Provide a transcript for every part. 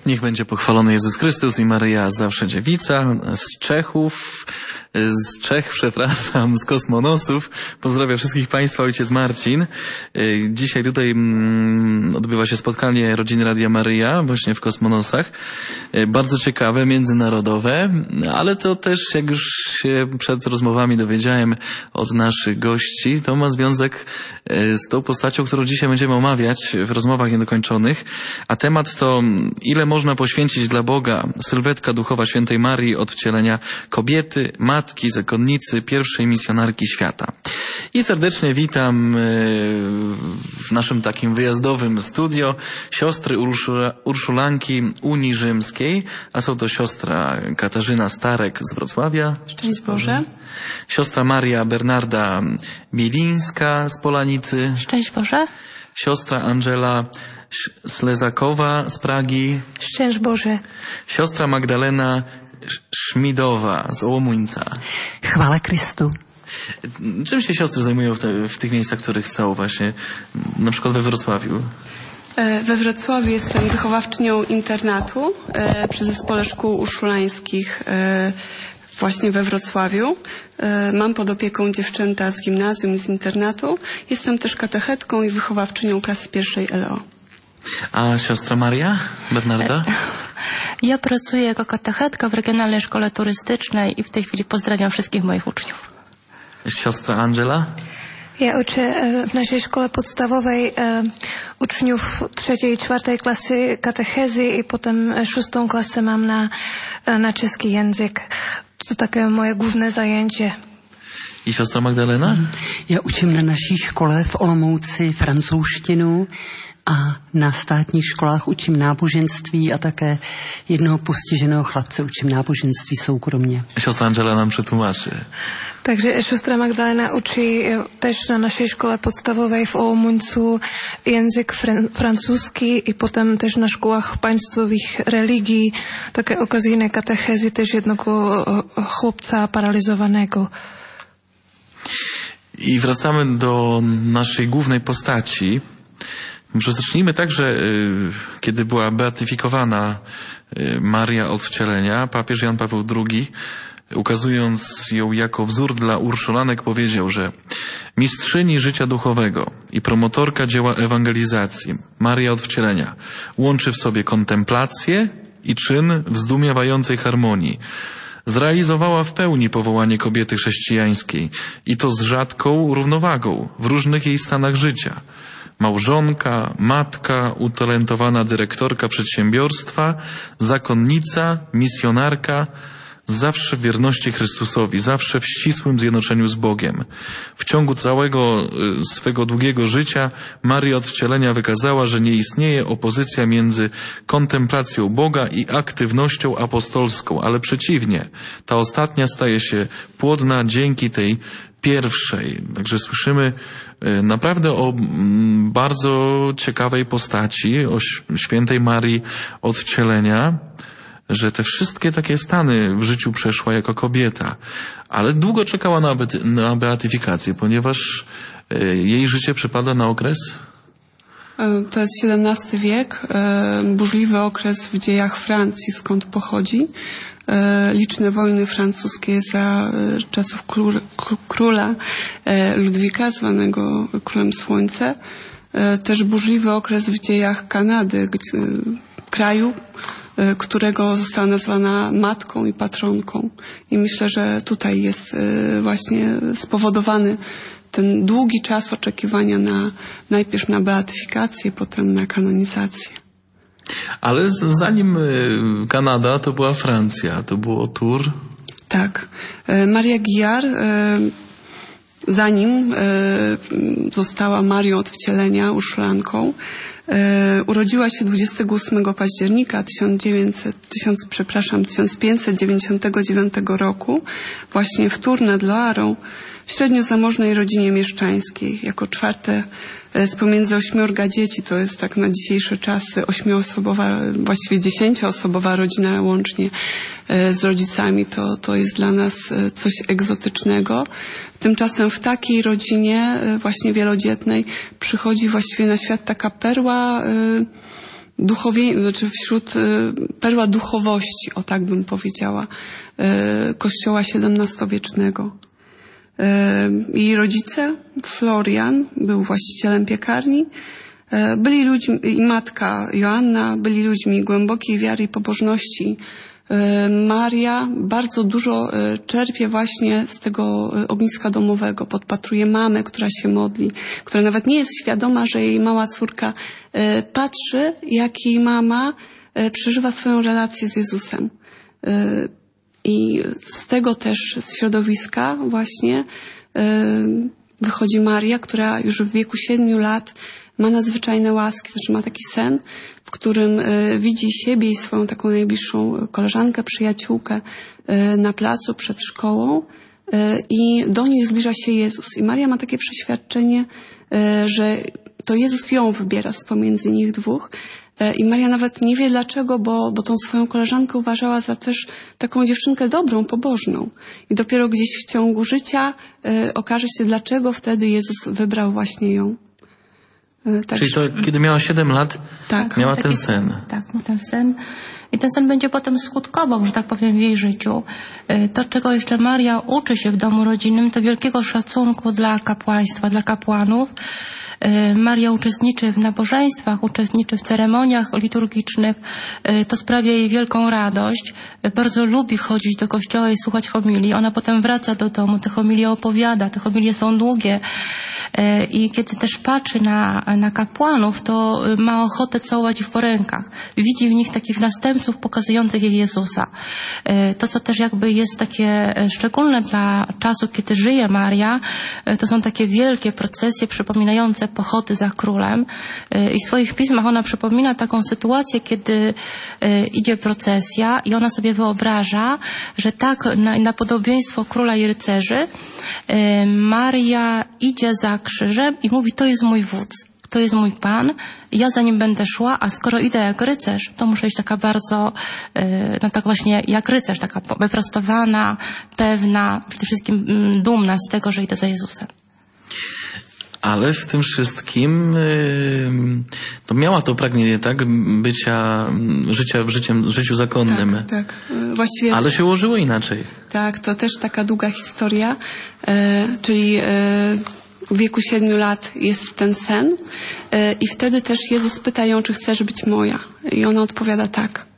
Niech będzie pochwalony Jezus Chrystus i Maryja zawsze dziewica. Z Czech, z Kosmonosów. Pozdrawiam wszystkich Państwa, ojciec Marcin. Dzisiaj tutaj odbywa się spotkanie rodziny Radia Maryja, właśnie w Kosmonosach. Bardzo ciekawe, międzynarodowe, ale to też, jak już się przed rozmowami dowiedziałem od naszych gości, to ma związek z tą postacią, którą dzisiaj będziemy omawiać w rozmowach niedokończonych. A temat to, ile można poświęcić dla Boga. Sylwetka duchowa świętej Marii od wcielenia kobiety, matki, zakonnicy, pierwszej misjonarki świata. I serdecznie witam w naszym takim wyjazdowym studio siostry Urszulanki Unii Rzymskiej, a są to siostra Katarzyna Starek z Wrocławia. Szczęść Boże. Siostra Maria Bernarda Bielińska z Polanicy. Szczęść Boże. Siostra Angela Slezakowa z Pragi. Szczęść Boże. Siostra Magdalena Szmidowa z Ołomuńca. Chwała Chrystu. Czym się siostry zajmują w tych miejscach, w których są właśnie, na przykład we Wrocławiu? We Wrocławiu jestem wychowawczynią internatu przy Zespole Szkół Urszulańskich właśnie we Wrocławiu. Mam pod opieką dziewczęta z gimnazjum i z internatu. Jestem też katechetką i wychowawczynią klasy pierwszej LO. A siostra Maria Bernarda? Ja pracuję jako katechetka w Regionalnej Szkole Turystycznej i w tej chwili pozdrawiam wszystkich moich uczniów. Siostra Angela? Ja uczę w naszej szkole podstawowej uczniów 3. i 4. klasy katechezy i potem 6. klasę mam na czeski język. To takie moje główne zajęcie. I siostra Magdalena? Já učím na naší škole v Olomouci francouzštinu a na státních školách učím náboženství a také jednoho postiženého chlapce učím náboženství soukromně. Siostra Angela nam przetłumaczy. Takže siostra Magdalena uczy też na naszej szkole podstawowej w Ołomuńcu język francuski i potem też na szkołach państwowych religii, takie okazyjne katechezy też jednego chłopca paralizowanego. I wracamy do naszej głównej postaci. Może zacznijmy tak, że kiedy była beatyfikowana Maria od wcielenia, papież Jan Paweł II, ukazując ją jako wzór dla Urszulanek, powiedział, że mistrzyni życia duchowego i promotorka dzieła ewangelizacji, Maria od wcielenia, łączy w sobie kontemplację i czyn w zdumiewającej harmonii. Zrealizowała w pełni powołanie kobiety chrześcijańskiej i to z rzadką równowagą w różnych jej stanach życia. Małżonka, matka, utalentowana dyrektorka przedsiębiorstwa, zakonnica, misjonarka, zawsze w wierności Chrystusowi, zawsze w ścisłym zjednoczeniu z Bogiem. W ciągu całego swego długiego życia Maria od wcielenia wykazała, że nie istnieje opozycja między kontemplacją Boga i aktywnością apostolską, ale przeciwnie, ta ostatnia staje się płodna dzięki tej pierwszej. Także słyszymy naprawdę o bardzo ciekawej postaci, o świętej Marii od wcielenia, że te wszystkie takie stany w życiu przeszła jako kobieta, ale długo czekała na beatyfikację, ponieważ jej życie przypada na okres? To jest XVII wiek, burzliwy okres w dziejach Francji, skąd pochodzi. Liczne wojny francuskie za czasów króla Ludwika, zwanego Królem Słońca. Też burzliwy okres w dziejach Kanady, kraju, którego została nazwana matką i patronką. I myślę, że tutaj jest właśnie spowodowany ten długi czas oczekiwania najpierw na beatyfikację, potem na kanonizację. Ale zanim Kanada, to była Francja, to było Tours. Tak. Maria Guillard, zanim została Marią od wcielenia, Urszulanką, urodziła się 28 października 1599 roku właśnie w Tours nad Loarą w średnio zamożnej rodzinie mieszczańskiej. Jako czwarte z pomiędzy 8 dzieci, to jest tak na dzisiejsze czasy 8-osobowa, właściwie 10-osobowa rodzina łącznie z rodzicami, to jest dla nas coś egzotycznego. Tymczasem w takiej rodzinie właśnie wielodzietnej przychodzi właściwie na świat taka perła wśród perła duchowości, o tak bym powiedziała, kościoła XVII-wiecznego. Jej rodzice, Florian, był właścicielem piekarni, byli ludźmi, i matka Joanna, byli ludźmi głębokiej wiary i pobożności. Maria bardzo dużo czerpie właśnie z tego ogniska domowego. Podpatruje mamę, która się modli, która nawet nie jest świadoma, że jej mała córka patrzy, jak jej mama przeżywa swoją relację z Jezusem. I z tego też, z środowiska właśnie wychodzi Maria, która już w wieku 7 lat ma nadzwyczajne łaski, znaczy ma taki sen, w którym widzi siebie i swoją taką najbliższą koleżankę, przyjaciółkę na placu przed szkołą i do nich zbliża się Jezus. I Maria ma takie przeświadczenie, że to Jezus ją wybiera z pomiędzy nich dwóch. I Maria nawet nie wie dlaczego, bo tą swoją koleżankę uważała za też taką dziewczynkę dobrą, pobożną. I dopiero gdzieś w ciągu życia okaże się, dlaczego wtedy Jezus wybrał właśnie ją. Czyli to, kiedy miała 7 lat, tak, miała ten sen. Tak, ma ten sen. I ten sen będzie potem skutkował, że tak powiem, w jej życiu. To, czego jeszcze Maria uczy się w domu rodzinnym, to wielkiego szacunku dla kapłaństwa, dla kapłanów. Maria uczestniczy w nabożeństwach, uczestniczy w ceremoniach liturgicznych. To sprawia jej wielką radość. Bardzo lubi chodzić do kościoła i słuchać homilii. Ona potem wraca do domu, te homilie opowiada, te homilie są długie. I kiedy też patrzy na kapłanów, to ma ochotę całować ich po rękach. Widzi w nich takich następców pokazujących jej Jezusa. To, co też jakby jest takie szczególne dla czasu, kiedy żyje Maria, to są takie wielkie procesje przypominające pochody za królem. I w swoich pismach ona przypomina taką sytuację, kiedy idzie procesja i ona sobie wyobraża, że tak na podobieństwo króla i rycerzy Maria idzie za krzyżem i mówi: to jest mój wódz, to jest mój Pan, ja za nim będę szła, a skoro idę jak rycerz, to muszę iść taka bardzo, no tak właśnie jak rycerz, taka wyprostowana, pewna, przede wszystkim dumna z tego, że idę za Jezusem. Ale w tym wszystkim to miała to pragnienie, tak? Życia w życiu zakonnym. Tak. Właściwie... Ale się ułożyło inaczej. Tak, to też taka długa historia, czyli w wieku 7 lat jest ten sen i wtedy też Jezus pyta ją, czy chcesz być moja. I ona odpowiada tak.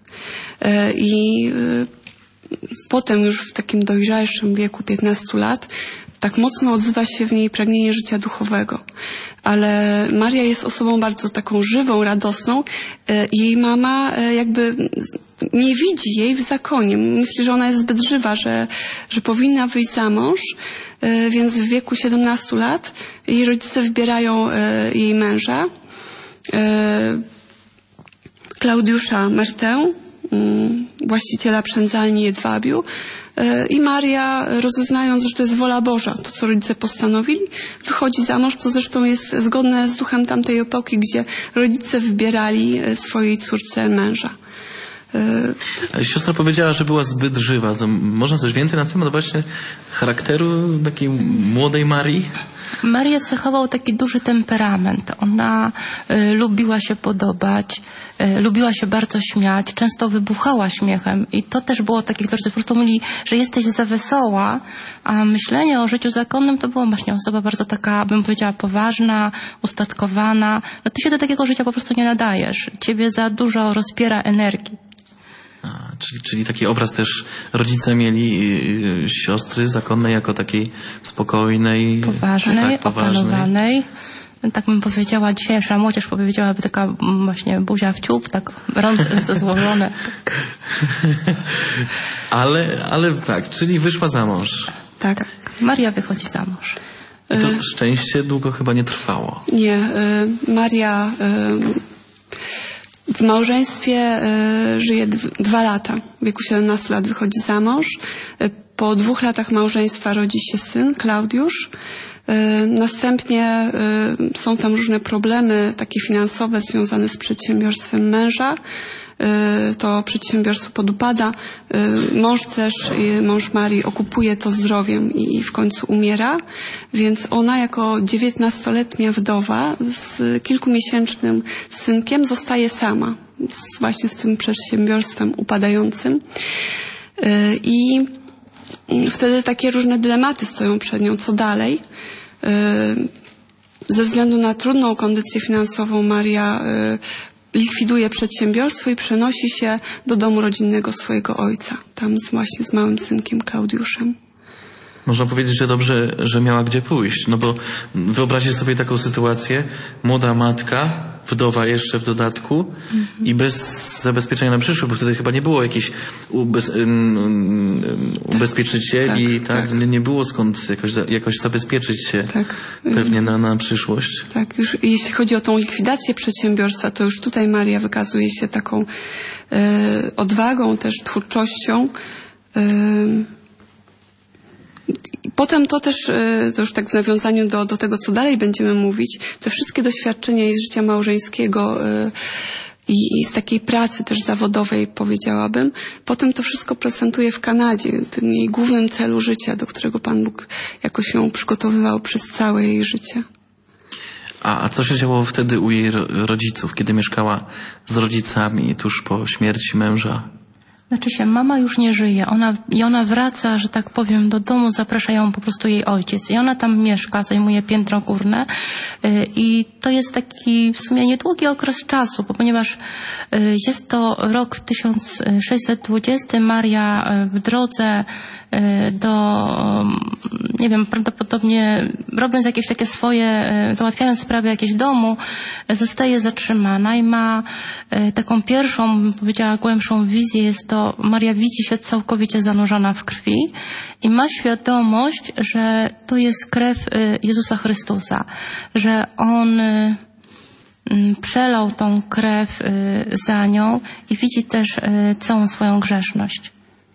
I potem już w takim dojrzalszym wieku 15 lat tak mocno odzywa się w niej pragnienie życia duchowego. Ale Maria jest osobą bardzo taką żywą, radosną. Jej mama jakby nie widzi jej w zakonie. Myśli, że ona jest zbyt żywa, że powinna wyjść za mąż. Więc w wieku 17 lat jej rodzice wybierają jej męża, Klaudiusza Mertę, właściciela przędzalni Jedwabiu. I Maria, rozeznając, że to jest wola Boża, to co rodzice postanowili, wychodzi za mąż, co zresztą jest zgodne z duchem tamtej epoki, gdzie rodzice wybierali swojej córce męża. Siostra powiedziała, że była zbyt żywa. Można coś więcej na temat właśnie charakteru takiej młodej Marii? Marię cechował taki duży temperament. Ona lubiła się podobać, lubiła się bardzo śmiać, często wybuchała śmiechem i to też było takie, którzy po prostu mówili, że jesteś za wesoła, a myślenie o życiu zakonnym to była właśnie osoba bardzo taka, bym powiedziała, poważna, ustatkowana. No ty się do takiego życia po prostu nie nadajesz. Ciebie za dużo rozpiera energii. Czyli taki obraz też rodzice mieli siostry zakonnej jako takiej spokojnej, poważnej, opanowanej. Tak bym powiedziała, dzisiejsza młodzież powiedziałaby taka właśnie buzia w ciup, tak ręce złożone. Ale tak, czyli wyszła za mąż. Tak. Maria wychodzi za mąż. I to szczęście długo chyba nie trwało. Nie. Maria w małżeństwie żyje 2 lata. W wieku 17 lat wychodzi za mąż. Po 2 latach małżeństwa rodzi się syn, Klaudiusz. Następnie są tam różne problemy takie finansowe związane z przedsiębiorstwem męża. To przedsiębiorstwo podupada. Mąż Marii okupuje to zdrowiem i w końcu umiera. Więc ona jako 19-letnia wdowa z kilkumiesięcznym synkiem zostaje sama. właśnie z tym przedsiębiorstwem upadającym. I wtedy takie różne dylematy stoją przed nią, co dalej. Ze względu na trudną kondycję finansową Maria likwiduje przedsiębiorstwo i przenosi się do domu rodzinnego swojego ojca, tam właśnie z małym synkiem Klaudiuszem. Można powiedzieć, że dobrze, że miała gdzie pójść, no bo wyobraźcie sobie taką sytuację, młoda matka, wdowa jeszcze w dodatku i bez zabezpieczenia na przyszłość, bo wtedy chyba nie było jakichś ubezpieczycieli, tak? Nie było skąd jakoś zabezpieczyć się pewnie na przyszłość. Tak, już jeśli chodzi o tą likwidację przedsiębiorstwa, to już tutaj Maria wykazuje się taką odwagą, też twórczością. Potem to też, to już tak w nawiązaniu do tego, co dalej będziemy mówić, te wszystkie doświadczenia jej z życia małżeńskiego i z takiej pracy też zawodowej, powiedziałabym, potem to wszystko prezentuje w Kanadzie, tym jej głównym celu życia, do którego Pan Bóg jakoś ją przygotowywał przez całe jej życie. A co się działo wtedy u jej rodziców, kiedy mieszkała z rodzicami tuż po śmierci męża? Znaczy się, mama już nie żyje. Ona wraca, że tak powiem, do domu, zaprasza ją po prostu jej ojciec. I ona tam mieszka, zajmuje piętro górne. I to jest taki w sumie niedługi okres czasu, ponieważ jest to rok 1620. Maria w drodze nie wiem, prawdopodobnie robiąc jakieś takie swoje, załatwiając sprawy jakiegoś domu, zostaje zatrzymana i ma taką pierwszą, powiedziała, głębszą wizję. Jest to, Maria widzi się całkowicie zanurzona w krwi i ma świadomość, że to jest krew Jezusa Chrystusa, że On przelał tą krew za nią i widzi też całą swoją grzeszność.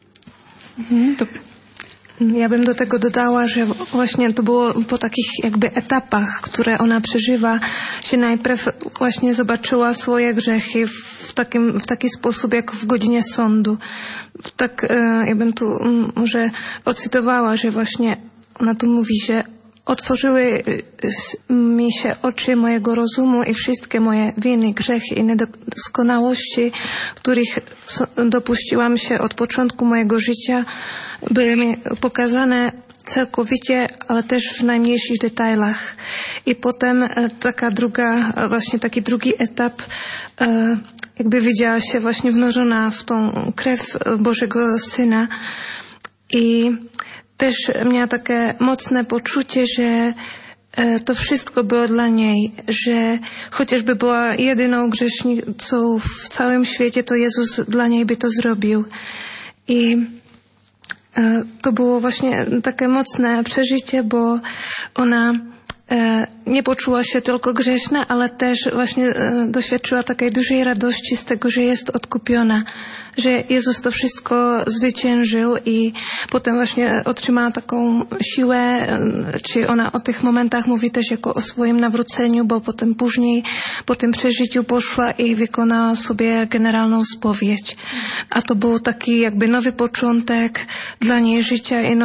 Ja bym do tego dodała, że właśnie to było po takich jakby etapach, które ona przeżywa, się najpierw właśnie zobaczyła swoje grzechy w taki sposób, jak w godzinie sądu. Tak, ja bym tu może ocytowała, że właśnie ona tu mówi, że otworzyły mi się oczy mojego rozumu i wszystkie moje winy, grzechy i niedoskonałości, których dopuściłam się od początku mojego życia, były mi pokazane całkowicie, ale też w najmniejszych detalach. I potem taki drugi etap, jakby widziała się właśnie wnurzona w tą krew Bożego Syna. I też miała takie mocne poczucie, że to wszystko było dla niej, że chociażby była jedyną grzesznicą w całym świecie, to Jezus dla niej by to zrobił. I to było właśnie takie mocne przeżycie, bo ona nie poczuła się tylko grzeszna, ale też właśnie doświadczyła takiej dużej radości z tego, że jest odkupiona, że Jezus to wszystko zwyciężył i potem właśnie otrzymała taką siłę, czy ona o tych momentach mówi też jako o swoim nawróceniu, bo potem później po tym przeżyciu poszła i wykonała sobie generalną spowiedź. A to był taki jakby nowy początek dla niej życia i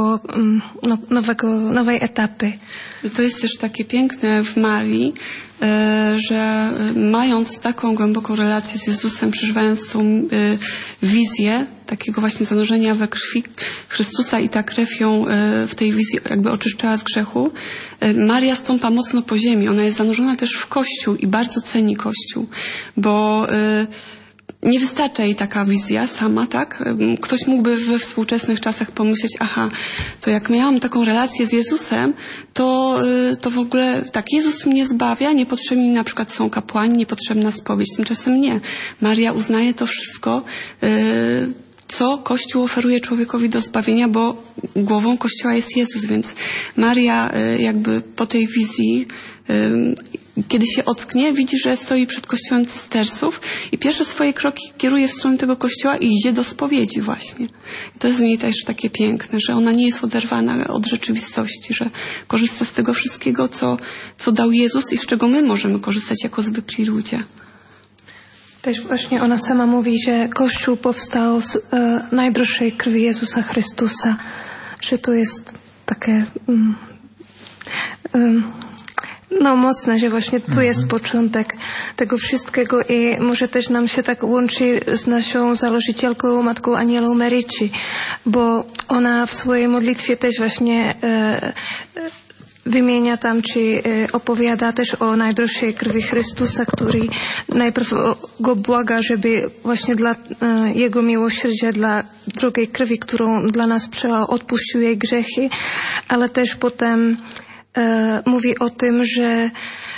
nowej etapy. To jest też takie piękne w Marii, że mając taką głęboką relację z Jezusem, przeżywając tą wizję takiego właśnie zanurzenia we krwi Chrystusa i ta krew ją w tej wizji jakby oczyszczała z grzechu, Maria stąpa mocno po ziemi. Ona jest zanurzona też w Kościół i bardzo ceni Kościół, bo nie wystarcza jej taka wizja sama, tak? Ktoś mógłby we współczesnych czasach pomyśleć, to jak miałam taką relację z Jezusem, to w ogóle tak, Jezus mnie zbawia, niepotrzebni na przykład są kapłani, niepotrzebna spowiedź. Tymczasem nie. Maria uznaje to wszystko, co Kościół oferuje człowiekowi do zbawienia, bo głową Kościoła jest Jezus, więc Maria jakby po tej wizji, kiedy się ocknie, widzi, że stoi przed kościołem cystersów i pierwsze swoje kroki kieruje w stronę tego kościoła i idzie do spowiedzi właśnie. I to jest w niej też takie piękne, że ona nie jest oderwana od rzeczywistości, że korzysta z tego wszystkiego, co dał Jezus i z czego my możemy korzystać jako zwykli ludzie. Też właśnie ona sama mówi, że Kościół powstał z najdroższej krwi Jezusa Chrystusa, że to jest takie no mocne, że właśnie tu jest początek tego wszystkiego i może też nam się tak łączy z naszą założycielką, Matką Anielą Merici, bo ona w swojej modlitwie też właśnie wymienia tam, czy opowiada też o najdroższej krwi Chrystusa, który najpierw go błaga, żeby właśnie dla Jego miłosierdzia, dla drogiej krwi, którą dla nas przelał, odpuścił jej grzechy, ale też potem mówi o tym, że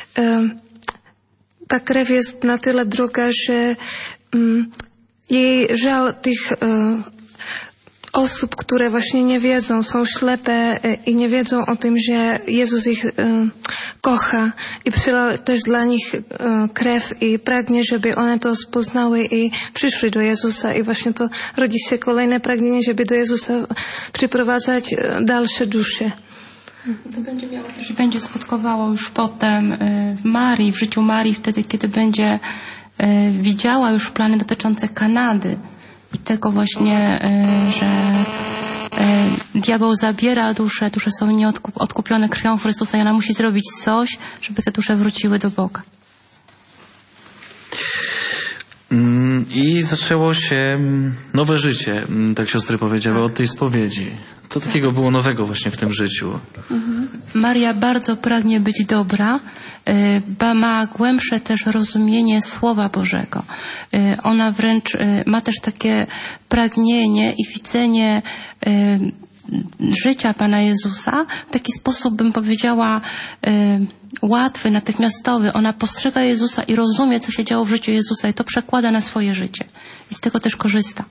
ta krew jest na tyle droga, że jej żal tych osób, które właśnie nie wiedzą, są ślepe i nie wiedzą o tym, że Jezus ich kocha i przelał też dla nich krew i pragnie, żeby one to spoznały i przyszły do Jezusa i właśnie to rodzi się kolejne pragnienie, żeby do Jezusa przyprowadzać dalsze dusze. To będzie miało też i będzie skutkowało już potem w Marii, w życiu Marii, wtedy, kiedy będzie widziała już plany dotyczące Kanady i tego właśnie, że diabeł zabiera dusze są nieodkupione krwią Chrystusa i ona musi zrobić coś, żeby te dusze wróciły do Boga. I zaczęło się nowe życie, tak siostry powiedziały, od tej spowiedzi. Co takiego było nowego właśnie w tym życiu? Maria bardzo pragnie być dobra, ma głębsze też rozumienie Słowa Bożego. Ona wręcz ma też takie pragnienie i widzenie życia Pana Jezusa w taki sposób, bym powiedziała, łatwy, natychmiastowy. Ona postrzega Jezusa i rozumie, co się działo w życiu Jezusa i to przekłada na swoje życie. I z tego też korzysta.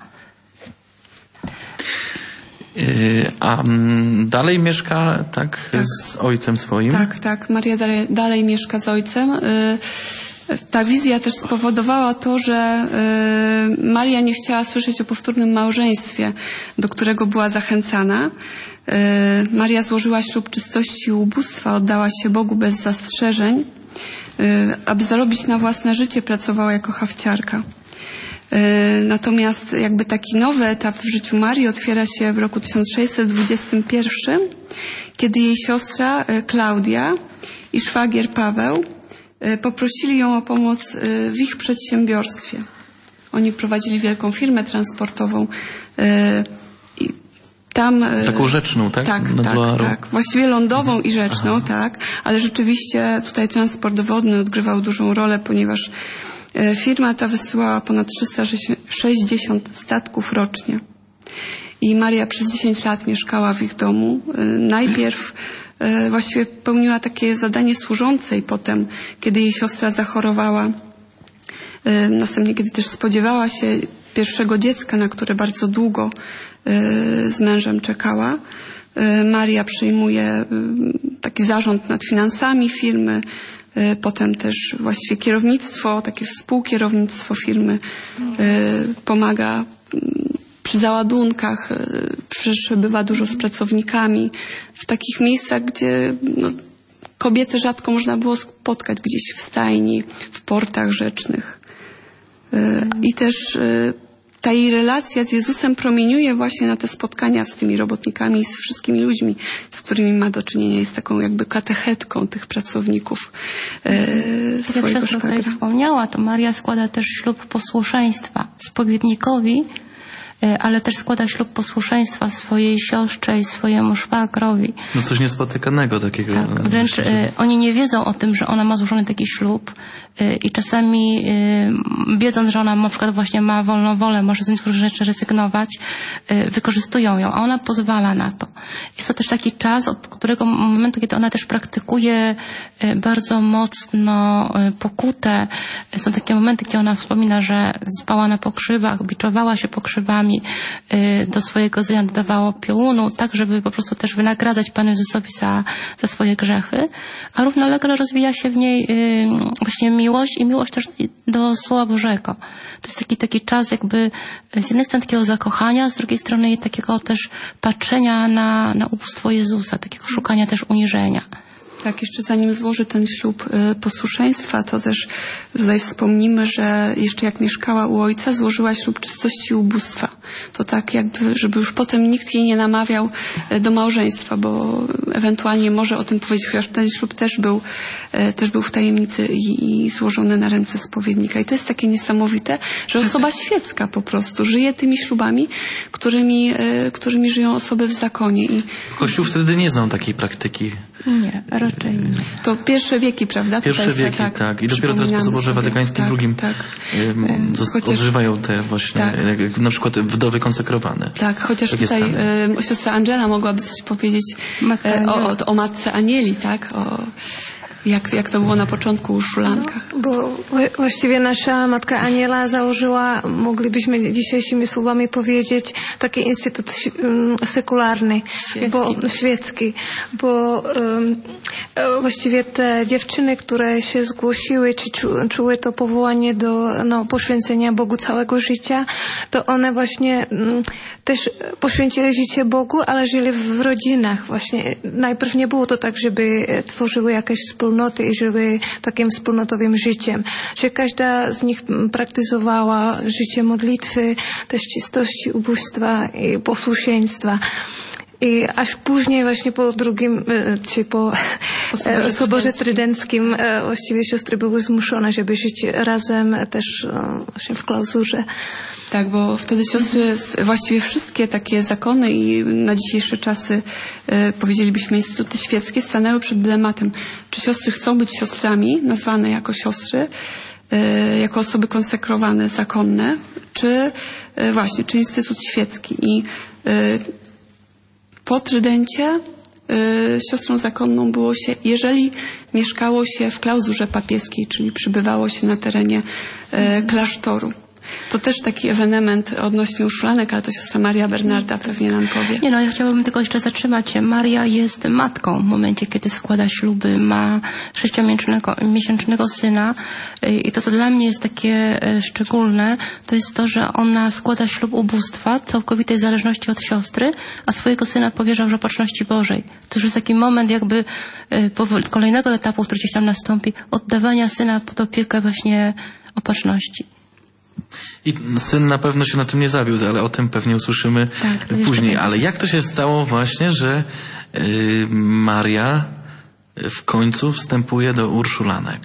A dalej mieszka tak z ojcem swoim? Tak. Maria dalej mieszka z ojcem. Ta wizja też spowodowała to, że Maria nie chciała słyszeć o powtórnym małżeństwie, do którego była zachęcana. Maria złożyła ślub czystości i ubóstwa, oddała się Bogu bez zastrzeżeń. Aby zarobić na własne życie, pracowała jako hafciarka. Natomiast jakby taki nowy etap w życiu Marii otwiera się w roku 1621, kiedy jej siostra Klaudia i szwagier Paweł poprosili ją o pomoc w ich przedsiębiorstwie. Oni prowadzili wielką firmę transportową. I tam, taką rzeczną, tak? Tak. Właściwie lądową i rzeczną, tak. Ale rzeczywiście tutaj transport wodny odgrywał dużą rolę, ponieważ firma ta wysyłała ponad 360 statków rocznie. I Maria przez 10 lat mieszkała w ich domu. Najpierw właściwie pełniła takie zadanie służące i potem, kiedy jej siostra zachorowała, następnie kiedy też spodziewała się pierwszego dziecka, na które bardzo długo z mężem czekała, Maria przyjmuje taki zarząd nad finansami firmy, potem też właściwie kierownictwo, takie współkierownictwo firmy, pomaga przy załadunkach, przebywa dużo z pracownikami w takich miejscach, gdzie kobiety rzadko można było spotkać, gdzieś w stajni, w portach rzecznych. I też ta jej relacja z Jezusem promieniuje właśnie na te spotkania z tymi robotnikami i z wszystkimi ludźmi, z którymi ma do czynienia. Jest taką jakby katechetką tych pracowników swojego szwagra. Jak siostra wspomniała, to Maria składa też ślub posłuszeństwa spowiednikowi, ale też składa ślub posłuszeństwa swojej siostrze i swojemu szwagrowi. No coś niespotykanego takiego. Tak, wręcz oni nie wiedzą o tym, że ona ma złożony taki ślub i czasami wiedząc, że ona na przykład właśnie ma wolną wolę, może z niektórych rzeczy rezygnować, wykorzystują ją, a ona pozwala na to. Jest to też taki czas, od którego momentu, kiedy ona też praktykuje bardzo mocno pokutę. Są takie momenty, gdzie ona wspomina, że spała na pokrzywach, biczowała się pokrzywami, do swojego zja dodawało piołunu, tak żeby po prostu też wynagradzać Panu Jezusowi za swoje grzechy, a równolegle rozwija się w niej właśnie miłość i miłość też do Słowa Bożego. To jest taki czas jakby z jednej strony takiego zakochania, z drugiej strony takiego też patrzenia na ubóstwo Jezusa, takiego szukania też uniżenia. Tak, jeszcze zanim złoży ten ślub posłuszeństwa, to też tutaj wspomnimy, że jeszcze jak mieszkała u ojca, złożyła ślub czystości i ubóstwa. To tak jakby, żeby już potem nikt jej nie namawiał do małżeństwa, bo ewentualnie może o tym powiedzieć, chociaż ten ślub też był w tajemnicy i złożony na ręce spowiednika. I to jest takie niesamowite, że osoba świecka po prostu żyje tymi ślubami, którymi żyją osoby w zakonie. I Kościół wtedy nie znał takiej praktyki. Nie, raczej nie. to pierwsze wieki, prawda? Pierwsze Tutaj wieki, tak. I dopiero teraz po Soborze Watykańskim II odżywają te właśnie, jak na przykład wdowy konsekrowane. Tak, chociaż tutaj siostra Angela mogłaby coś powiedzieć o Matce Anieli, tak? Jak to było na początku u Szulankach. Bo właściwie nasza Matka Aniela założyła, moglibyśmy dzisiejszymi słowami powiedzieć, taki instytut sekularny, świecki, bo właściwie te dziewczyny, które się zgłosiły, czy czuły to powołanie do poświęcenia Bogu całego życia, to one właśnie też poświęcili życie Bogu, ale żyli w rodzinach właśnie. Najpierw nie było to tak, żeby tworzyły jakieś wspólnoty i żyły takim wspólnotowym życiem. Że każda z nich praktykowała życie modlitwy, też czystości, ubóstwa i posłuszeństwa. I aż później właśnie po drugim, czy po Soborze Trydenckim właściwie siostry były zmuszone, żeby żyć razem też właśnie w klauzurze. Tak, bo wtedy siostry, właściwie wszystkie takie zakony i na dzisiejsze czasy, powiedzielibyśmy, instytuty świeckie stanęły przed dylematem, czy siostry chcą być siostrami, nazwane jako siostry, jako osoby konsekrowane, zakonne, czy instytut świecki. I po Trydencie siostrą zakonną było się, jeżeli mieszkało się w klauzurze papieskiej, czyli przybywało się na terenie klasztoru. To też taki ewenement odnośnie uszulanek, ale to siostra Maria Bernarda pewnie nam powie. Nie, ja chciałabym tylko jeszcze zatrzymać się. Maria jest matką w momencie, kiedy składa śluby. Ma 6-miesięcznego syna i to, co dla mnie jest takie szczególne, to jest to, że ona składa ślub ubóstwa, całkowitej zależności od siostry, a swojego syna powierza w opatrzności Bożej. To już jest taki moment jakby kolejnego etapu, który gdzieś tam nastąpi, oddawania syna pod opiekę właśnie opatrzności. I syn na pewno się na tym nie zawiódł, ale o tym pewnie usłyszymy później. Ale jak to się stało właśnie, że Maria w końcu wstępuje do Urszulanek?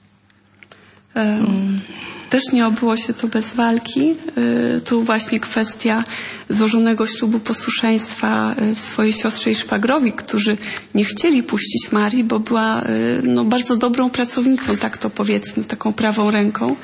Też nie obyło się to bez walki. Tu właśnie kwestia złożonego ślubu posłuszeństwa swojej siostrze i szwagrowi, którzy nie chcieli puścić Marii, bo była bardzo dobrą pracownicą, tak to powiedzmy, taką prawą ręką.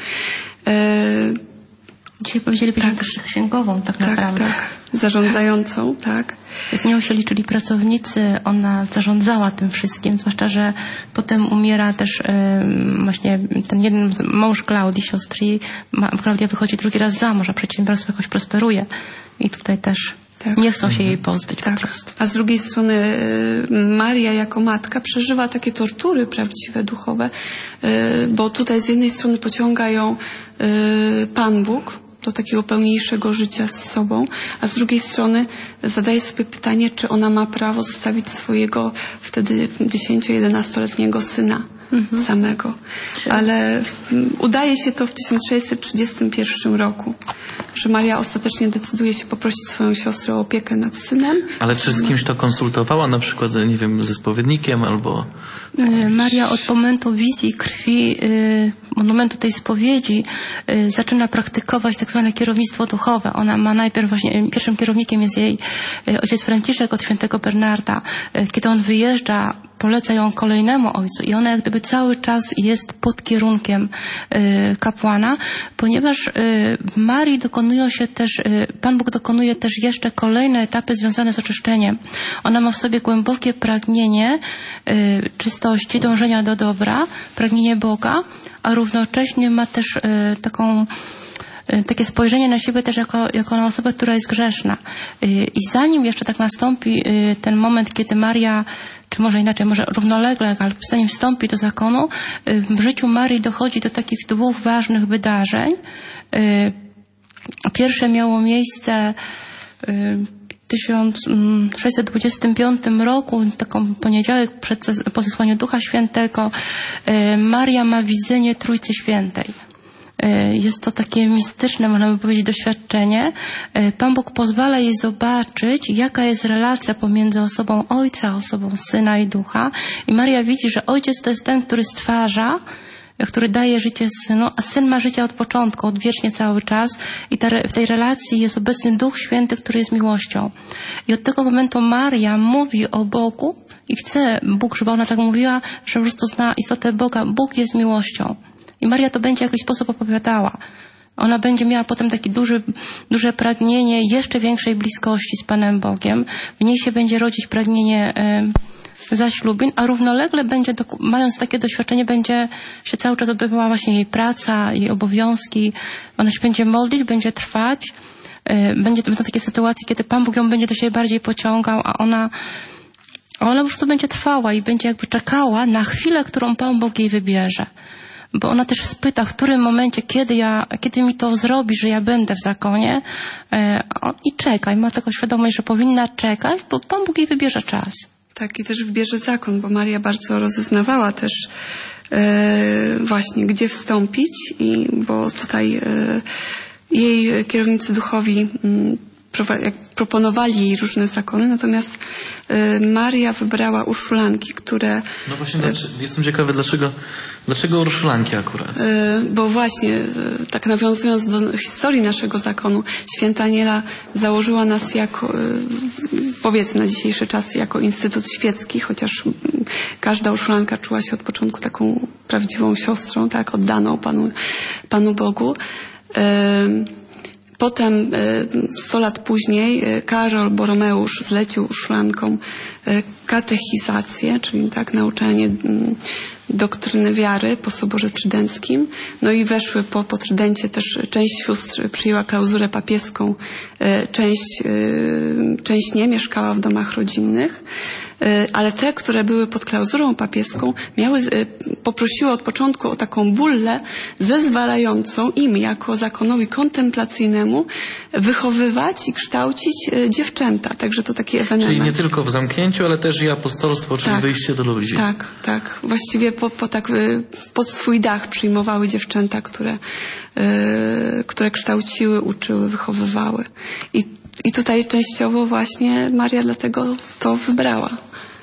Dzisiaj powiedzielibyśmy też księgową tak naprawdę. Tak, zarządzającą, tak. Z nią się liczyli pracownicy, ona zarządzała tym wszystkim, zwłaszcza, że potem umiera też właśnie ten jeden mąż Klaudii, siostry. Klaudia wychodzi drugi raz za mąż, a przedsiębiorstwo jakoś prosperuje. I tutaj też nie chcą się jej pozbyć po prostu. A z drugiej strony Maria jako matka przeżywa takie tortury prawdziwe, duchowe, bo tutaj z jednej strony pociąga ją Pan Bóg do takiego pełniejszego życia z sobą, a z drugiej strony zadaje sobie pytanie, czy ona ma prawo zostawić swojego wtedy 10-11-letniego syna samego. Ale udaje się to w 1631 roku, że Maria ostatecznie decyduje się poprosić swoją siostrę o opiekę nad synem. Ale czy z kimś to konsultowała, na przykład, nie wiem, ze spowiednikiem albo... Maria od momentu wizji krwi, od momentu tej spowiedzi zaczyna praktykować tak zwane kierownictwo duchowe. Ona ma najpierw właśnie, pierwszym kierownikiem jest jej ojciec Franciszek od świętego Bernarda. Kiedy on wyjeżdża, poleca ją kolejnemu ojcu i ona jak gdyby cały czas jest pod kierunkiem kapłana, ponieważ w Marii dokonują się też, Pan Bóg dokonuje też jeszcze kolejne etapy związane z oczyszczeniem. Ona ma w sobie głębokie pragnienie czystości, dążenia do dobra, pragnienie Boga, a równocześnie ma też takie spojrzenie na siebie też jako na osobę, która jest grzeszna. I zanim jeszcze tak nastąpi ten moment, kiedy Maria, czy może inaczej, może równolegle, ale zanim wstąpi do zakonu, w życiu Marii dochodzi do takich dwóch ważnych wydarzeń. Pierwsze miało miejsce 1625 roku, taką poniedziałek po zesłaniu Ducha Świętego, Maria ma widzenie Trójcy Świętej. Jest to takie mistyczne, można by powiedzieć, doświadczenie. Pan Bóg pozwala jej zobaczyć, jaka jest relacja pomiędzy osobą Ojca, osobą Syna i Ducha. I Maria widzi, że Ojciec to jest ten, który stwarza, który daje życie Synu, a Syn ma życie od początku, odwiecznie cały czas. I w tej relacji jest obecny Duch Święty, który jest miłością. I od tego momentu Maria mówi o Bogu i chce Bóg, żeby ona tak mówiła, że po prostu zna istotę Boga. Bóg jest miłością. I Maria to będzie w jakiś sposób opowiadała. Ona będzie miała potem takie duże pragnienie jeszcze większej bliskości z Panem Bogiem. W niej się będzie rodzić pragnienie zaślubin, a równolegle będzie, mając takie doświadczenie, będzie się cały czas odbywała właśnie jej praca, jej obowiązki. Ona się będzie modlić, będzie trwać. Będą takie sytuacje, kiedy Pan Bóg ją będzie do siebie bardziej pociągał, a ona po prostu będzie trwała i będzie jakby czekała na chwilę, którą Pan Bóg jej wybierze. Bo ona też spyta, w którym momencie, kiedy mi to zrobi, że ja będę w zakonie, i czeka. I ma taką świadomość, że powinna czekać, bo Pan Bóg jej wybierze czas. Tak, i też wybierze zakon, bo Maria bardzo rozeznawała też właśnie, gdzie wstąpić, bo tutaj jej kierownicy duchowi proponowali jej różne zakony, natomiast Maria wybrała urszulanki, które... No właśnie, jestem ciekawy, dlaczego urszulanki akurat? Bo właśnie, tak nawiązując do historii naszego zakonu, święta Aniela założyła nas jako, powiedzmy na dzisiejsze czasy, jako instytut świecki, chociaż każda urszulanka czuła się od początku taką prawdziwą siostrą, tak, oddaną Panu Bogu. Potem 100 lat później Karol Boromeusz zlecił urszulankom katechizację, czyli tak nauczanie doktryny wiary po Soborze Trydenckim. No i weszły po Trydencie też część sióstr przyjęła klauzurę papieską, część nie, mieszkała w domach rodzinnych. Ale te, które były pod klauzurą papieską, poprosiły od początku o taką bullę zezwalającą im, jako zakonowi kontemplacyjnemu, wychowywać i kształcić dziewczęta. Także to taki ewenement. Czyli nie tylko w zamknięciu, ale też i apostolstwo, czyli tak, wyjście do ludzi. Tak. Właściwie pod swój dach przyjmowały dziewczęta, które kształciły, uczyły, wychowywały. I tutaj częściowo właśnie Maria dlatego to wybrała.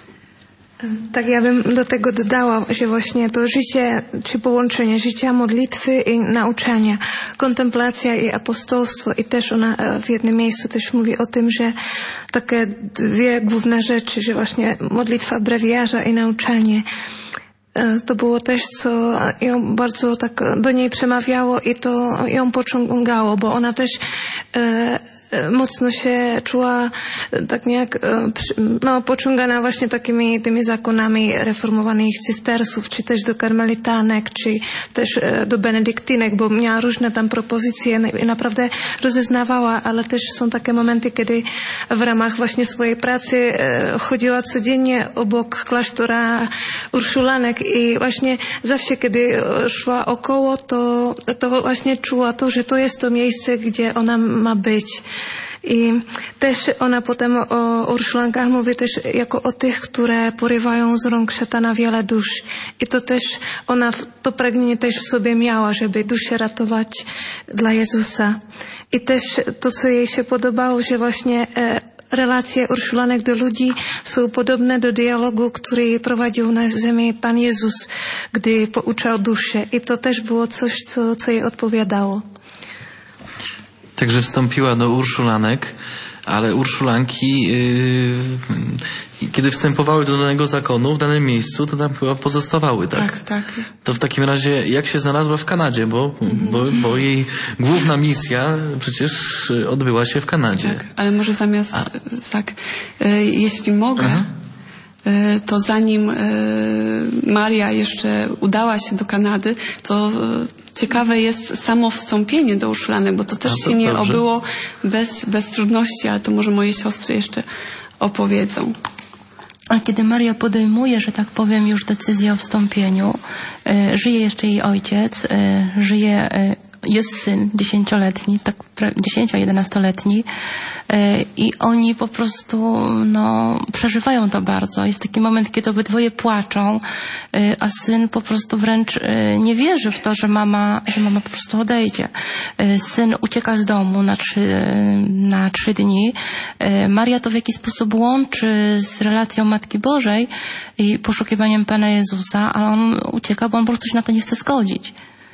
Tak, ja bym do tego dodała, że właśnie to życie, czy połączenie życia, modlitwy i nauczania, kontemplacja i apostolstwo. I też ona w jednym miejscu też mówi o tym, że takie dwie główne rzeczy, że właśnie modlitwa brewiarza i nauczanie. To było też, co ją bardzo tak do niej przemawiało i to ją pociągało, bo ona też mocno się czuła tak niejak pociągana właśnie tymi zakonami reformowanych cystersów, czy też do karmelitanek, czy też do benedyktynek, bo miała różne tam propozycje i naprawdę rozeznawała, ale też są takie momenty, kiedy w ramach właśnie swojej pracy chodziła codziennie obok klasztora urszulanek i właśnie zawsze, kiedy szła około, to właśnie czuła to, że to jest to miejsce, gdzie ona ma być. I też ona potem o urszulankach mówi też jako o tych, które porywają z rąk szatana wiele dusz. I to też ona to pragnienie też w sobie miała, żeby duszę ratować dla Jezusa. I też to, co jej się podobało, że właśnie relacje urszulanek do ludzi są podobne do dialogu, który prowadził na ziemi Pan Jezus, gdy pouczał duszę. I to też było coś, co jej odpowiadało. Także wstąpiła do urszulanek, ale urszulanki, kiedy wstępowały do danego zakonu w danym miejscu, to tam chyba pozostawały, tak? Tak. To w takim razie jak się znalazła w Kanadzie, bo jej główna misja przecież odbyła się w Kanadzie. Tak, ale może zamiast, jeśli mogę, to zanim Maria jeszcze udała się do Kanady, to ciekawe jest samo wstąpienie do urszulanek, bo to też się nie obyło bez trudności, ale to może moje siostry jeszcze opowiedzą. A kiedy Maria podejmuje, że tak powiem, już decyzję o wstąpieniu, żyje jeszcze jej ojciec, żyje jest syn 10-letni, tak 10-11-letni i oni po prostu przeżywają to bardzo. Jest taki moment, kiedy obydwoje płaczą, a syn po prostu wręcz nie wierzy w to, że mama po prostu odejdzie. Syn ucieka z domu na 3 dni. Maria to w jakiś sposób łączy z relacją Matki Bożej i poszukiwaniem Pana Jezusa, ale on ucieka, bo on po prostu się na to nie chce zgodzić.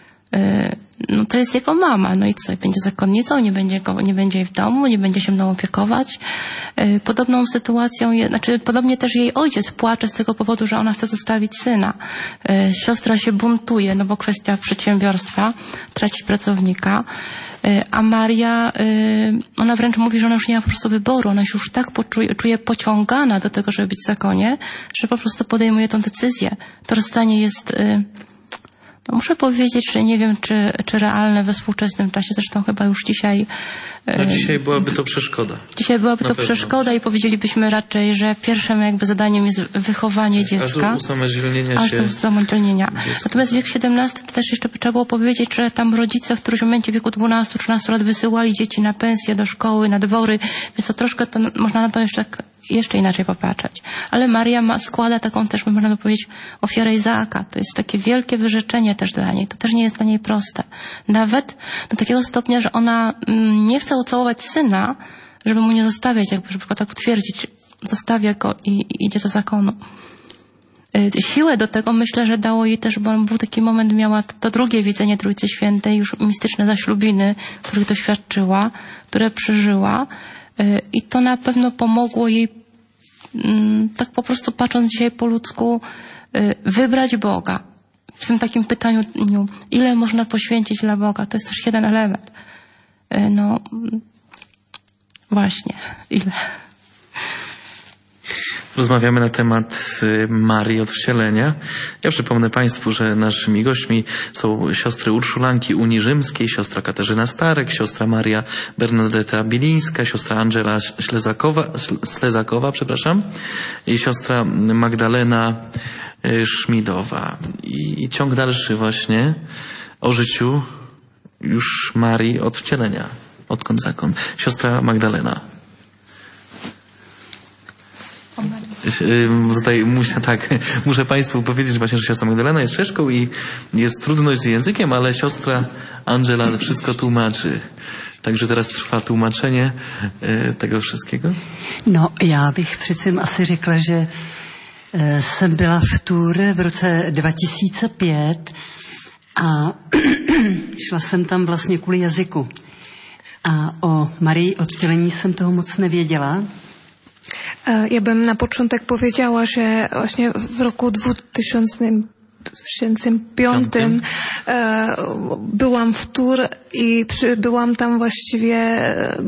To jest jego mama, no i co? Będzie zakonnicą, nie będzie jej w domu, nie będzie się mną opiekować. Podobną sytuacją, podobnie też jej ojciec płacze z tego powodu, że ona chce zostawić syna. Siostra się buntuje, bo kwestia przedsiębiorstwa, traci pracownika. A Maria, ona wręcz mówi, że ona już nie ma po prostu wyboru. Ona się już tak czuje pociągana do tego, żeby być w zakonie, że po prostu podejmuje tą decyzję. To rozstanie jest... muszę powiedzieć, że nie wiem, czy realne we współczesnym czasie, zresztą chyba już dzisiaj... dzisiaj byłaby to przeszkoda. Dzisiaj byłaby to przeszkoda i powiedzielibyśmy raczej, że pierwszym jakby zadaniem jest wychowanie dziecka. Aż do usamodzielnienia Natomiast wiek XVII to też jeszcze trzeba było powiedzieć, że tam rodzice w którymś momencie w wieku 12-13 lat wysyłali dzieci na pensje, do szkoły, na dwory, więc to troszkę można na to jeszcze inaczej popatrzeć. Ale Maria składa taką też, można by powiedzieć, ofiarę Izaaka. To jest takie wielkie wyrzeczenie też dla niej. To też nie jest dla niej proste. Nawet do takiego stopnia, że ona nie chce ucałować syna, żeby mu nie zostawiać, żeby go tak utwierdzić. Zostawia go i idzie do zakonu. Siłę do tego myślę, że dało jej też, bo był taki moment, miała to drugie widzenie Trójcy Świętej, już mistyczne zaślubiny, których doświadczyła, które przeżyła. I to na pewno pomogło jej, tak po prostu patrząc dzisiaj po ludzku, wybrać Boga. W tym takim pytaniu, ile można poświęcić dla Boga? To jest też jeden element. Właśnie, ile? Rozmawiamy na temat Marii od Wcielenia. Ja przypomnę Państwu, że naszymi gośćmi są siostry Urszulanki Unii Rzymskiej, siostra Katarzyna Starek, siostra Maria Bernadetta Bilińska, siostra Angela Ślezakowa, i siostra Magdalena Szmidowa. I ciąg dalszy właśnie o życiu już Marii od Wcielenia. Odkąd zakon? Siostra Magdalena. Tutaj muszę Państwu powiedzieć właśnie, że siostra Magdalena jest Czeszką i jest trudność z językiem, ale siostra Angela wszystko tłumaczy. Takže teraz trvá tlumočení tego wszystkiego? No, já bych přece asi řekla, že jsem byla v Tours v roce 2005 a šla jsem tam vlastně kvůli jazyku. A o Marii od Vtělení jsem toho moc nevěděla. Ja bym na początek powiedziała, że właśnie w roku 2005 byłam w Tours i byłam tam właściwie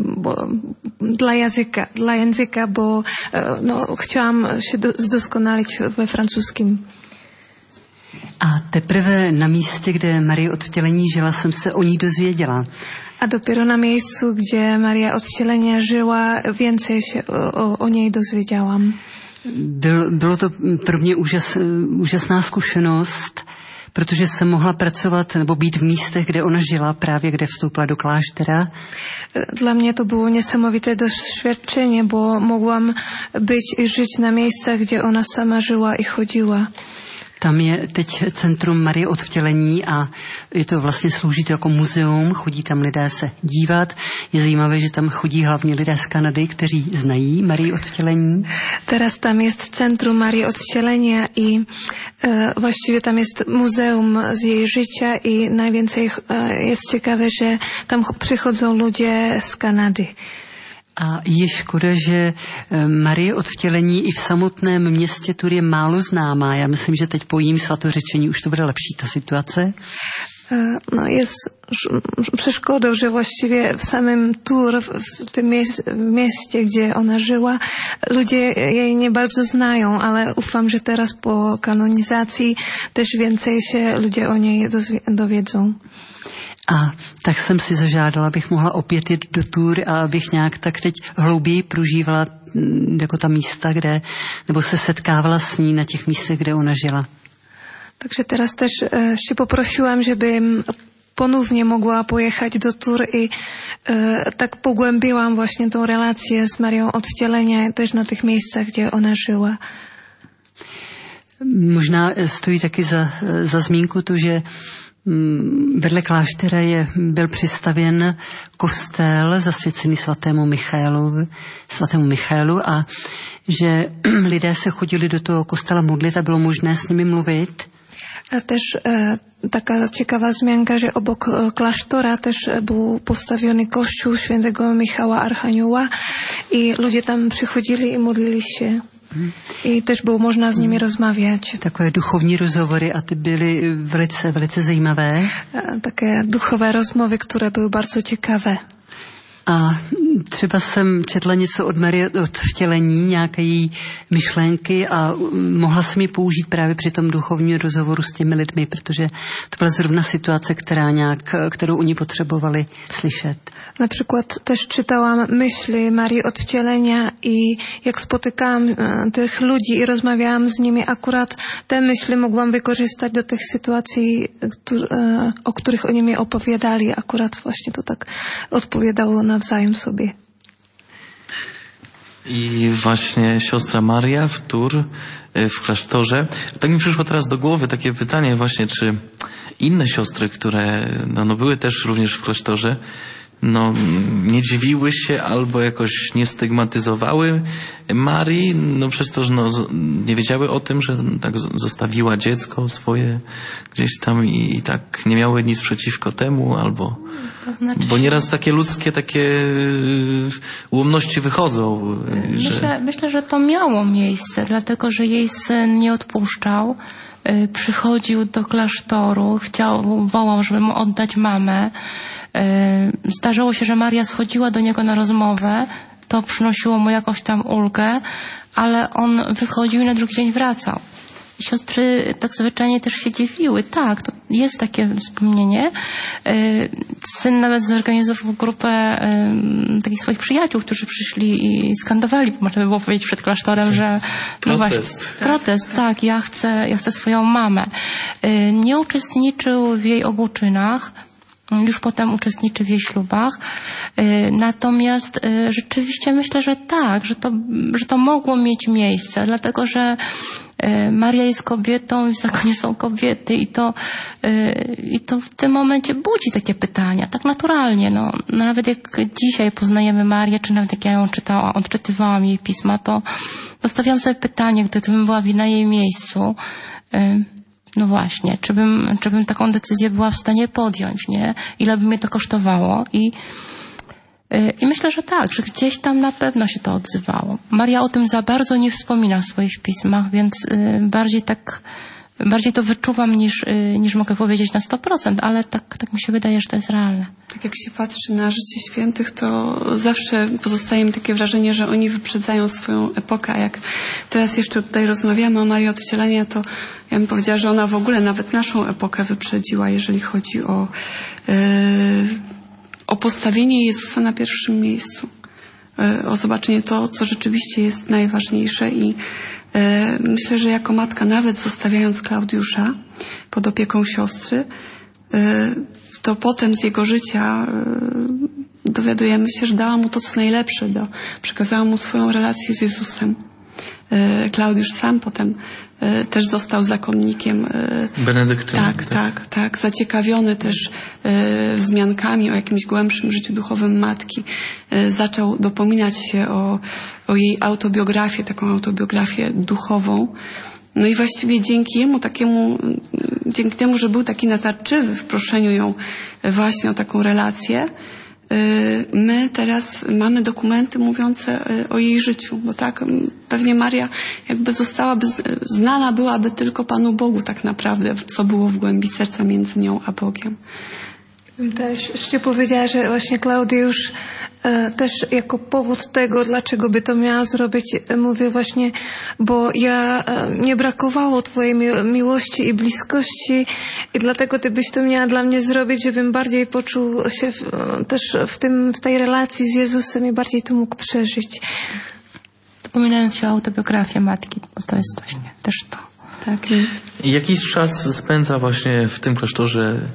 dla języka, bo chciałam się zdoskonalić we francuskim. A teprve na místě, kde Marie od Vtělení žila, jsem se o ní dozvěděla. A dopiero na miejscu, gdzie Maria od Wcielenia żyła, więcej się o niej dozwiedziałam. Bylo to pro mě úžasná zkušenost, protože jsem mohla pracovat nebo být v místech, kde ona žila, právě kde vstoupila do kláštera. Dla mnie to było niesamowite doświadczenie, bo mogłam być i żyć na miejscach, gdzie ona sama żyła i chodziła. Tam je teď Centrum Marie od Vtělení a je to vlastně slouží to jako muzeum, chodí tam lidé se dívat. Je zajímavé, že tam chodí hlavně lidé z Kanady, kteří znají Marii od Vtělení. Teraz tam jest Centrum Marii od Wcielenia i właściwie tam jest muzeum z jej życia i najwięcej jest ciekawe, że tam przychodzą ludzie z Kanady. A je škoda, že Marie od Vtělení i v samotném městě Tours je málo známá. Já myslím, že teď po jím svatořečení už to bude lepší, ta situace. No jest przeszkodą, że właściwie w samym Tours, w tym mieście, gdzie ona żyła, ludzie jej nie bardzo znają, ale ufam, że teraz po kanonizacji też więcej się ludzie o niej dowiedzą. A tak jsem si zažádala, abych mohla opět jít do Tours a abych nějak tak teď hlouběji prožívala jako ta místa, kde, nebo se setkávala s ní na těch místech, kde ona žila. Także teraz też się poprosiłam, żebym ponownie mogła pojechać do Tours i tak pogłębiłam właśnie tą relację z Marią Odwcielenia też na tych miejscach, gdzie ona żyła. Možná stojí taky za zmínku to, že vedle kláštera byl přistavěn kostel zasvěcený svatému Michaelu a že lidé se chodili do toho kostela modlit a bylo možné s nimi mluvit. A też taka ciekawa wzmianka, że obok klasztora też był postawiony kościół świętego Michała Archanioła i ludzie tam przychodzili i modlili się. I też było można z nimi rozmawiać. Takové duchovní rozhovory a ty byly velice zajímavé. Takie duchowe rozmowy, które były bardzo ciekawe. A třeba jsem četla něco od Marie od vtělení, nějaké její myšlenky a mohla jsem ji použít právě při tom duchovním rozhovoru s těmi lidmi, protože to byla zrovna situace, kterou oni potřebovali slyšet. Na przykład też czytałam myśli Marii Odwcielenia i jak spotykałam tych ludzi i rozmawiałam z nimi, akurat te myśli mogłam wykorzystać do tych sytuacji, o których oni mi opowiadali. Akurat właśnie to tak odpowiadało nawzajem sobie. I właśnie siostra Maria w Tours, w klasztorze. Tak mi przyszło teraz do głowy takie pytanie właśnie, czy inne siostry, które były też również w klasztorze, nie dziwiły się albo jakoś nie stygmatyzowały Marii, przez to, że nie wiedziały o tym, że tak zostawiła dziecko swoje gdzieś tam i tak nie miały nic przeciwko temu, albo... To znaczy, bo nieraz takie ludzkie ułomności wychodzą. Myślę, że to miało miejsce, dlatego że jej syn nie odpuszczał. Przychodził do klasztoru, wołał, żeby mu oddać mamę. Zdarzało się, że Maria schodziła do niego na rozmowę, to przynosiło mu jakąś tam ulgę, ale on wychodził i na drugi dzień wracał. Siostry tak zwyczajnie też się dziwiły. Tak, to jest takie wspomnienie. Syn nawet zorganizował grupę takich swoich przyjaciół, którzy przyszli i skandowali, można by było powiedzieć przed klasztorem, że protest, tak, ja chcę swoją mamę. Nie uczestniczył w jej obuczynach, już potem uczestniczy w jej ślubach. Natomiast rzeczywiście myślę, że tak, że to mogło mieć miejsce, dlatego że Maria jest kobietą i w zakonie są kobiety i to w tym momencie budzi takie pytania, tak naturalnie. Nawet jak dzisiaj poznajemy Marię, czy nawet jak ja ją odczytywałam jej pisma, to stawiam sobie pytanie, gdybym była na jej miejscu, no właśnie, czy bym taką decyzję była w stanie podjąć, nie? Ile by mnie to kosztowało? I myślę, że tak, że gdzieś tam na pewno się to odzywało. Maria o tym za bardzo nie wspomina w swoich pismach, więc bardziej to wyczuwam niż mogę powiedzieć na 100%, ale tak mi się wydaje, że to jest realne. Tak jak się patrzy na życie świętych, to zawsze pozostaje mi takie wrażenie, że oni wyprzedzają swoją epokę, a jak teraz jeszcze tutaj rozmawiamy o Marii Odwcielenia, to ja bym powiedziała, że ona w ogóle nawet naszą epokę wyprzedziła, jeżeli chodzi o postawienie Jezusa na pierwszym miejscu. O zobaczenie to, co rzeczywiście jest najważniejsze i myślę, że jako matka, nawet zostawiając Klaudiusza pod opieką siostry, to potem z jego życia dowiadujemy się, że dała mu to, co najlepsze, przekazała mu swoją relację z Jezusem. Klaudiusz sam potem też został zakonnikiem. Benedyktynem. Tak. Zaciekawiony też wzmiankami o jakimś głębszym życiu duchowym matki. Zaczął dopominać się o jej autobiografię, taką autobiografię duchową. No i właściwie dzięki temu, że był taki natarczywy w proszeniu ją właśnie o taką relację, my teraz mamy dokumenty mówiące o jej życiu, bo tak pewnie Maria jakby znana byłaby tylko Panu Bogu tak naprawdę, co było w głębi serca między nią a Bogiem. Też jeszcze powiedziała, że właśnie Klaudiusz też jako powód tego, dlaczego by to miała zrobić, mówię właśnie, bo nie brakowało Twojej miłości i bliskości i dlatego Ty byś to miała dla mnie zrobić, żebym bardziej poczuł się też w tej relacji z Jezusem i bardziej to mógł przeżyć. Dopominając się o autobiografię matki, bo to jest właśnie też to. Tak. I jakiś czas spędza właśnie w tym klasztorze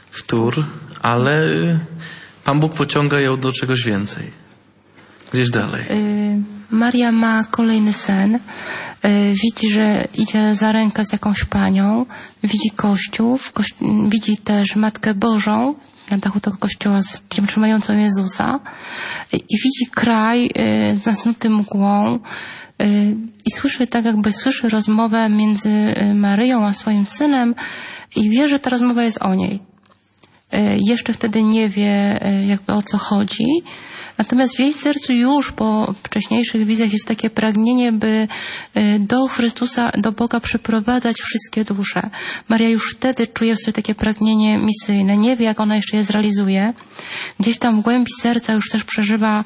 w Tours, ale Pan Bóg pociąga ją do czegoś więcej. Gdzieś dalej. Maria ma kolejny sen. Widzi, że idzie za rękę z jakąś panią. Widzi kościół. Widzi też Matkę Bożą na dachu tego kościoła trzymającą Jezusa. I widzi kraj zasnuty mgłą. I słyszy, tak jakby słyszy rozmowę między Maryją a swoim synem i wie, że ta rozmowa jest o niej. Jeszcze wtedy nie wie jakby o co chodzi. Natomiast w jej sercu już po wcześniejszych wizjach jest takie pragnienie, by do Chrystusa, do Boga przyprowadzać wszystkie dusze. Maria już wtedy czuje w sobie takie pragnienie misyjne. Nie wie, jak ona jeszcze je zrealizuje. Gdzieś tam w głębi serca już też przeżywa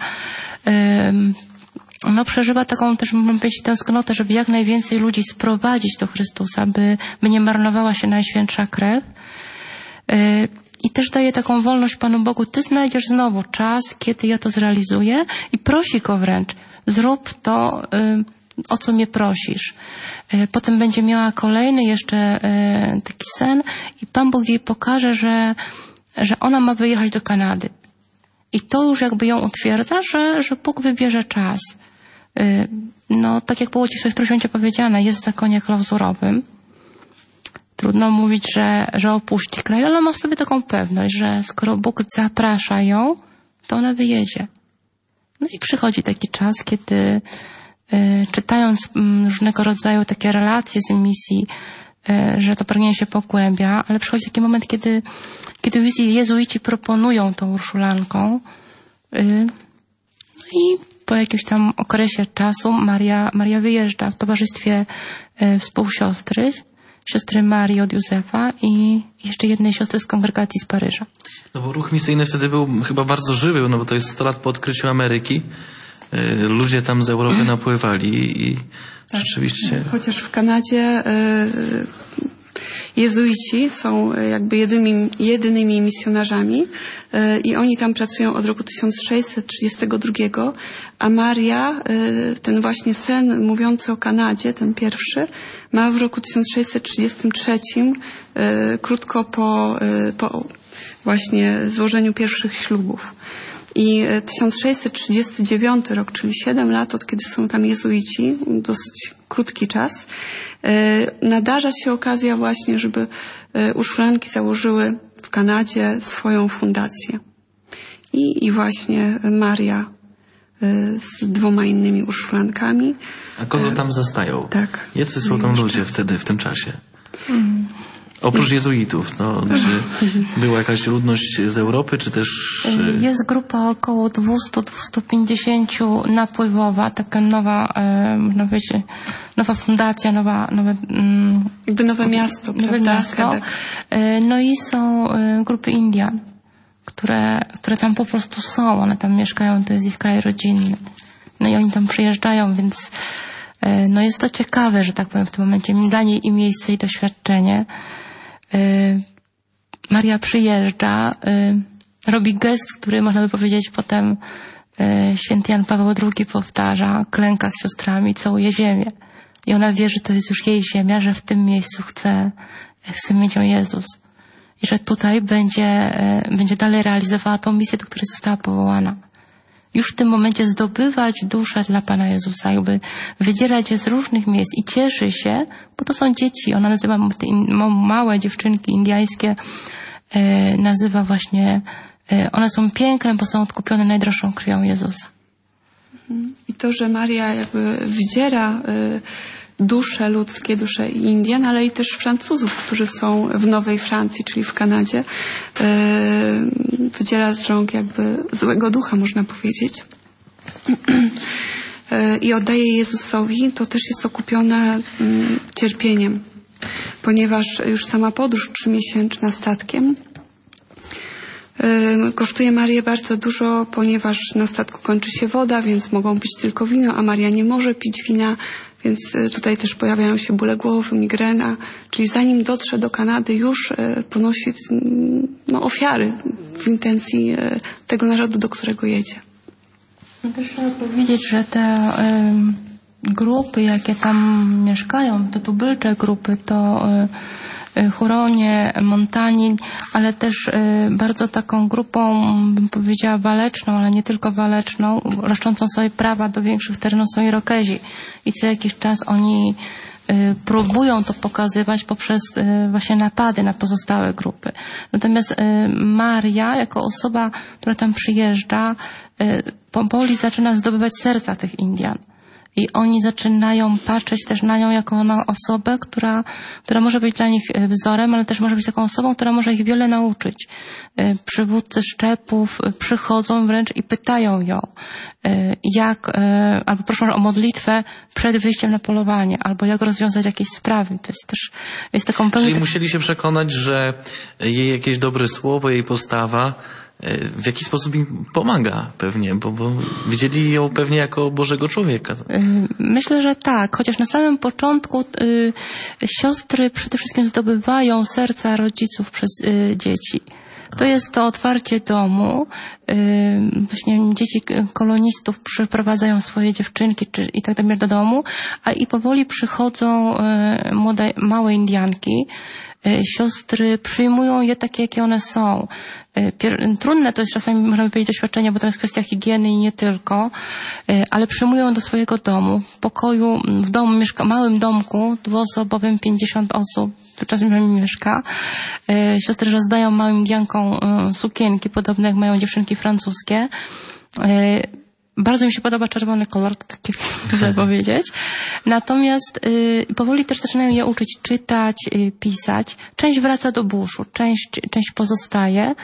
taką też, można powiedzieć, tęsknotę, żeby jak najwięcej ludzi sprowadzić do Chrystusa, by nie marnowała się Najświętsza Krew. I też daje taką wolność Panu Bogu. Ty znajdziesz znowu czas, kiedy ja to zrealizuję, i prosi Go wręcz. Zrób to, o co mnie prosisz. Potem będzie miała kolejny jeszcze taki sen i Pan Bóg jej pokaże, że ona ma wyjechać do Kanady. I to już jakby ją utwierdza, że Bóg wybierze czas. No, tak jak było Ci w Trójświęcie święcie powiedziane, jest w zakonie klauzurowym. Trudno mówić, że opuści kraj, ale ma w sobie taką pewność, że skoro Bóg zaprasza ją, to ona wyjedzie. No i przychodzi taki czas, kiedy czytając różnego rodzaju takie relacje z misji, że to pragnienie się pogłębia, ale przychodzi taki moment, kiedy jezuici proponują tą Urszulanką. No i po jakimś tam okresie czasu Maria wyjeżdża w towarzystwie współsiostry, siostry Marii od Józefa i jeszcze jednej siostry z kongregacji z Paryża. No bo ruch misyjny wtedy był chyba bardzo żywy, no bo to jest 100 lat po odkryciu Ameryki. Ludzie tam z Europy napływali i tak, rzeczywiście... Chociaż w Kanadzie jezuici są jakby jedynymi misjonarzami i oni tam pracują od roku 1632, a Maria, ten właśnie sen mówiący o Kanadzie, ten pierwszy, ma w roku 1633, krótko po właśnie złożeniu pierwszych ślubów. I 1639 rok, czyli 7 lat, od kiedy są tam jezuici, dosyć krótki czas, nadarza się okazja właśnie, żeby Urszulanki założyły w Kanadzie swoją fundację. I właśnie Maria z 2 innymi Urszulankami. A kogo tam zastają? Tak. Jacy są tam ludzie wtedy, w tym czasie? Oprócz jezuitów, to czy była jakaś ludność z Europy, czy też... Jest grupa około 200-250 napływowa, taka nowa, można powiedzieć, nowa fundacja, jakby nowe miasto, nowe prawda? miasto. No i są grupy Indian, które tam po prostu są, one tam mieszkają, to jest ich kraj rodzinny. No i oni tam przyjeżdżają, więc no jest to ciekawe, że tak powiem, w tym momencie dla niej i miejsce, i doświadczenie. Maria przyjeżdża, robi gest, który można by powiedzieć potem święty Jan Paweł II powtarza, klęka z siostrami, całuje ziemię. I ona wie, że to jest już jej ziemia, że w tym miejscu chce mieć ją Jezus. I że tutaj będzie dalej realizowała tą misję, do której została powołana. Już w tym momencie zdobywać duszę dla Pana Jezusa, jakby wydzierać je z różnych miejsc i cieszy się, bo to są dzieci. Ona nazywa małe dziewczynki indyjskie, nazywa właśnie, one są piękne, bo są odkupione najdroższą krwią Jezusa. I to, że Maria jakby wydziera dusze ludzkie, dusze Indian, ale i też Francuzów, którzy są w Nowej Francji, czyli w Kanadzie, wydziela z rąk jakby złego ducha, można powiedzieć. I oddaje Jezusowi, to też jest okupione cierpieniem, ponieważ już sama podróż 3-miesięczna statkiem kosztuje Marię bardzo dużo, ponieważ na statku kończy się woda, więc mogą pić tylko wino, a Maria nie może pić wina, więc tutaj też pojawiają się bóle głowy, migrena, czyli zanim dotrze do Kanady, już ponosi ofiary w intencji tego narodu, do którego jedzie. No też trzeba powiedzieć, że te grupy, jakie tam mieszkają, te tubylcze grupy, to Huronie, Montani, ale też bardzo taką grupą, bym powiedziała, waleczną, ale nie tylko waleczną, roszczącą sobie prawa do większych terenów są Irokezi. I co jakiś czas oni próbują to pokazywać poprzez właśnie napady na pozostałe grupy. Natomiast Maria, jako osoba, która tam przyjeżdża, powoli zaczyna zdobywać serca tych Indian. I oni zaczynają patrzeć też na nią jako na osobę, która może być dla nich wzorem, ale też może być taką osobą, która może ich wiele nauczyć. Przywódcy szczepów przychodzą wręcz i pytają ją, albo proszą o modlitwę przed wyjściem na polowanie, albo jak rozwiązać jakieś sprawy. To jest też taką Czyli musieli się przekonać, że jej jakieś dobre słowo, jej postawa w jakiś sposób im pomaga pewnie, bo widzieli ją pewnie jako Bożego człowieka. Myślę, że tak. Chociaż na samym początku siostry przede wszystkim zdobywają serca rodziców przez dzieci. To jest to otwarcie domu. Właśnie dzieci kolonistów przyprowadzają swoje dziewczynki i tak dalej do domu, i powoli przychodzą małe Indianki. Siostry przyjmują je takie, jakie one są. Trudne to jest czasami, możemy powiedzieć, doświadczenie, bo to jest kwestia higieny i nie tylko, ale przyjmują do swojego domu, pokoju, w domu, małym domku, dwuosobowym, 50 osób, czasem mieszka. Siostry rozdają małym Indiankom sukienki, podobne jak mają dziewczynki francuskie. Bardzo mi się podoba czerwony kolor, to takie muszę powiedzieć. Natomiast powoli też zaczynają je uczyć czytać, pisać. Część wraca do buszu, część pozostaje.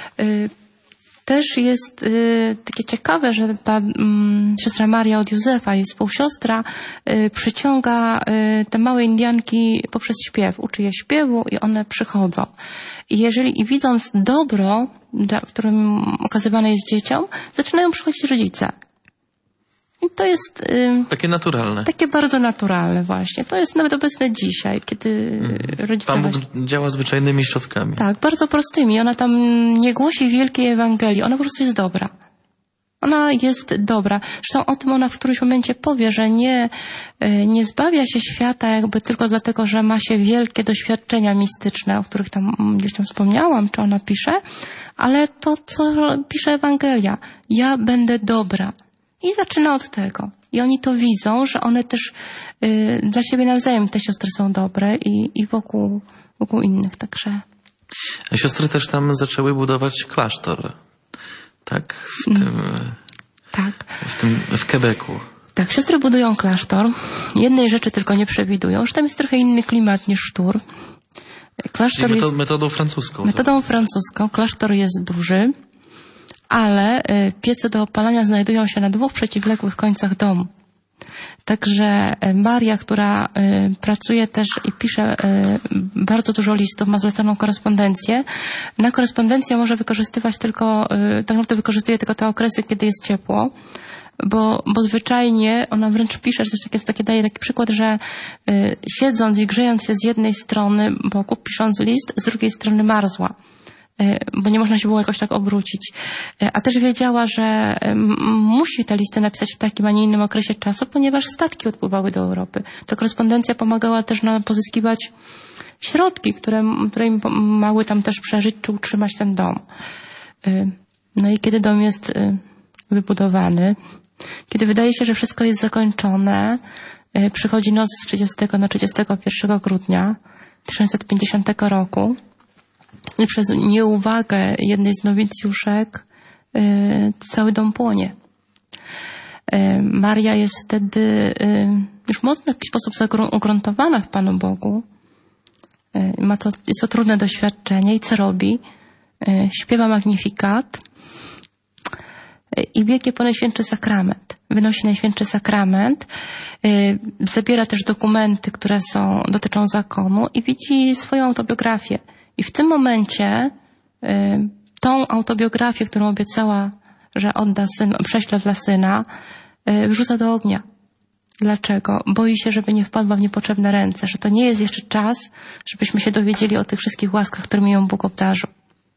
Też jest takie ciekawe, że ta siostra Maria od Józefa, jej współsiostra, przyciąga te małe Indianki poprzez śpiew. Uczy je śpiewu i one przychodzą. I widząc dobro, którym okazywane jest dzieciom, zaczynają przychodzić rodzice. I to jest... takie naturalne. Takie bardzo naturalne właśnie. To jest nawet obecne dzisiaj, kiedy rodzice... Pan Bóg działa zwyczajnymi środkami. Tak, bardzo prostymi. Ona tam nie głosi wielkiej Ewangelii. Ona po prostu jest dobra. Ona jest dobra. Zresztą o tym ona w którymś momencie powie, że nie zbawia się świata jakby tylko dlatego, że ma się wielkie doświadczenia mistyczne, o których tam gdzieś tam wspomniałam, czy ona pisze, ale to, co pisze Ewangelia. Ja będę dobra. I zaczyna od tego. I oni to widzą, że one też dla siebie nawzajem te siostry są dobre i wokół innych, także... A siostry też tam zaczęły budować klasztor. Tak? W Quebecu. Tak, siostry budują klasztor. Jednej rzeczy tylko nie przewidują, że tam jest trochę inny klimat niż Sztur. Klasztor czyli jest metodą francuską. Metodą francuską. Klasztor jest duży, ale piece do opalania znajdują się na 2 przeciwległych końcach domu. Także Maria, która pracuje też i pisze bardzo dużo listów, ma zleconą korespondencję. Na korespondencję może wykorzystywać tylko, tak naprawdę wykorzystuje tylko te okresy, kiedy jest ciepło, bo zwyczajnie ona wręcz pisze, że daje taki przykład, że siedząc i grzejąc się z jednej strony boku, pisząc list, z drugiej strony marzła, bo nie można się było jakoś tak obrócić. A też wiedziała, że musi te listy napisać w takim, a nie innym okresie czasu, ponieważ statki odpływały do Europy. To korespondencja pomagała też pozyskiwać środki, które im pomagały tam też przeżyć, czy utrzymać ten dom. No i kiedy dom jest wybudowany, kiedy wydaje się, że wszystko jest zakończone, przychodzi noc z 30 na 31 grudnia 1950 roku, i przez nieuwagę jednej z nowicjuszek cały dom płonie. Maria jest wtedy już mocno w jakiś sposób ugruntowana w Panu Bogu. Jest to trudne doświadczenie i co robi? Śpiewa Magnifikat i biegnie po Najświętszy Sakrament. Wynosi Najświętszy Sakrament, zabiera też dokumenty, które dotyczą zakonu i widzi swoją autobiografię. I w tym momencie tą autobiografię, którą obiecała, że prześle dla syna, wrzuca do ognia. Dlaczego? Boi się, żeby nie wpadła w niepotrzebne ręce, że to nie jest jeszcze czas, żebyśmy się dowiedzieli o tych wszystkich łaskach, którymi ją Bóg obdarzył.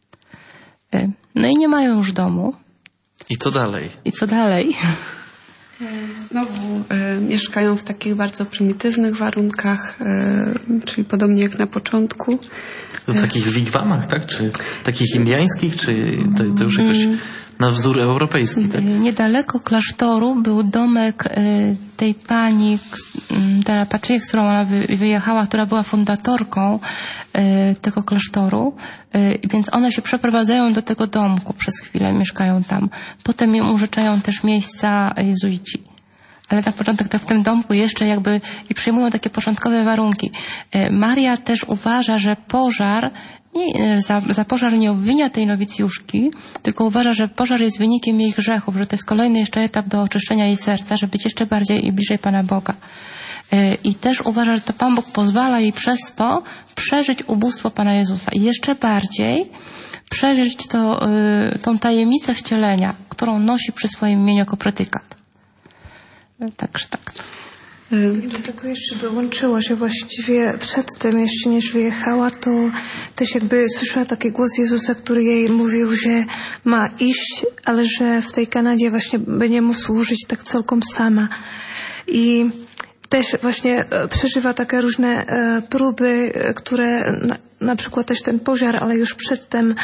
No i nie mają już domu. I co dalej? I co dalej? Znowu mieszkają w takich bardzo prymitywnych warunkach, czyli podobnie jak na początku. W takich wigwamach, tak? Czy takich indiańskich, czy to już jakoś na wzór europejski, tak? Niedaleko klasztoru był domek tej pani, tej patrii, z którą ona wyjechała, która była fundatorką tego klasztoru, więc one się przeprowadzają do tego domku przez chwilę, mieszkają tam. Potem im użyczają też miejsca jezuici. Ale na początek to w tym domku jeszcze jakby i przyjmują takie początkowe warunki. Maria też uważa, że pożar, za pożar nie obwinia tej nowicjuszki, tylko uważa, że pożar jest wynikiem jej grzechów, że to jest kolejny jeszcze etap do oczyszczenia jej serca, żeby być jeszcze bardziej i bliżej Pana Boga. I też uważa, że to Pan Bóg pozwala jej przez to przeżyć ubóstwo Pana Jezusa i jeszcze bardziej przeżyć tą tajemnicę wcielenia, którą nosi przy swoim imieniu jako predykat. Także tak. Do tego jeszcze dołączyło, że właściwie przedtem, jeszcze niż wyjechała, to też jakby słyszała taki głos Jezusa, który jej mówił, że ma iść, ale że w tej Kanadzie właśnie będzie mu służyć tak całkiem sama. I też właśnie przeżywa takie różne próby, które na przykład też ten pożar, ale już przedtem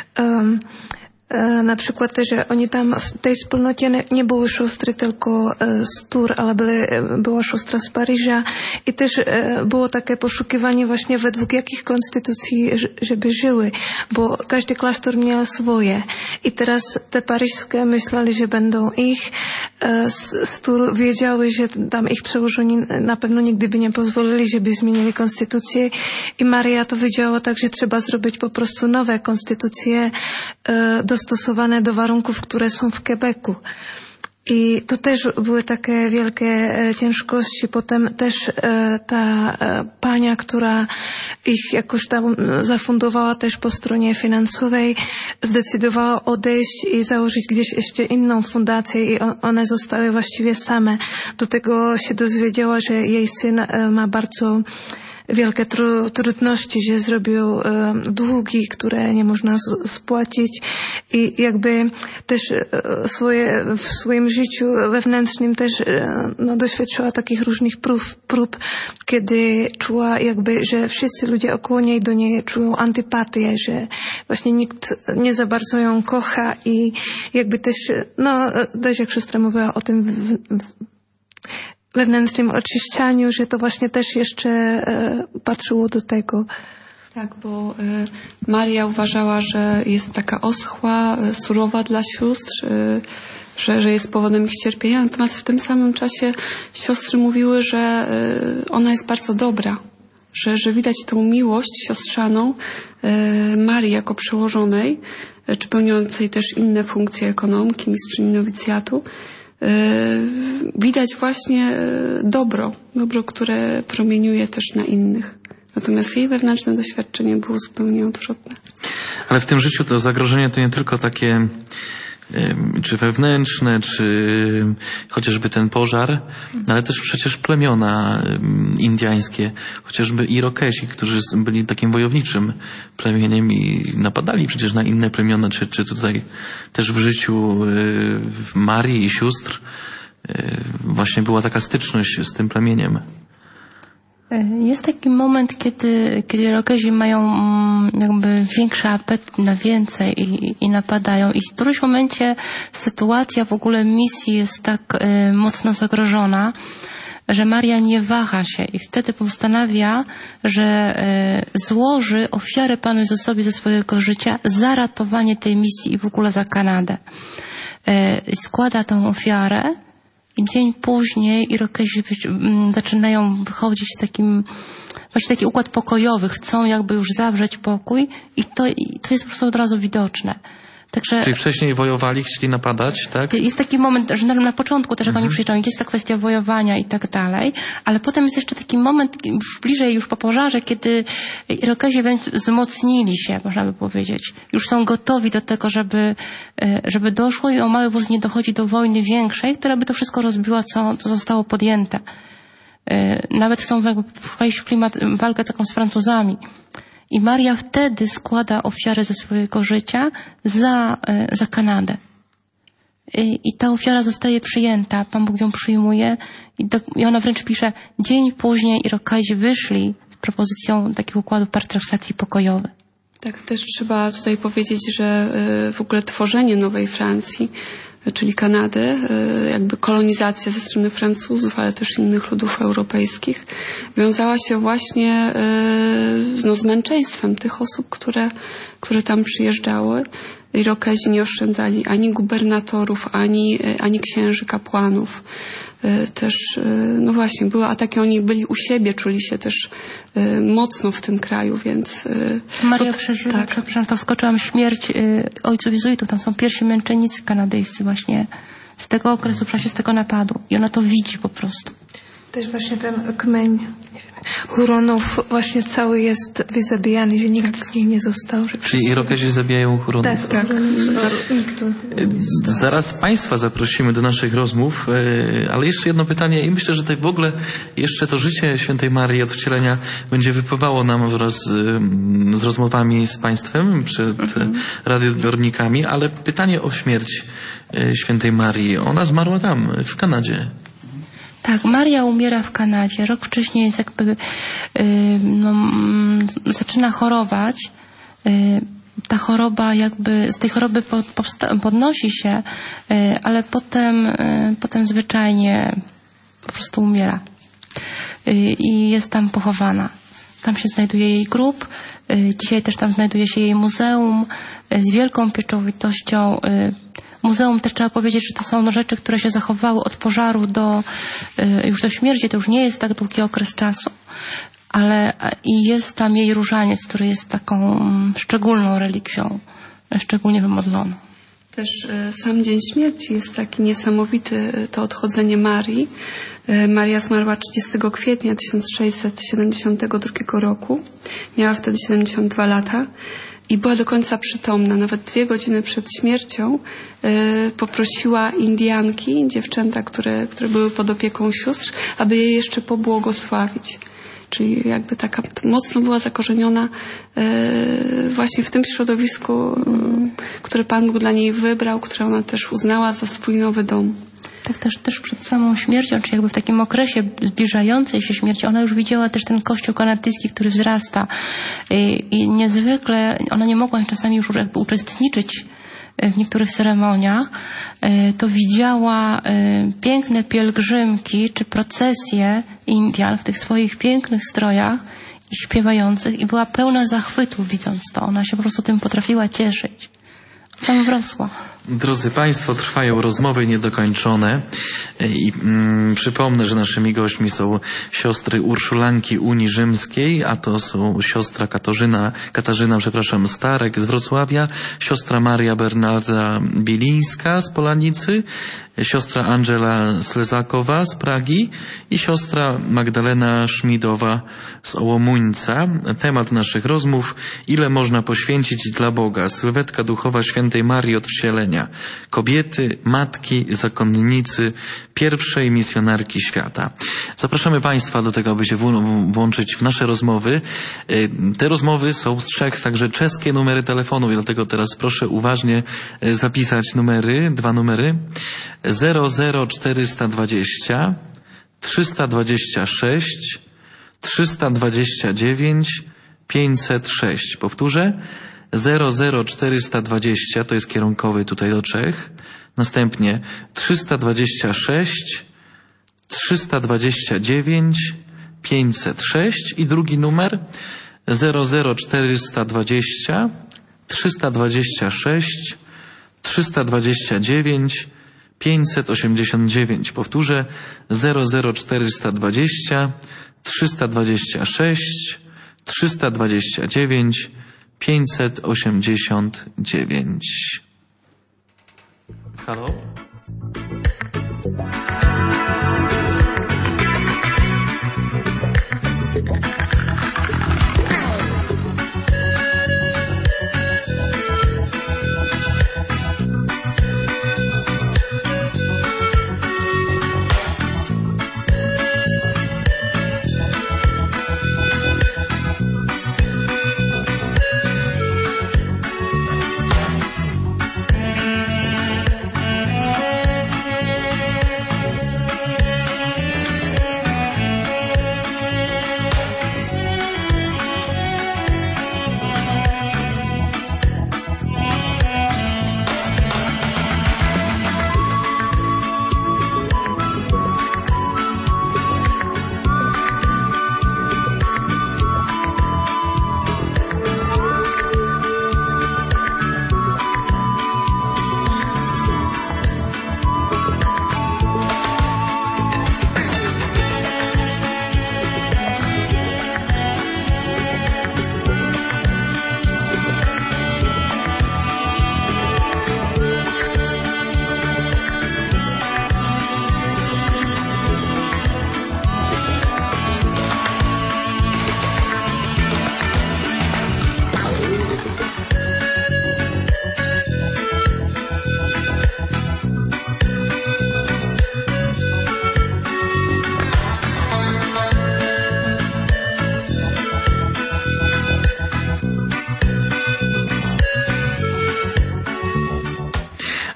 na przykład też, że oni tam w tej wspólnocie nie były siostry tylko z Tours, ale była siostra z Paryża i też było takie poszukiwanie właśnie według jakich konstytucji żeby żyły, bo każdy klasztor miał swoje i teraz te paryżskie myśleli, że będą ich, z Tours wiedziały, że tam ich przełożeni na pewno nigdy by nie pozwolili, żeby zmienili konstytucję i Maria to wiedziała tak, że trzeba zrobić po prostu nowe konstytucje dostosowane do warunków, które są w Quebecu. I to też były takie wielkie ciężkości. Potem też ta pania, która ich jakoś tam zafundowała też po stronie finansowej, zdecydowała odejść i założyć gdzieś jeszcze inną fundację i one zostały właściwie same. Do tego się dowiedziała, że jej syn ma bardzo wielkie trudności, że zrobił długi, które nie można spłacić i jakby też w swoim życiu wewnętrznym też doświadczyła takich różnych prób, kiedy czuła jakby, że wszyscy ludzie około niej do niej czują antypatię, że właśnie nikt nie za bardzo ją kocha i jakby też, też jak siostra mówiła o tym wewnętrznym oczyszczaniu, że to właśnie też jeszcze patrzyło do tego. Tak, bo Maria uważała, że jest taka oschła, surowa dla sióstr, że jest powodem ich cierpienia, natomiast w tym samym czasie siostry mówiły, że ona jest bardzo dobra, że widać tą miłość siostrzaną Marii jako przełożonej, czy pełniącej też inne funkcje ekonomki, mistrzyni nowicjatu. Widać właśnie dobro, które promieniuje też na innych. Natomiast jej wewnętrzne doświadczenie było zupełnie odwrotne. Ale w tym życiu to zagrożenie to nie tylko takie czy wewnętrzne, czy chociażby ten pożar, ale też przecież plemiona indiańskie, chociażby Irokezi, którzy byli takim wojowniczym plemieniem i napadali przecież na inne plemiona, czy tutaj też w życiu Marii i sióstr właśnie była taka styczność z tym plemieniem. Jest taki moment, kiedy Irokezi mają jakby większy apetyt na więcej i napadają. I w którymś momencie sytuacja w ogóle misji jest tak mocno zagrożona, że Maria nie waha się i wtedy postanawia, że złoży ofiarę Panu Jezusowi ze swojego życia za ratowanie tej misji i w ogóle za Kanadę. Składa tą ofiarę. I dzień później Irokezi zaczynają wychodzić z takim, właśnie taki układ pokojowy, chcą jakby już zawrzeć pokój i to jest po prostu od razu widoczne. Także czyli wcześniej wojowali, chcieli napadać, tak? Jest taki moment, że na początku też jak oni przyjeżdżają, jest ta kwestia wojowania i tak dalej, ale potem jest jeszcze taki moment już bliżej, już po pożarze, kiedy Irokezi wzmocnili się, można by powiedzieć. Już są gotowi do tego, żeby doszło i o mały wóz nie dochodzi do wojny większej, która by to wszystko rozbiła, co zostało podjęte. Nawet chcą wchodzić w klimat, walkę taką z Francuzami. I Maria wtedy składa ofiarę ze swojego życia za Kanadę. I ta ofiara zostaje przyjęta, Pan Bóg ją przyjmuje i ona wręcz pisze, dzień później Irokezi wyszli z propozycją takiego układu pertraktacji pokojowej. Tak, też trzeba tutaj powiedzieć, że w ogóle tworzenie nowej Francji, czyli Kanady, jakby kolonizacja ze strony Francuzów, ale też innych ludów europejskich, wiązała się właśnie z męczeństwem tych osób, które tam przyjeżdżały. Irokezi nie oszczędzali ani gubernatorów, ani księży, kapłanów. Też, no właśnie, były ataki, oni byli u siebie, czuli się też mocno w tym kraju, więc... Maria przeżyła, tak. Przepraszam, to wskoczyłam, śmierć ojców jezuitów. Tam są pierwsi męczennicy kanadyjscy właśnie z tego okresu, w czasie z tego napadu. I ona to widzi po prostu. Też właśnie ten kmień Huronów właśnie cały jest wyzabijany, że nikt z nich nie został. Czyli Irokezi zabijają Huronów? Tak. Nikt Zaraz Państwa zaprosimy do naszych rozmów, ale jeszcze jedno pytanie i myślę, że tutaj w ogóle jeszcze to życie świętej Marii od Wcielenia będzie wypływało nam wraz z rozmowami z Państwem przed radioodbiornikami, ale pytanie o śmierć świętej Marii. Ona zmarła tam, w Kanadzie. Tak, Maria umiera w Kanadzie. Rok wcześniej jest jakby, zaczyna chorować. Ta choroba jakby, z tej choroby podnosi się, ale potem zwyczajnie po prostu umiera. I jest tam pochowana. Tam się znajduje jej grób. Dzisiaj też tam znajduje się jej muzeum z wielką pieczołowitością. Muzeum też trzeba powiedzieć, że to są rzeczy, które się zachowały od pożaru już do śmierci. To już nie jest tak długi okres czasu. Ale i jest tam jej różaniec, który jest taką szczególną relikwią, szczególnie wymodloną. Też sam dzień śmierci jest taki niesamowity, to odchodzenie Marii. Maria zmarła 30 kwietnia 1672 roku. Miała wtedy 72 lata. I była do końca przytomna. Nawet 2 godziny przed śmiercią poprosiła Indianki, dziewczęta, które były pod opieką sióstr, aby jej jeszcze pobłogosławić. Czyli jakby taka mocno była zakorzeniona właśnie w tym środowisku, które Pan Bóg dla niej wybrał, które ona też uznała za swój nowy dom. Tak też przed samą śmiercią, czy jakby w takim okresie zbliżającej się śmierci, ona już widziała też ten kościół kanadyjski, który wzrasta i niezwykle, ona nie mogła czasami już jakby uczestniczyć w niektórych ceremoniach, to widziała piękne pielgrzymki czy procesje Indian w tych swoich pięknych strojach i śpiewających i była pełna zachwytu widząc to. Ona się po prostu tym potrafiła cieszyć. Tam wrosła. Drodzy Państwo, trwają rozmowy niedokończone i przypomnę, że naszymi gośćmi są siostry Urszulanki Unii Rzymskiej, a to są siostra Katarzyna Starek z Wrocławia, siostra Maria Bernarda Bilińska z Polanicy, siostra Angela Slezakowa z Pragi i siostra Magdalena Szmidowa z Ołomuńca. Temat naszych rozmów: ile można poświęcić dla Boga? Sylwetka duchowa świętej Marii od Wcielenia. Kobiety, matki, zakonnicy, pierwszej misjonarki świata. Zapraszamy Państwa do tego, aby się włączyć w nasze rozmowy. Te rozmowy są z 3 także czeskie numery telefonów, i dlatego teraz proszę uważnie zapisać 2 numery. 00420 326 329 506. Powtórzę. 00420 to jest kierunkowy tutaj do Czech. Następnie 326 329 506 i drugi numer 00420 326 329 589. Powtórzę. 00420 326 329 589. Halo?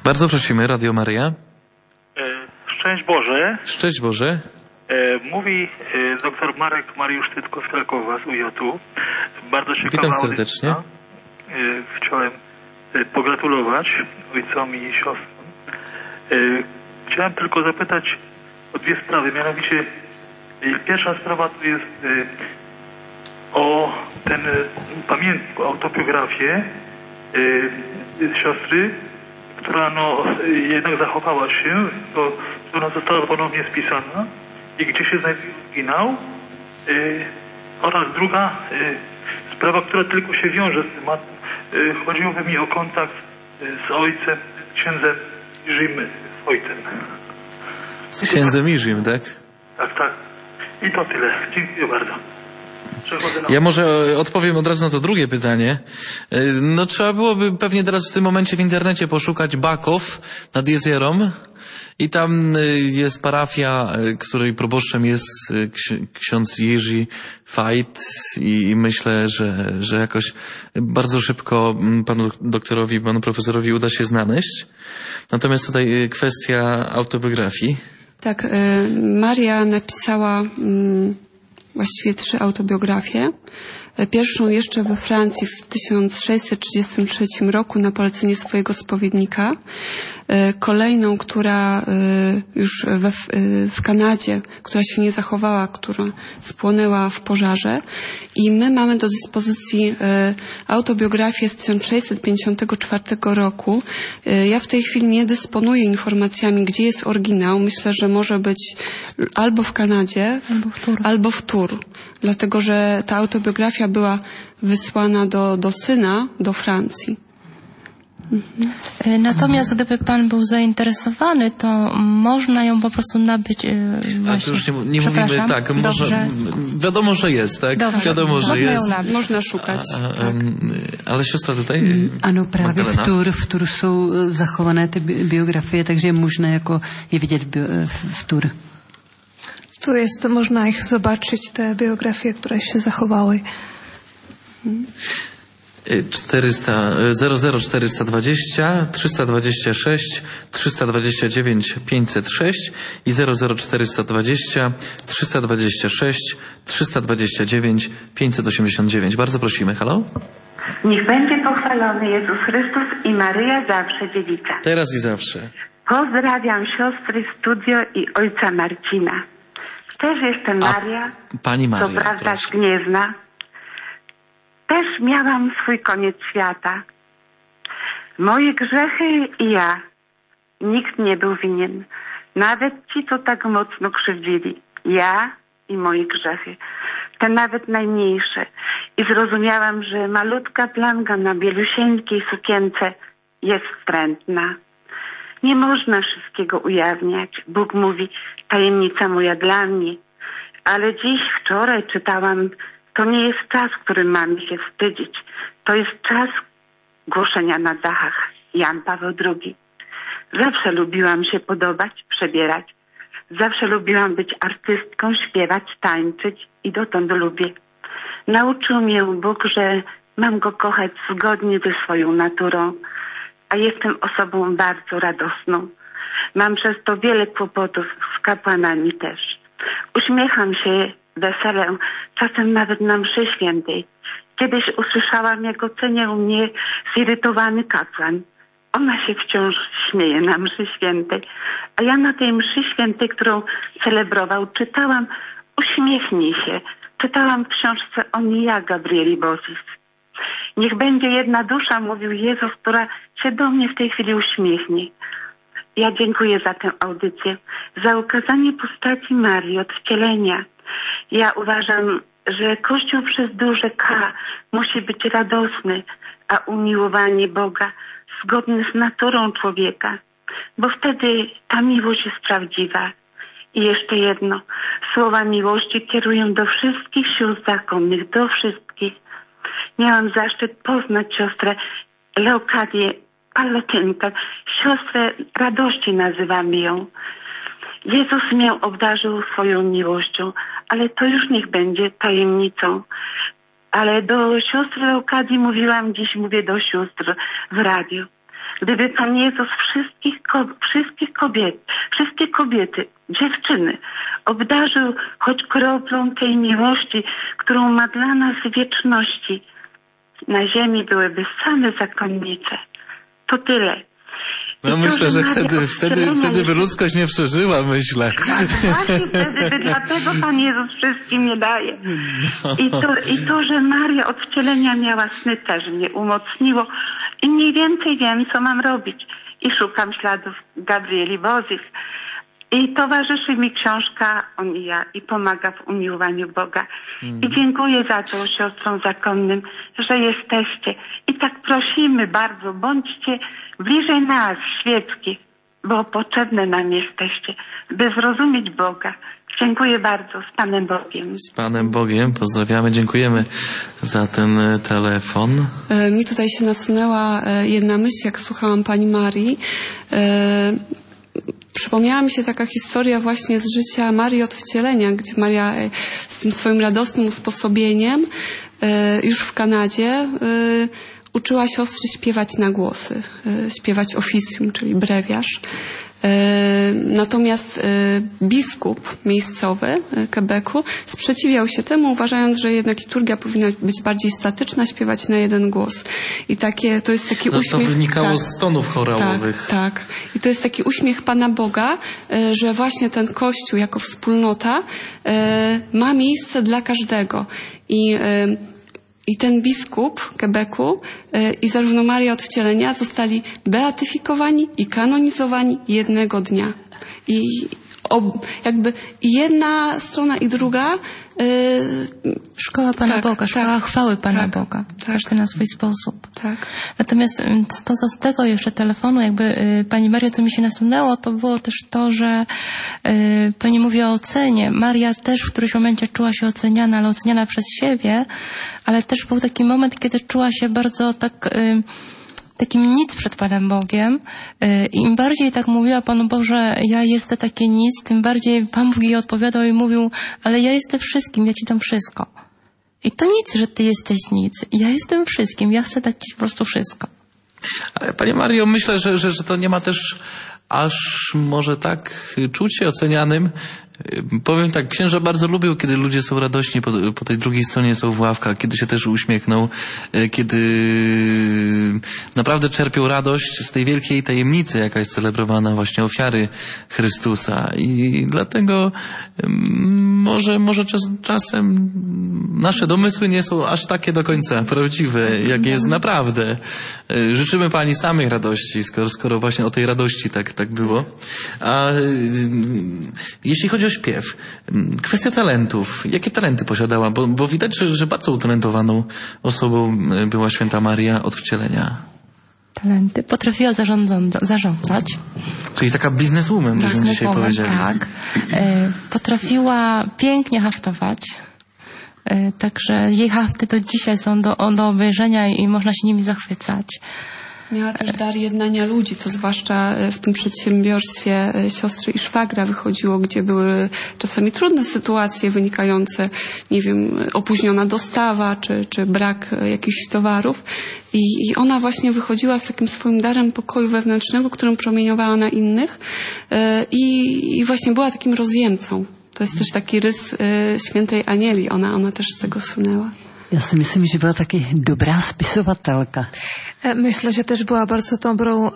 Bardzo prosimy, Radio Maryja. Szczęść Boże. Szczęść Boże. Mówi dr Marek Mariusz Tytko z Krakowa, z UJ-u. Bardzo ciekawa Witam serdecznie. Chciałem pogratulować ojcom i siostrom. Chciałem tylko zapytać o dwie sprawy. Mianowicie pierwsza sprawa to jest o ten pamiętnik, autobiografię siostry, która jednak zachowała się, która została ponownie spisana i gdzie się znajduje oryginał. Oraz druga sprawa, która tylko się wiąże z tematem. Chodziłoby mi o kontakt z ojcem, księdzem Iżim Wojtem. Z księdzem Iżim, tak? Tak. I to tyle. Dziękuję bardzo. Ja może odpowiem od razu na to drugie pytanie. No trzeba byłoby pewnie teraz w tym momencie w internecie poszukać Baków nad Jezierą i tam jest parafia, której proboszczem jest ksiądz Jerzy Fajt i myślę, że jakoś bardzo szybko panu doktorowi, panu profesorowi uda się znaleźć. Natomiast tutaj kwestia autobiografii. Tak, Maria napisała właściwie 3 autobiografie. Pierwszą jeszcze we Francji w 1633 roku na polecenie swojego spowiednika. Kolejną, która już w Kanadzie, która się nie zachowała, która spłonęła w pożarze. I my mamy do dyspozycji autobiografię z 1654 roku. Ja w tej chwili nie dysponuję informacjami, gdzie jest oryginał. Myślę, że może być albo w Kanadzie, albo w Tours. Dlatego, że ta autobiografia była wysłana do syna, do Francji. Natomiast gdyby pan był zainteresowany, to można ją po prostu nabyć. A to już nie mówimy tak, wiadomo, że jest, tak? Dobrze. Wiadomo, że jest. Można szukać. Tak. Ale siostra tutaj. Ano, právě v Tours jsou zachované ty biografie, takže je možné jako je vidět v Tours. Tu jest, można ich zobaczyć, te biografie, które się zachowały. 00420 326 329 506 i 00420 326 329 589. Bardzo prosimy. Halo? Niech będzie pochwalony Jezus Chrystus i Maryja zawsze dziewica. Teraz i zawsze. Pozdrawiam siostry studio i ojca Marcina. Też jestem Maria. Pani Maria, to prawda proszę. Gniewna. Też miałam swój koniec świata. Moje grzechy i ja. Nikt nie był winien. Nawet ci, co tak mocno krzywdzili. Ja i moje grzechy. Te nawet najmniejsze. I zrozumiałam, że malutka plamka na bielusieńkiej sukience jest wstrętna. Nie można wszystkiego ujawniać. Bóg mówi, tajemnica moja dla mnie. Ale dziś, wczoraj czytałam, to nie jest czas, w którym mamy się wstydzić. To jest czas głoszenia na dachach. Jan Paweł II. Zawsze lubiłam się podobać, przebierać. Zawsze lubiłam być artystką, śpiewać, tańczyć i dotąd lubię. Nauczył mnie Bóg, że mam Go kochać zgodnie ze swoją naturą, a jestem osobą bardzo radosną. Mam przez to wiele kłopotów, z kapłanami też. Uśmiecham się, weselę, czasem nawet na mszy świętej. Kiedyś usłyszałam, jak oceniał mnie zirytowany kapłan. Ona się wciąż śmieje na mszy świętej, a ja na tej mszy świętej, którą celebrował, czytałam uśmiechnij się. Czytałam w książce o Nia Gabrieli Bosis. Niech będzie jedna dusza, mówił Jezus, która się do mnie w tej chwili uśmiechnie. Ja dziękuję za tę audycję, za ukazanie postaci Marii od wcielenia. Ja uważam, że Kościół przez duże K musi być radosny, a umiłowanie Boga zgodne z naturą człowieka, bo wtedy ta miłość jest prawdziwa. I jeszcze jedno, słowa miłości kierują do wszystkich sióstr zakonnych, do wszystkich. Miałam zaszczyt poznać siostrę Leokadię Palotynkę, siostrę radości nazywamy ją. Jezus mnie obdarzył swoją miłością, ale to już niech będzie tajemnicą. Ale do siostry Leokadii mówiłam, dziś mówię do sióstr w radiu. Gdyby Pan Jezus wszystkie kobiety, dziewczyny obdarzył choć kroplą tej miłości, którą ma dla nas w wieczności, na ziemi byłyby same zakonnice. To tyle. No myślę, że wtedy by ludzkość nie przeżyła, myślę. Właśnie wtedy, dlatego Pan Jezus wszystkim nie daje. I to, że Maria od wcielenia miała sny, też mnie umocniło. I mniej więcej wiem, co mam robić. I szukam śladów Gabrieli Bozich. I towarzyszy mi książka On i ja i pomaga w umiłowaniu Boga. I dziękuję za to siostrom zakonnym, że jesteście. I tak prosimy bardzo, bądźcie bliżej nas, świeckich, bo potrzebne nam jesteście, by zrozumieć Boga. Dziękuję bardzo. Z Panem Bogiem. Z Panem Bogiem. Pozdrawiamy. Dziękujemy za ten telefon. Mi tutaj się nasunęła jedna myśl, jak słuchałam pani Marii. Przypomniała mi się taka historia właśnie z życia Marii od wcielenia, gdzie Maria z tym swoim radosnym usposobieniem już w Kanadzie uczyła siostry śpiewać na głosy, śpiewać oficjum, czyli brewiarz. Natomiast biskup miejscowy Quebecu sprzeciwiał się temu, uważając, że jednak liturgia powinna być bardziej statyczna, śpiewać na jeden głos. I to jest taki uśmiech... To wynikało z tonów chorałowych. Tak. I to jest taki uśmiech Pana Boga, że właśnie ten Kościół jako wspólnota ma miejsce dla każdego. I ten biskup Quebecu i zarówno Maria od wcielenia zostali beatyfikowani i kanonizowani jednego dnia. I jakby jedna strona i druga... Szkoła Pana Boga, szkoła chwały Pana Boga. Każdy na swój sposób. Tak. Natomiast z tego jeszcze telefonu, jakby Pani Maria, co mi się nasunęło, to było też to, że Pani mówi o ocenie. Maria też w którymś momencie czuła się oceniana, ale oceniana przez siebie, ale też był taki moment, kiedy czuła się bardzo takim nic przed Panem Bogiem. I im bardziej tak mówiła Panu Boże, ja jestem takie nic, tym bardziej Pan Bóg jej odpowiadał i mówił, ale ja jestem wszystkim, ja Ci dam wszystko. I to nic, że Ty jesteś nic. Ja jestem wszystkim, ja chcę dać Ci po prostu wszystko. Ale Pani Mario, myślę, że to nie ma też aż może tak czuć się ocenianym. Powiem tak, księża bardzo lubią, kiedy ludzie są radośni, po tej drugiej stronie są w ławkach, kiedy się też uśmiechną, kiedy naprawdę czerpią radość z tej wielkiej tajemnicy, jaka jest celebrowana, właśnie ofiary Chrystusa. I dlatego może czasem nasze domysły nie są aż takie do końca prawdziwe, jak jest naprawdę. Życzymy Pani samej radości, skoro właśnie o tej radości tak było. A jeśli chodzi o śpiew, kwestia talentów. Jakie talenty posiadała? Bo widać, że bardzo utalentowaną osobą była święta Maria od wcielenia. Talenty. Potrafiła zarządzać. Czyli taka bizneswoman, byśmy dzisiaj powiedzieli. Tak. Potrafiła pięknie haftować. Także jej hafty do dzisiaj są do obejrzenia i można się nimi zachwycać. Miała też dar jednania ludzi, to zwłaszcza w tym przedsiębiorstwie siostry i szwagra wychodziło, gdzie były czasami trudne sytuacje wynikające, nie wiem, opóźniona dostawa, czy brak jakichś towarów. I ona właśnie wychodziła z takim swoim darem pokoju wewnętrznego, którym promieniowała na innych i właśnie była takim rozjemcą. To jest też taki rys świętej Anieli. Ona też z tego słynęła. Já si myslím, že byla taky dobrá spisovatelka. Myślę, że też była bardzo dobrą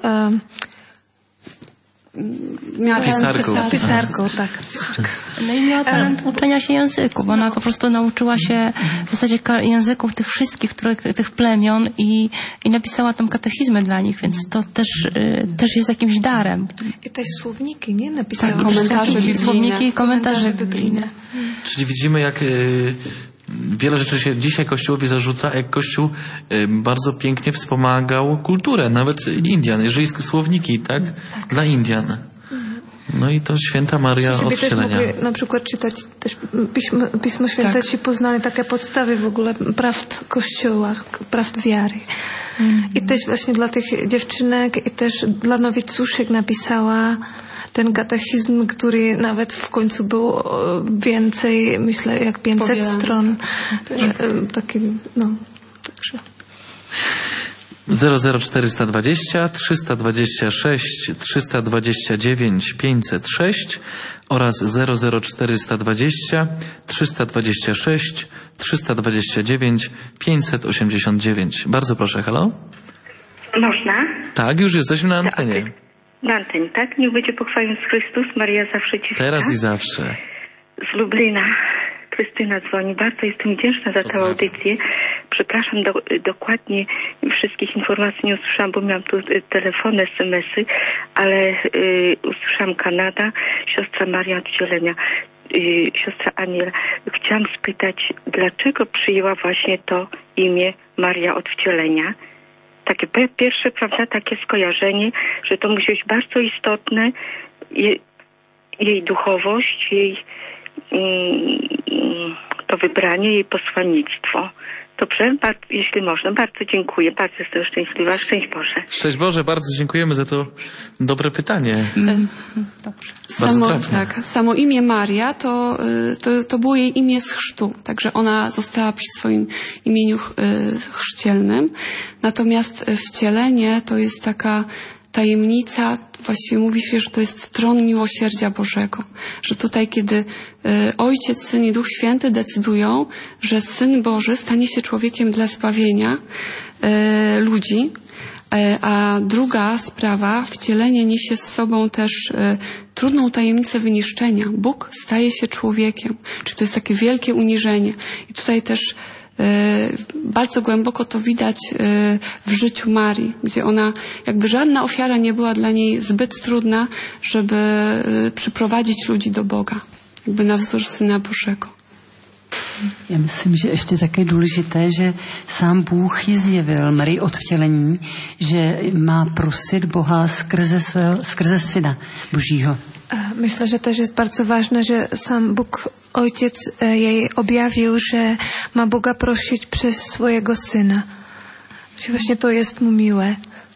pisarką, tak. No i miała talent uczenia się języków. Ona po prostu nauczyła się w zasadzie języków tych wszystkich, tych plemion i napisała tam katechizmy dla nich, więc to też jest jakimś darem. I też słowniki, nie? Napisała. Tak, komentarze biblijne. Słowniki i komentarze biblijne. Czyli widzimy, jak wiele rzeczy się dzisiaj Kościołowi zarzuca, jak Kościół bardzo pięknie wspomagał kulturę, nawet Indian, jeżeli słowniki, tak? Dla Indian. No i to święta Maria od wcielenia. Też mogli na przykład czytać też Pismo Święte, ci poznali takie podstawy w ogóle prawd Kościoła, prawd wiary. I też właśnie dla tych dziewczynek i też dla nowicuszek napisała ten katechizm, który nawet w końcu był więcej, myślę, jak 500 stron. Taki, także. 00420 326 329 506 oraz 00420 326 329 589. Bardzo proszę, halo? Można? Tak, już jesteśmy na antenie. Na antenie, tak? Niech będzie pochwalony Chrystus, Maria zawsze Ci wita. Teraz i zawsze. Z Lublina Krystyna dzwoni. Bardzo jestem wdzięczna za tę audycję. Przepraszam, dokładnie wszystkich informacji nie usłyszałam, bo miałam tu telefony, SMS-y, ale usłyszałam Kanada, siostra Maria Oddzielenia, siostra Aniela. Chciałam spytać, dlaczego przyjęła właśnie to imię Maria Oddzielenia? Takie pierwsze, prawda, takie skojarzenie, że to musi być bardzo istotne, jej duchowość, jej to wybranie, jej posłannictwo. Dobrze? Jeśli można, bardzo dziękuję. Bardzo jestem szczęśliwa. Szczęść Boże. Szczęść Boże, bardzo dziękujemy za to dobre pytanie. Dobrze. Samo imię Maria to było jej imię z chrztu, także ona została przy swoim imieniu chrzcielnym. Natomiast wcielenie to jest taka tajemnica, właściwie mówi się, że to jest tron miłosierdzia Bożego. Że tutaj, kiedy Ojciec, Syn i Duch Święty decydują, że Syn Boży stanie się człowiekiem dla zbawienia ludzi, a druga sprawa, wcielenie niesie z sobą też trudną tajemnicę wyniszczenia. Bóg staje się człowiekiem. Czyli to jest takie wielkie uniżenie. I tutaj też bardzo głęboko to widać w życiu Marii, gdzie ona, jakby żadna ofiara nie była dla niej zbyt trudna, żeby przyprowadzić ludzi do Boga, jakby na wzór Syna Božego. Já myslím, že ještě také důležité, že sám Bůh ji zjevil Marii od vtělení, že má prosit Boha skrze Syna Božího. Myślę, że też jest bardzo ważne, że sam Bóg, Ojciec jej objawił, że ma Boga prosić przez swojego Syna. Właśnie to jest mu miłe.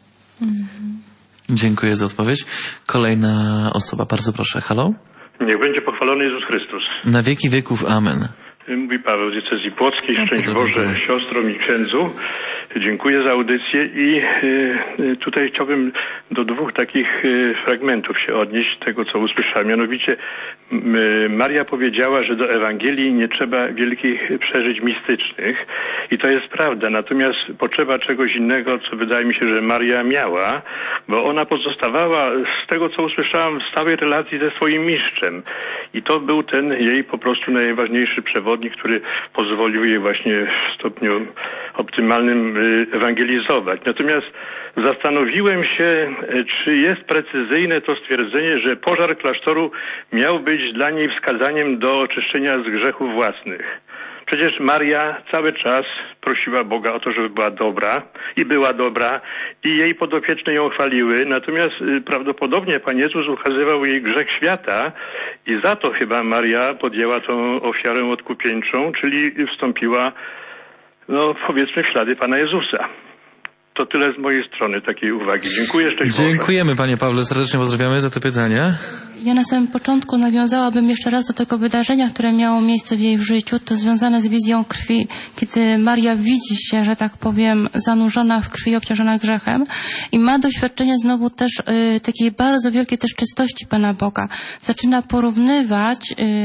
Dziękuję za odpowiedź. Kolejna osoba, bardzo proszę. Halo? Niech będzie pochwalony Jezus Chrystus. Na wieki wieków. Amen. Mówi Paweł z diecezji płockiej. Szczęść Boże siostrom i księdzu. Dziękuję za audycję i tutaj chciałbym do dwóch takich fragmentów się odnieść, tego co usłyszałem. Mianowicie Maria powiedziała, że do Ewangelii nie trzeba wielkich przeżyć mistycznych i to jest prawda. Natomiast potrzeba czegoś innego, co wydaje mi się, że Maria miała, bo ona pozostawała, z tego co usłyszałam, w stałej relacji ze swoim mistrzem. I to był ten jej po prostu najważniejszy przewodnik, który pozwolił jej właśnie w stopniu optymalnym ewangelizować. Natomiast zastanowiłem się, czy jest precyzyjne to stwierdzenie, że pożar klasztoru miał być dla niej wskazaniem do oczyszczenia z grzechów własnych. Przecież Maria cały czas prosiła Boga o to, żeby była dobra i była dobra i jej podopieczne ją chwaliły. Natomiast prawdopodobnie Pan Jezus ukazywał jej grzech świata i za to chyba Maria podjęła tą ofiarę odkupieńczą, czyli wstąpiła, no powiedzmy, w ślady Pana Jezusa. To tyle z mojej strony takiej uwagi. Dziękuję. Szczęść Boże. Dziękujemy Panie Pawle, serdecznie pozdrawiamy za te pytania. Ja na samym początku nawiązałabym jeszcze raz do tego wydarzenia, które miało miejsce w jej życiu. To związane z wizją krwi, kiedy Maria widzi się, że tak powiem, zanurzona w krwi, obciążona grzechem i ma doświadczenie znowu też takiej bardzo wielkiej też czystości Pana Boga. Zaczyna porównywać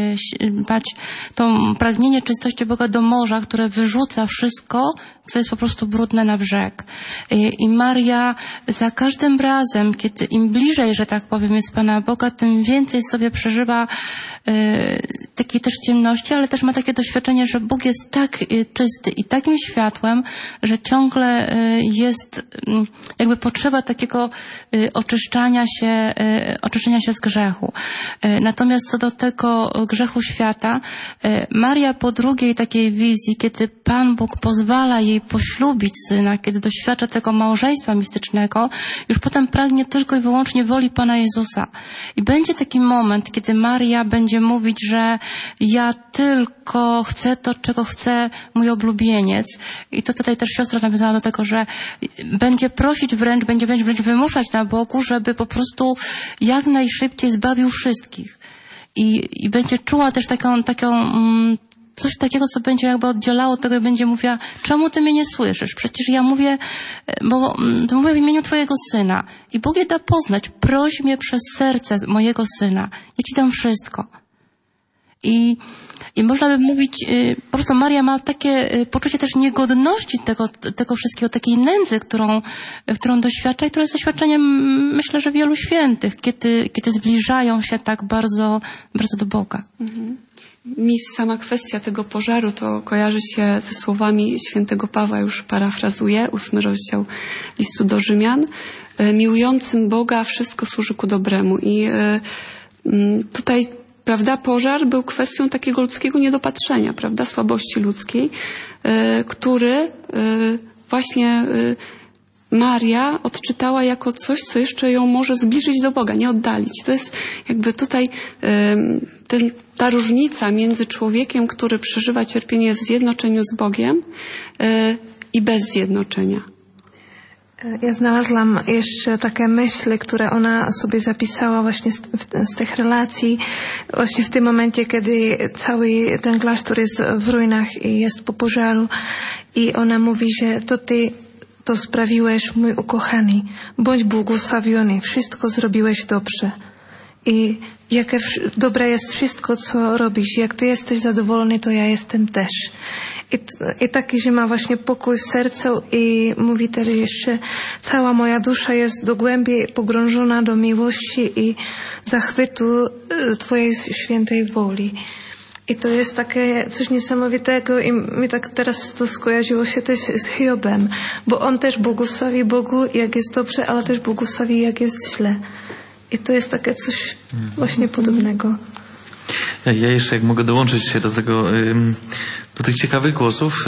to pragnienie czystości Boga do morza, które wyrzuca wszystko, co jest po prostu brudne na brzeg. I Maria za każdym razem, kiedy im bliżej, że tak powiem, jest Pana Boga, tym więcej sobie przeżywa takiej też ciemności, ale też ma takie doświadczenie, że Bóg jest tak czysty i takim światłem, że ciągle jest jakby potrzeba takiego oczyszczania się z grzechu. Natomiast co do tego grzechu świata, Maria po drugiej takiej wizji, kiedy Pan Bóg pozwala jej poślubić syna, kiedy doświadcza tego małżeństwa mistycznego, już potem pragnie tylko i wyłącznie woli Pana Jezusa. I będzie taki moment, kiedy Maria będzie mówić, że ja tylko chcę to, czego chce mój oblubieniec. I to tutaj też siostra nawiązała do tego, że będzie prosić wręcz, będzie wymuszać na Bogu, żeby po prostu jak najszybciej zbawił wszystkich. I będzie czuła też coś takiego, co będzie jakby oddzielało tego i będzie mówiła, czemu ty mnie nie słyszysz? Przecież ja mówię, bo mówię w imieniu twojego Syna. I Bóg je da poznać. Proś mnie przez serce mojego Syna. Ja ci dam wszystko. I można by mówić, po prostu Maria ma takie poczucie też niegodności tego wszystkiego, takiej nędzy, którą doświadcza i która jest doświadczeniem, myślę, że wielu świętych, kiedy zbliżają się tak bardzo, bardzo do Boga. Mi sama kwestia tego pożaru to kojarzy się ze słowami świętego Pawła, już parafrazuję, 8 rozdział listu do Rzymian. Miłującym Boga wszystko służy ku dobremu. I tutaj, prawda, pożar był kwestią takiego ludzkiego niedopatrzenia, prawda, słabości ludzkiej, który właśnie Maria odczytała jako coś, co jeszcze ją może zbliżyć do Boga, nie oddalić. To jest jakby tutaj ta różnica między człowiekiem, który przeżywa cierpienie w zjednoczeniu z Bogiem i bez zjednoczenia. Ja znalazłam jeszcze takie myśli, które ona sobie zapisała właśnie z tych relacji, właśnie w tym momencie, kiedy cały ten klasztor jest w ruinach i jest po pożaru i ona mówi, że to ty to sprawiłeś, mój ukochany, bądź błogosławiony, wszystko zrobiłeś dobrze. I jakie dobre jest wszystko, co robisz. Jak ty jesteś zadowolony, to ja jestem też. I taki, że ma właśnie pokój w sercu i mówi też jeszcze, cała moja dusza jest do głębi pogrążona do miłości i zachwytu twojej świętej woli. I to jest takie coś niesamowitego i mi tak teraz to skojarzyło się też z Hiobem, bo on też błogosławi Bogu, jak jest dobrze, ale też błogosławi, jak jest źle. I to jest takie coś właśnie podobnego. Ja jeszcze, jak mogę dołączyć się do tych ciekawych głosów,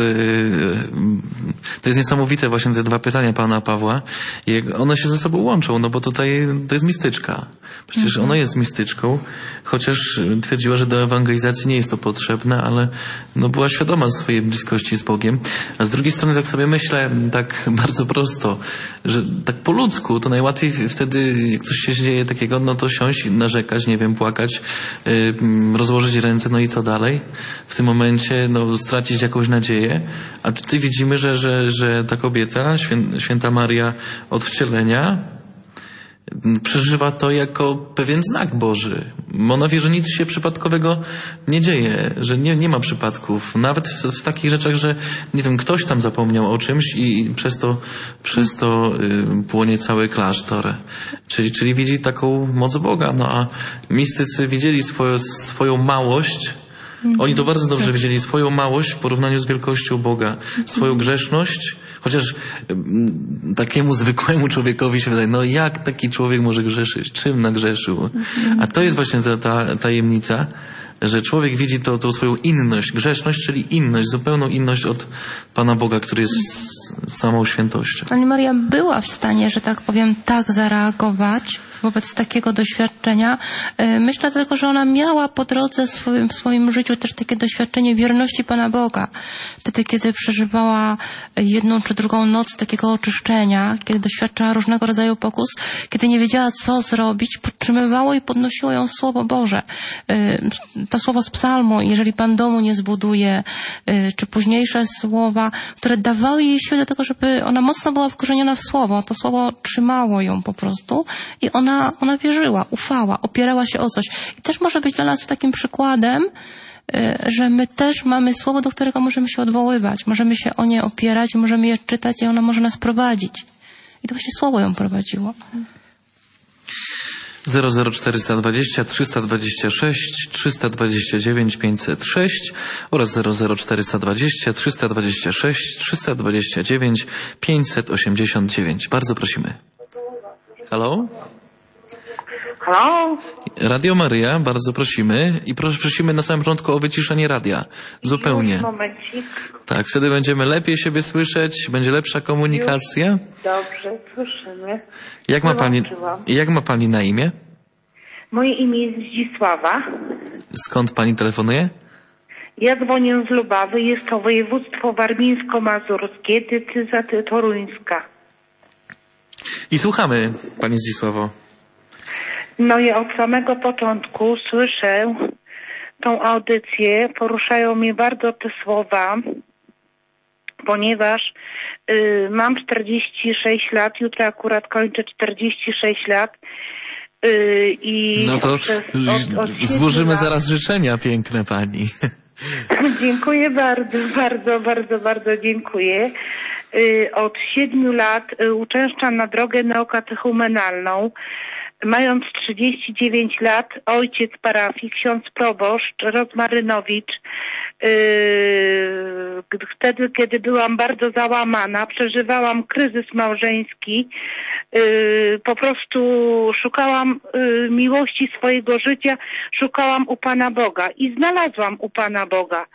to jest niesamowite właśnie te dwa pytania pana Pawła, jak one się ze sobą łączą, no bo tutaj to jest mistyczka. Przecież ona jest mistyczką, chociaż twierdziła, że do ewangelizacji nie jest to potrzebne, ale no była świadoma swojej bliskości z Bogiem. A z drugiej strony tak sobie myślę, tak bardzo prosto, że tak po ludzku to najłatwiej wtedy, jak coś się dzieje takiego, no to siąść, narzekać, nie wiem, płakać, rozłożyć ręce, no i co dalej? W tym momencie, no stracić jakąś nadzieję. A tutaj widzimy, że ta kobieta, święta Maria od wcielenia, przeżywa to jako pewien znak Boży. Ona wie, że nic się przypadkowego nie dzieje, że nie ma przypadków. Nawet w takich rzeczach, że nie wiem, ktoś tam zapomniał o czymś i przez to płonie cały klasztor. Czyli widzi taką moc Boga. No a mistycy widzieli swoją małość. Oni to bardzo dobrze widzieli, swoją małość w porównaniu z wielkością Boga, swoją grzeszność, chociaż takiemu zwykłemu człowiekowi się wydaje, no jak taki człowiek może grzeszyć? Czym nagrzeszył? A to jest właśnie ta tajemnica, że człowiek widzi tą swoją inność, grzeszność, czyli inność, zupełną inność od Pana Boga, który jest samą świętością. Pani Maria była w stanie, że tak powiem, tak zareagować wobec takiego doświadczenia. Myślę dlatego, że ona miała po drodze w swoim życiu też takie doświadczenie wierności Pana Boga. Wtedy, kiedy przeżywała jedną czy drugą noc takiego oczyszczenia, kiedy doświadczała różnego rodzaju pokus, kiedy nie wiedziała, co zrobić, podtrzymywało i podnosiło ją Słowo Boże. To słowo z psalmu, jeżeli Pan domu nie zbuduje, czy późniejsze słowa, które dawały jej siłę do tego, żeby ona mocno była wkorzeniona w Słowo. To Słowo trzymało ją po prostu i ona wierzyła, ufała, opierała się o coś. I też może być dla nas takim przykładem, że my też mamy Słowo, do którego możemy się odwoływać, możemy się o nie opierać, możemy je czytać i ono może nas prowadzić. I to właśnie Słowo ją prowadziło. 00420 326 329 506 oraz 00420 326 329 589. Bardzo prosimy. Halo? Halo? Radio Maryja, bardzo prosimy i prosimy na samym początku o wyciszenie radia. Zupełnie. Momencik. Tak, wtedy będziemy lepiej siebie słyszeć, będzie lepsza komunikacja. Dobrze, słyszymy. Jak ma pani na imię? Moje imię jest Zdzisława. Skąd pani telefonuje? Ja dzwonię z Lubawy, jest to województwo warmińsko-mazurskie, decyzja toruńska. I słuchamy, pani Zdzisławo. No ja od samego początku słyszę tą audycję. Poruszają mnie bardzo te słowa, ponieważ mam 46 lat, jutro akurat kończę 46 lat. I no to złożymy zaraz życzenia piękne pani. Dziękuję bardzo, bardzo, bardzo, bardzo dziękuję. Od 7 lat uczęszczam na drogę neokatechumenalną. Mając 39 lat, ojciec parafii, ksiądz proboszcz Rozmarynowicz, wtedy, kiedy byłam bardzo załamana, przeżywałam kryzys małżeński, po prostu szukałam miłości swojego życia, szukałam u Pana Boga i znalazłam u Pana Boga.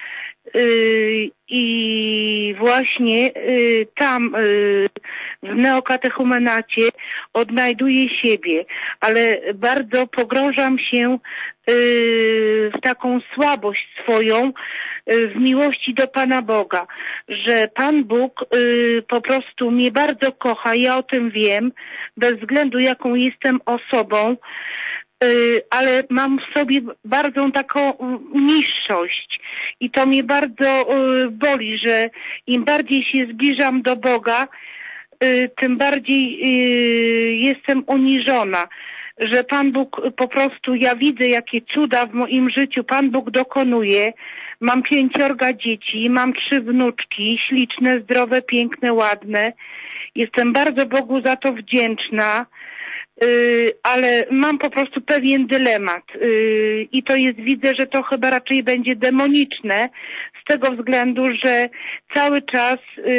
I właśnie tam w neokatechumenacie odnajduję siebie, ale bardzo pogrążam się w taką słabość swoją, w miłości do Pana Boga, że Pan Bóg po prostu mnie bardzo kocha, ja o tym wiem, bez względu jaką jestem osobą, ale mam w sobie bardzo taką niższość i to mnie bardzo boli, że im bardziej się zbliżam do Boga, tym bardziej jestem uniżona, że Pan Bóg po prostu, ja widzę jakie cuda w moim życiu Pan Bóg dokonuje. Mam 5 dzieci, mam 3 wnuczki, śliczne, zdrowe, piękne, ładne. Jestem bardzo Bogu za to wdzięczna. Ale mam po prostu pewien dylemat i to jest, widzę, że to chyba raczej będzie demoniczne z tego względu, że cały czas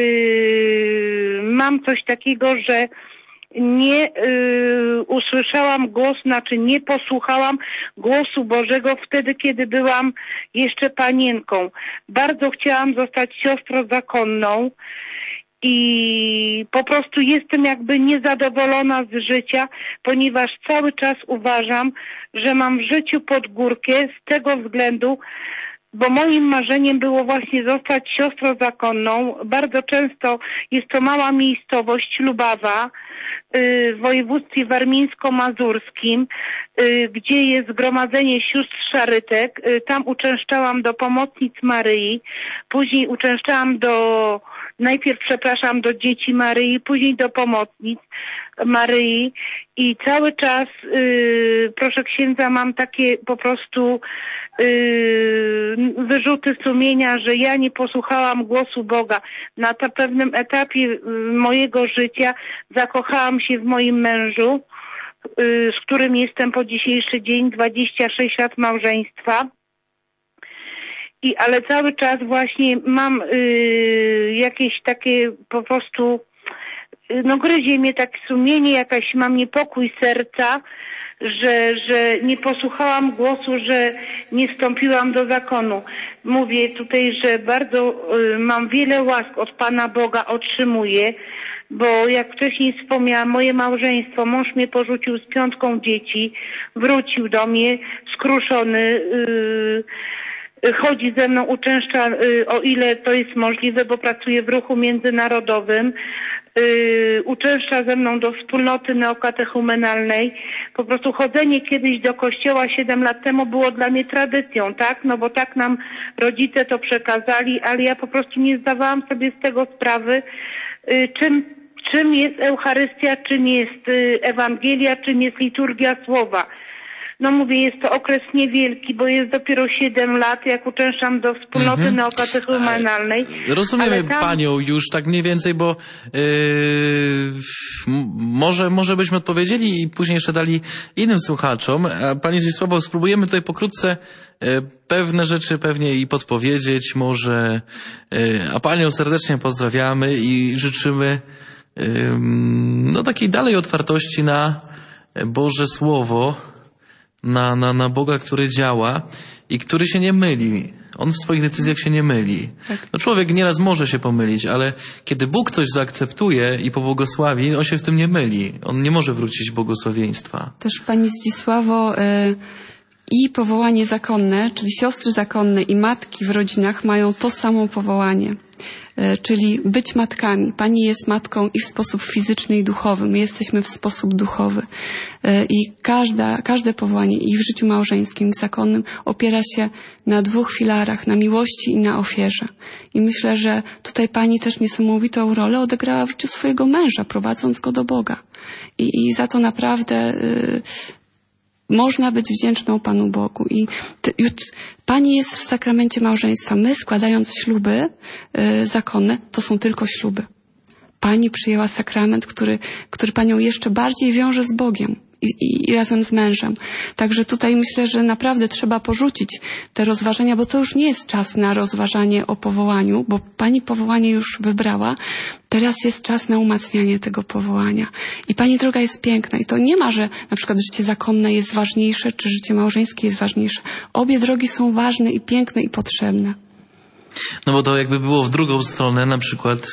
mam coś takiego, że nie usłyszałam głosu, znaczy nie posłuchałam głosu Bożego wtedy, kiedy byłam jeszcze panienką. Bardzo chciałam zostać siostrą zakonną. I po prostu jestem jakby niezadowolona z życia, ponieważ cały czas uważam, że mam w życiu pod górkę z tego względu, bo moim marzeniem było właśnie zostać siostrą zakonną. Bardzo często jest to mała miejscowość Lubawa w województwie warmińsko-mazurskim, gdzie jest zgromadzenie sióstr szarytek. Tam uczęszczałam do pomocnic Maryi, później uczęszczałam najpierw do dzieci Maryi, później do pomocnic Maryi i cały czas, proszę księdza, mam takie po prostu wyrzuty sumienia, że ja nie posłuchałam głosu Boga. Na pewnym etapie mojego życia zakochałam się w moim mężu, z którym jestem po dzisiejszy dzień, 26 lat małżeństwa. Ale cały czas właśnie mam jakieś takie po prostu, gryzie mnie takie sumienie, mam niepokój serca, że nie posłuchałam głosu, że nie wstąpiłam do zakonu. Mówię tutaj, że bardzo mam wiele łask od Pana Boga, otrzymuję, bo jak wcześniej wspomniałam, moje małżeństwo, mąż mnie porzucił z 5 dzieci, wrócił do mnie skruszony, chodzi ze mną, uczęszcza, o ile to jest możliwe, bo pracuje w ruchu międzynarodowym, uczęszcza ze mną do wspólnoty neokatechumenalnej. Po prostu chodzenie kiedyś do kościoła 7 lat temu było dla mnie tradycją, tak? No bo tak nam rodzice to przekazali, ale ja po prostu nie zdawałam sobie z tego sprawy, czym jest Eucharystia, czym jest Ewangelia, czym jest liturgia słowa. No mówię, jest to okres niewielki, bo jest dopiero 7 lat, jak uczęszczam do wspólnoty neokatechumenalnej. Rozumiemy panią już tak mniej więcej, bo może byśmy odpowiedzieli i później jeszcze dali innym słuchaczom. A pani Zdzisławo, spróbujemy tutaj pokrótce pewne rzeczy pewnie i podpowiedzieć może. A panią serdecznie pozdrawiamy i życzymy takiej dalej otwartości na Boże Słowo, na Boga, który działa i który się nie myli. On w swoich decyzjach się nie myli. Tak. No człowiek nieraz może się pomylić, ale kiedy Bóg coś zaakceptuje i pobłogosławi, on się w tym nie myli. On nie może wrócić błogosławieństwa. Też pani Zdzisławo, i powołanie zakonne, czyli siostry zakonne i matki w rodzinach mają to samo powołanie. czyli być matkami. Pani jest matką i w sposób fizyczny i duchowy. My jesteśmy w sposób duchowy. I każde powołanie i w życiu małżeńskim, i zakonnym opiera się na 2 filarach, na miłości i na ofierze. I myślę, że tutaj pani też niesamowitą rolę odegrała w życiu swojego męża, prowadząc go do Boga. I za to naprawdę można być wdzięczną Panu Bogu. I pani jest w sakramencie małżeństwa. My, składając śluby zakonne, to są tylko śluby. Pani przyjęła sakrament, który panią jeszcze bardziej wiąże z Bogiem i razem z mężem. Także tutaj myślę, że naprawdę trzeba porzucić te rozważania, bo to już nie jest czas na rozważanie o powołaniu, bo pani powołanie już wybrała. Teraz jest czas na umacnianie tego powołania. I pani droga jest piękna. I to nie ma, że na przykład życie zakonne jest ważniejsze, czy życie małżeńskie jest ważniejsze. Obie drogi są ważne i piękne i potrzebne. No bo to jakby było w drugą stronę, na przykład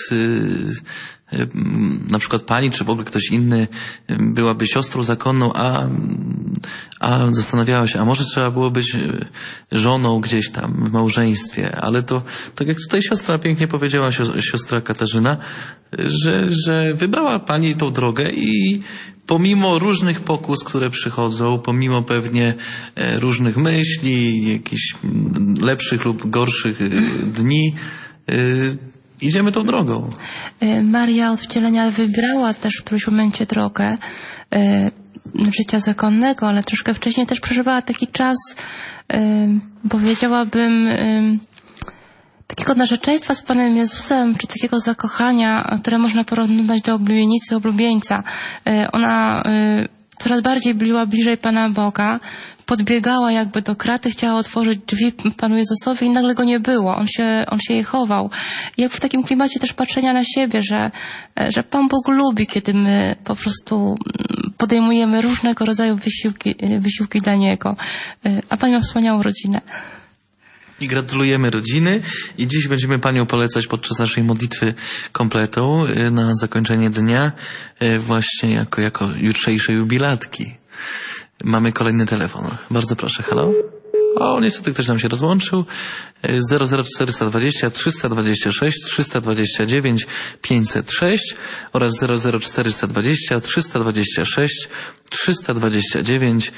pani, czy w ogóle ktoś inny byłaby siostrą zakonną, a zastanawiała się, a może trzeba było być żoną gdzieś tam w małżeństwie, ale to, tak jak tutaj siostra pięknie powiedziała, siostra Katarzyna, że wybrała pani tą drogę i pomimo różnych pokus, które przychodzą, pomimo pewnie różnych myśli, jakichś lepszych lub gorszych dni, idziemy tą drogą. Maria od wcielenia wybrała też w którymś momencie drogę życia zakonnego, ale troszkę wcześniej też przeżywała taki czas, powiedziałabym, takiego narzeczeństwa z Panem Jezusem, czy takiego zakochania, które można porównać do oblubienicy, oblubieńca. Ona coraz bardziej była bliżej Pana Boga, podbiegała jakby do kraty, chciała otworzyć drzwi Panu Jezusowi i nagle go nie było. On się jej chował. I jak w takim klimacie też patrzenia na siebie, że Pan Bóg lubi, kiedy my po prostu podejmujemy różnego rodzaju wysiłki dla Niego. A Pani ma wspaniałą rodzinę. I gratulujemy rodziny i dziś będziemy Panią polecać podczas naszej modlitwy kompletą na zakończenie dnia właśnie jako jutrzejsze jubilatki. Mamy kolejny telefon. Bardzo proszę, halo? O, niestety ktoś nam się rozłączył. 00420 326 329 506 oraz 00420 326 329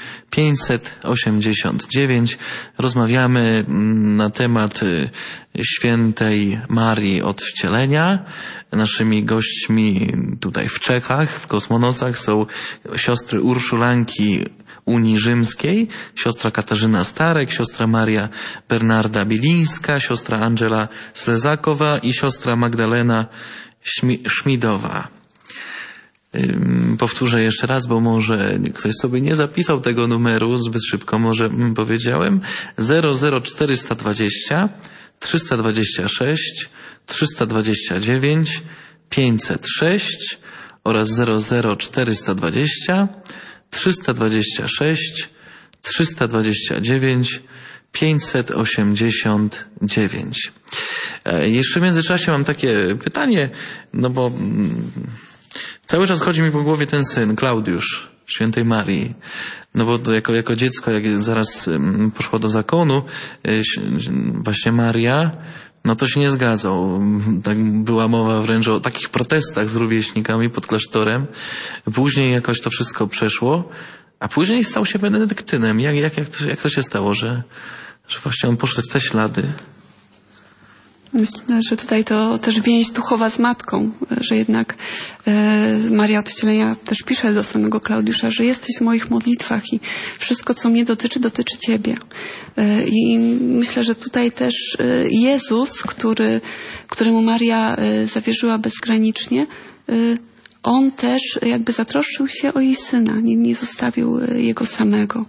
589. Rozmawiamy na temat świętej Marii od Wcielenia. Naszymi gośćmi tutaj w Czechach, w Kosmonosach są siostry Urszulanki Unii Rzymskiej, siostra Katarzyna Starek, siostra Maria Bernarda Bilińska, siostra Angela Slezakowa i siostra Magdalena Szmidowa. Powtórzę jeszcze raz, bo może ktoś sobie nie zapisał tego numeru zbyt szybko, może powiedziałem. 00420 326 329 506 oraz 00420 326 329 589. Jeszcze w międzyczasie mam takie pytanie, no bo cały czas chodzi mi po głowie ten syn, Klaudiusz, świętej Marii. No bo jako dziecko, jak zaraz poszło do zakonu, właśnie Maria, no to się nie zgadzał. Tak była mowa wręcz o takich protestach z rówieśnikami pod klasztorem. Później jakoś to wszystko przeszło, a później stał się benedyktynem. Jak to się stało, że właśnie on poszedł w te ślady? Myślę, że tutaj to też więź duchowa z matką, że jednak Maria od Wcielenia też pisze do samego Klaudiusza, że jesteś w moich modlitwach i wszystko, co mnie dotyczy, dotyczy Ciebie. I myślę, że tutaj też Jezus, któremu Maria zawierzyła bezgranicznie, on też jakby zatroszczył się o jej syna, nie zostawił jego samego.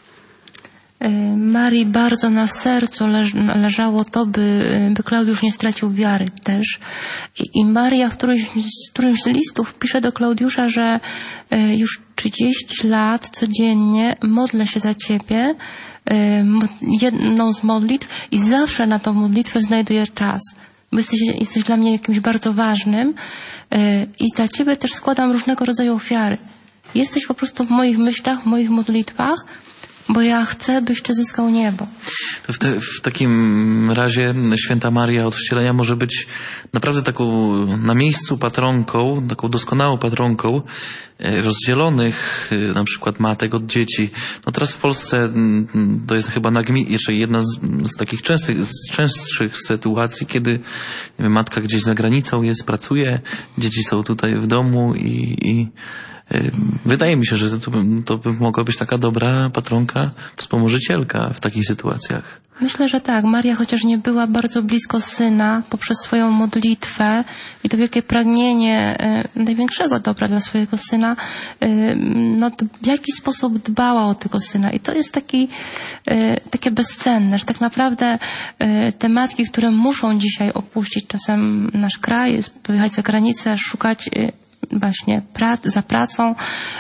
Marii bardzo na sercu leżało to, by Klaudiusz nie stracił wiary też. I Maria w którymś z listów pisze do Klaudiusza, że już 30 lat codziennie modlę się za Ciebie, jedną z modlitw i zawsze na tą modlitwę znajduję czas. Bo jesteś dla mnie kimś bardzo ważnym i dla Ciebie też składam różnego rodzaju ofiary. Jesteś po prostu w moich myślach, w moich modlitwach, bo ja chcę, byś Ty zyskał niebo. To w takim razie Święta Maria od Wcielenia może być naprawdę taką na miejscu patronką, taką doskonałą patronką rozdzielonych na przykład matek od dzieci. No teraz w Polsce to jest chyba jeszcze jedna z takich częstszych sytuacji, kiedy nie wiem, matka gdzieś za granicą jest, pracuje, dzieci są tutaj w domu i wydaje mi się, że to by mogła być taka dobra patronka, wspomożycielka w takich sytuacjach. Myślę, że tak. Maria, chociaż nie była bardzo blisko Syna, poprzez swoją modlitwę i to wielkie pragnienie największego dobra dla swojego Syna, no w jakiś sposób dbała o tego Syna. I to jest takie bezcenne, że tak naprawdę te matki, które muszą dzisiaj opuścić czasem nasz kraj, pojechać za granicę, szukać właśnie za pracą,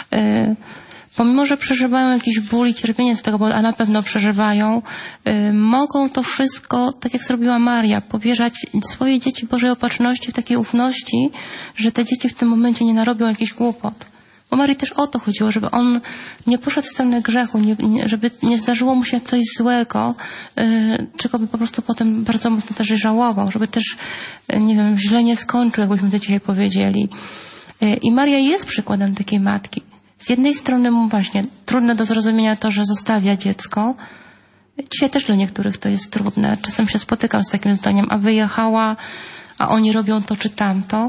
pomimo, że przeżywają jakiś ból i cierpienie z tego, a na pewno przeżywają, mogą to wszystko, tak jak zrobiła Maria, powierzać swoje dzieci Bożej Opatrzności w takiej ufności, że te dzieci w tym momencie nie narobią jakichś głupot. Bo Marii też o to chodziło, żeby on nie poszedł w stronę grzechu, żeby nie zdarzyło mu się coś złego, czego by po prostu potem bardzo mocno też żałował, żeby też, nie wiem, źle nie skończył, jakbyśmy to dzisiaj powiedzieli. I Maria jest przykładem takiej matki. Z jednej strony mu właśnie trudne do zrozumienia to, że zostawia dziecko. Dzisiaj też dla niektórych to jest trudne. Czasem się spotykam z takim zdaniem, a wyjechała, a oni robią to czy tamto.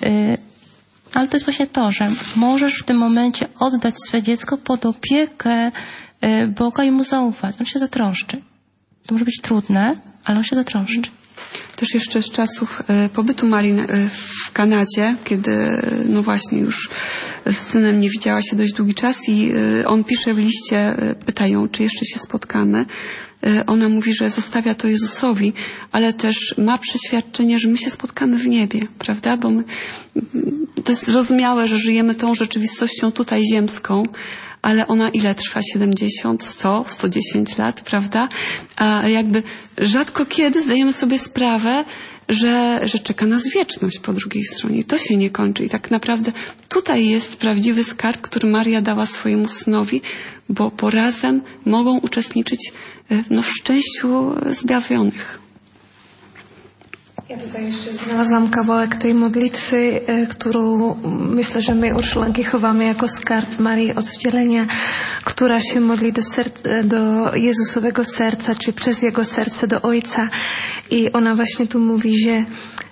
Ale to jest właśnie to, że możesz w tym momencie oddać swe dziecko pod opiekę Boga i mu zaufać. On się zatroszczy. To może być trudne, ale on się zatroszczy. Też jeszcze z czasów pobytu Marii w Kanadzie, kiedy no właśnie już z synem nie widziała się dość długi czas i on pisze w liście, pytają, czy jeszcze się spotkamy. Ona mówi, że zostawia to Jezusowi, ale też ma przeświadczenie, że my się spotkamy w niebie, prawda? Bo to jest zrozumiałe, że żyjemy tą rzeczywistością tutaj ziemską, ale ona ile trwa? 70, 100, 110 lat, prawda? A jakby rzadko kiedy zdajemy sobie sprawę, że czeka nas wieczność po drugiej stronie. I to się nie kończy. I tak naprawdę tutaj jest prawdziwy skarb, który Maria dała swojemu synowi, bo razem mogą uczestniczyć w szczęściu zbawionych. Ja tutaj jeszcze znalazłam kawałek tej modlitwy, którą myślę, że my Urszulanki chowamy jako skarb Marii od Wcielenia, która się modli do Jezusowego serca, czy przez Jego serce do Ojca. I ona właśnie tu mówi, że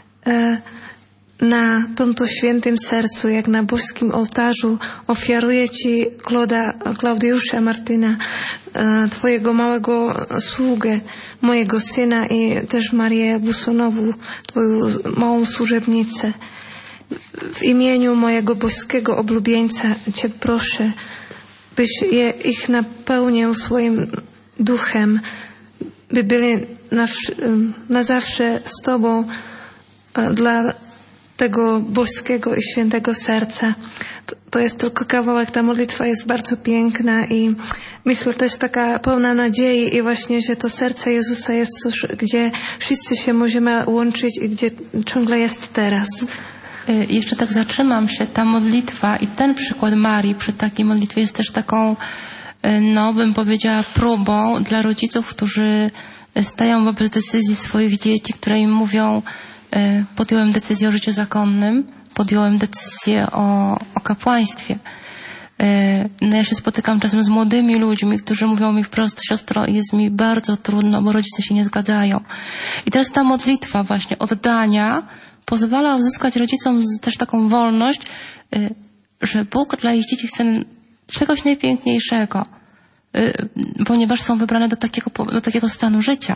na tomto świętym sercu, jak na boskim ołtarzu, ofiaruję Ci Klaudiusza Martyna, Twojego małego sługę, mojego syna i też Marię Busonową, Twoją małą służebnicę. W imieniu mojego boskiego oblubieńca Cię proszę, byś ich napełnił swoim duchem, by byli na zawsze z Tobą dla tego boskiego i świętego serca. To jest tylko kawałek, ta modlitwa jest bardzo piękna i myślę też taka pełna nadziei i właśnie, że to serce Jezusa jest coś, gdzie wszyscy się możemy łączyć i gdzie ciągle jest teraz. Jeszcze tak zatrzymam się, ta modlitwa i ten przykład Marii przy takiej modlitwie jest też taką, no bym powiedziała, próbą dla rodziców, którzy stają wobec decyzji swoich dzieci, które im mówią: podjąłem decyzję o życiu zakonnym, podjąłem decyzję o kapłaństwie. No ja się spotykam czasem z młodymi ludźmi, którzy mówią mi wprost: siostro, jest mi bardzo trudno, bo rodzice się nie zgadzają. I teraz ta modlitwa właśnie oddania pozwala uzyskać rodzicom też taką wolność, że Bóg dla ich dzieci chce czegoś najpiękniejszego, ponieważ są wybrane do takiego stanu życia.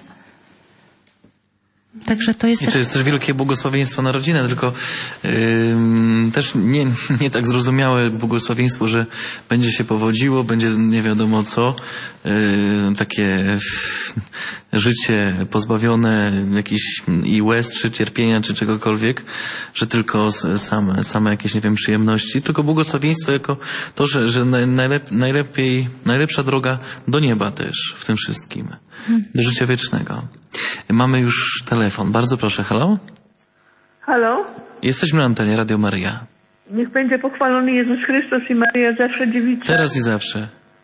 Także to jest I to jest też wielkie błogosławieństwo na rodzinę, tylko też nie tak zrozumiałe błogosławieństwo, że będzie się powodziło, będzie nie wiadomo co, takie życie pozbawione jakichś i łez, czy cierpienia, czy czegokolwiek, że tylko same jakieś, nie wiem, przyjemności, tylko błogosławieństwo jako to, że najlepsza droga do nieba też w tym wszystkim, do życia wiecznego. Mamy już telefon. Bardzo proszę. Halo? Halo? Jesteśmy na antenie Radio Maria. Niech będzie pochwalony Jezus Chrystus i Maria zawsze dziewica. Teraz i zawsze.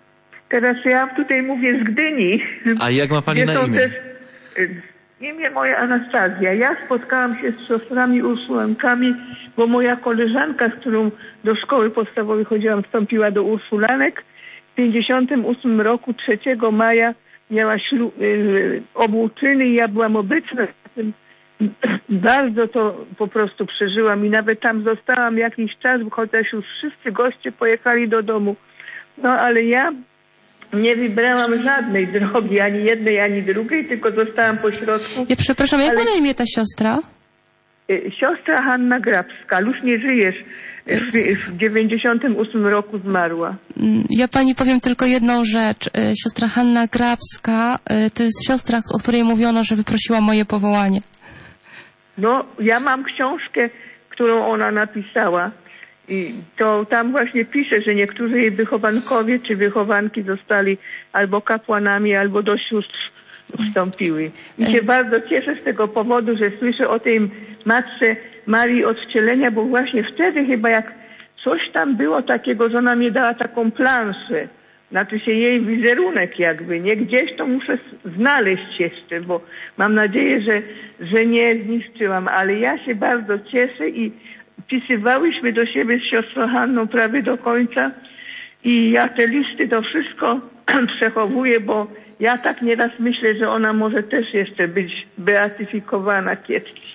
Teraz ja tutaj mówię z Gdyni. A jak ma pani gdzie na są imię? Też, imię moje Anastazja. Ja spotkałam się z siostrami Ursulankami, bo moja koleżanka, z którą do szkoły podstawowej chodziłam, wstąpiła do Ursulanek. W 1958 roku 3 maja miała obłóczyny i ja byłam obecna na tym. Bardzo to po prostu przeżyłam i nawet tam zostałam jakiś czas, chociaż już wszyscy goście pojechali do domu. No ale ja nie wybrałam żadnej drogi, ani jednej, ani drugiej, tylko zostałam po środku. Ja przepraszam, jak ma na imię ta siostra? Siostra Hanna Grabska, już nie żyjesz. W 98 roku zmarła. Ja pani powiem tylko jedną rzecz. Siostra Hanna Grabska to jest siostra, o której mówiono, że wyprosiła moje powołanie. No, ja mam książkę, którą ona napisała i to tam właśnie pisze, że niektórzy jej wychowankowie czy wychowanki zostali albo kapłanami, albo do sióstr wstąpiły. I się bardzo cieszę z tego powodu, że słyszę o tej Matce Marii Odwcielenia, bo właśnie wtedy chyba jak coś tam było takiego, że ona mi dała taką planszę, znaczy się jej wizerunek jakby, nie? Gdzieś to muszę znaleźć jeszcze, bo mam nadzieję, że nie zniszczyłam, ale ja się bardzo cieszę i wpisywałyśmy do siebie z siostrą Hanną prawie do końca i ja te listy to wszystko przechowuję, bo ja tak nieraz myślę, że ona może też jeszcze być beatyfikowana kiedyś.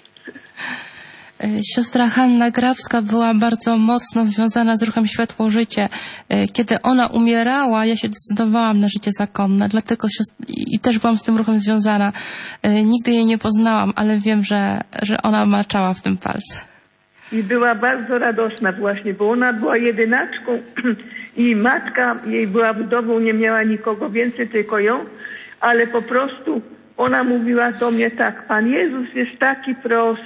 Siostra Hanna Grabska była bardzo mocno związana z ruchem Światło Życie. Kiedy ona umierała, ja się decydowałam na życie zakonne, dlatego i też byłam z tym ruchem związana. Nigdy jej nie poznałam, ale wiem, że ona maczała w tym palce. I była bardzo radosna właśnie, bo ona była jedynaczką i matka jej była wdową, nie miała nikogo więcej, tylko ją, ale po prostu ona mówiła do mnie tak: Pan Jezus jest taki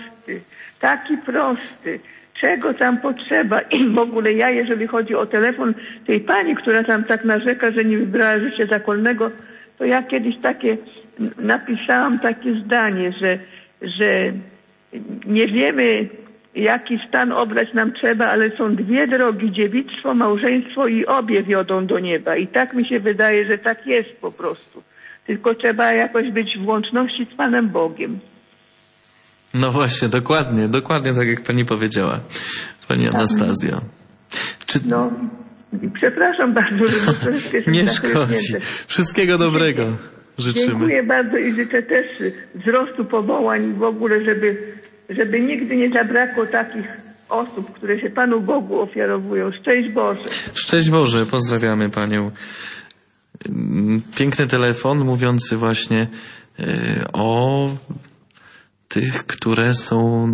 prosty, czego tam potrzeba. I w ogóle ja, jeżeli chodzi o telefon tej pani, która tam tak narzeka, że nie wybrała życia zakonnego, to ja kiedyś napisałam takie zdanie, że nie wiemy, jaki stan obrać nam trzeba, ale są dwie drogi: dziewictwo, małżeństwo i obie wiodą do nieba. I tak mi się wydaje, że tak jest po prostu. Tylko trzeba jakoś być w łączności z Panem Bogiem. No właśnie, dokładnie tak jak pani powiedziała, pani Anastazjo. No, przepraszam bardzo, że troszeczkę nie szkodzi. Wszystkiego dobrego życzymy. Dziękuję bardzo i życzę też wzrostu powołań w ogóle, żeby nigdy nie zabrakło takich osób, które się Panu Bogu ofiarowują. Szczęść Boże. Szczęść Boże, pozdrawiamy panią. Piękny telefon mówiący właśnie o tych, które są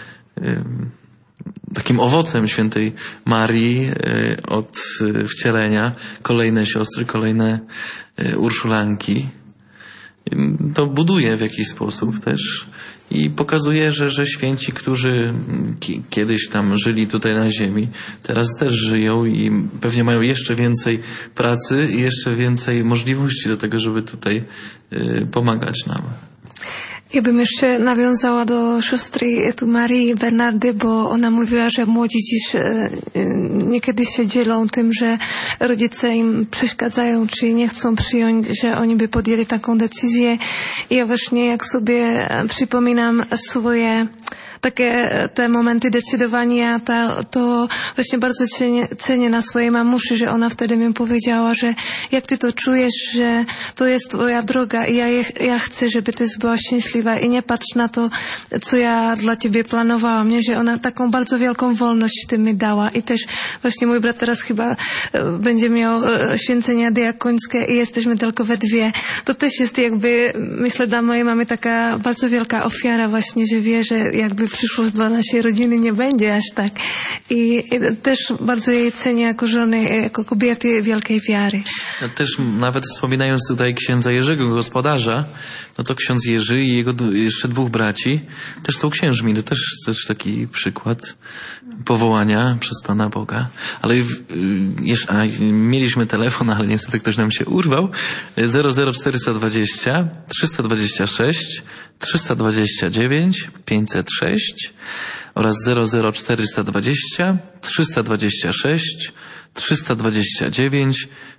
takim owocem świętej Marii od wcielenia. Kolejne siostry, kolejne Urszulanki. To buduje w jakiś sposób też i pokazuje, że święci, którzy kiedyś tam żyli tutaj na ziemi, teraz też żyją i pewnie mają jeszcze więcej pracy i jeszcze więcej możliwości do tego, żeby tutaj pomagać nam. Ja bym jeszcze nawiązała do siostry tu Marii Bernardy, bo ona mówiła, że młodzi dziś niekiedy się dzielą tym, że rodzice im przeszkadzają, czy nie chcą przyjąć, że oni by podjęli taką decyzję. I ja właśnie jak sobie przypominam swoje takie te momenty decydowania, to właśnie bardzo cenię na swojej mamuszy, że ona wtedy mi powiedziała, że jak ty to czujesz, że to jest twoja droga i ja chcę, żeby ty była szczęśliwa i nie patrz na to, co ja dla ciebie planowałam, nie? Że ona taką bardzo wielką wolność w tym mi dała. I też właśnie mój brat teraz chyba będzie miał święcenia diakońskie i jesteśmy tylko we dwie. To też jest jakby, myślę, dla mojej mamy taka bardzo wielka ofiara właśnie, że wie, że jakby przyszłość dla naszej rodziny nie będzie aż tak. I też bardzo jej cenię jako żony, jako kobiety wielkiej wiary. Ja też nawet wspominając tutaj księdza Jerzego, gospodarza, no to ksiądz Jerzy i jego jeszcze dwóch braci też są księżmi. To też taki przykład powołania przez Pana Boga. Ale mieliśmy telefon, ale niestety ktoś nam się urwał. 00420 326 329 506 oraz 00420 326 329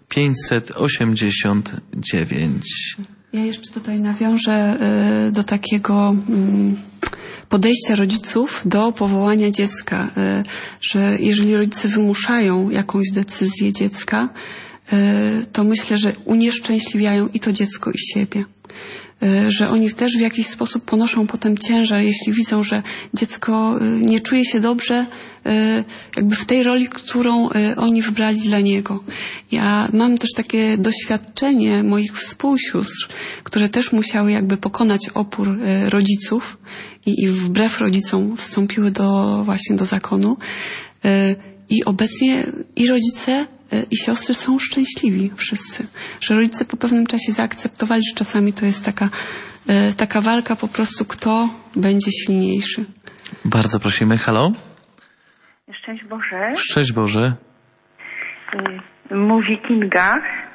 589. Ja jeszcze tutaj nawiążę do takiego podejścia rodziców do powołania dziecka, że jeżeli rodzice wymuszają jakąś decyzję dziecka, to myślę, że unieszczęśliwiają i to dziecko, i siebie. Że oni też w jakiś sposób ponoszą potem ciężar, jeśli widzą, że dziecko nie czuje się dobrze jakby w tej roli, którą oni wybrali dla niego. Ja mam też takie doświadczenie moich współsióstr, które też musiały jakby pokonać opór rodziców i wbrew rodzicom wstąpiły właśnie do zakonu. I obecnie i rodzice, i siostry są szczęśliwi wszyscy. Że rodzice po pewnym czasie zaakceptowali, że czasami to jest taka walka po prostu, kto będzie silniejszy. Bardzo prosimy. Halo? Szczęść Boże. Szczęść Boże. Mówi Kinga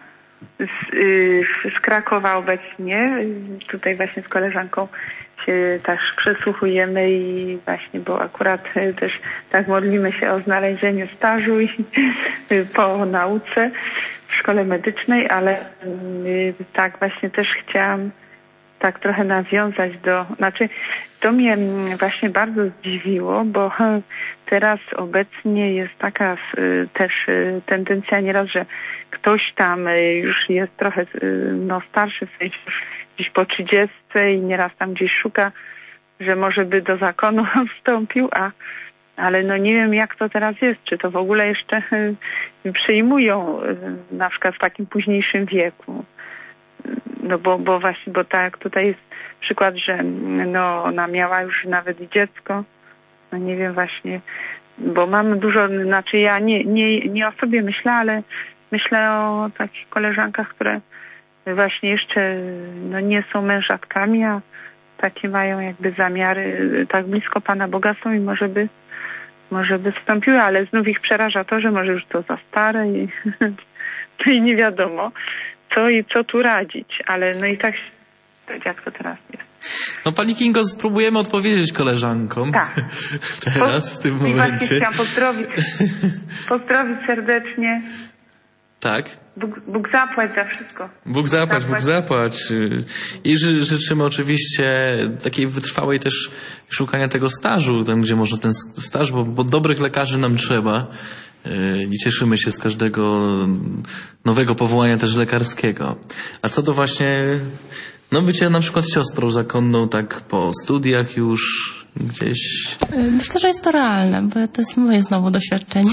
z Krakowa obecnie. Tutaj właśnie z koleżanką się też przesłuchujemy i właśnie, bo akurat też tak modlimy się o znalezienie stażu i po nauce w szkole medycznej, ale tak właśnie też chciałam tak trochę nawiązać to mnie właśnie bardzo zdziwiło, bo teraz obecnie jest taka też tendencja nieraz, że ktoś tam już jest trochę starszy, w sensie gdzieś po 30 i nieraz tam gdzieś szuka, że może by do zakonu wstąpił, ale nie wiem jak to teraz jest, czy to w ogóle jeszcze przyjmują na przykład w takim późniejszym wieku. Bo właśnie, bo tak tutaj jest przykład, że ona miała już nawet i dziecko, nie wiem właśnie, bo mam dużo, ja nie o sobie myślę, ale myślę o takich koleżankach, które właśnie jeszcze nie są mężatkami, a takie mają jakby zamiary, tak blisko Pana Boga są i może by wstąpiły, ale znów ich przeraża to, że może już to za stare i nie wiadomo co tu radzić, ale i tak jak to teraz jest. Pani Kingo, spróbujemy odpowiedzieć koleżankom. Tak. Teraz, w tym momencie. I właśnie chciałam pozdrowić serdecznie. Tak. Bóg zapłać za wszystko. Bóg zapłać. I życzymy oczywiście takiej wytrwałej też szukania tego stażu, tam gdzie można ten staż, bo dobrych lekarzy nam trzeba. I cieszymy się z każdego nowego powołania też lekarskiego. A co do właśnie bycia na przykład siostrą zakonną tak po studiach już gdzieś... Myślę, że jest to realne, bo to jest moje znowu doświadczenie.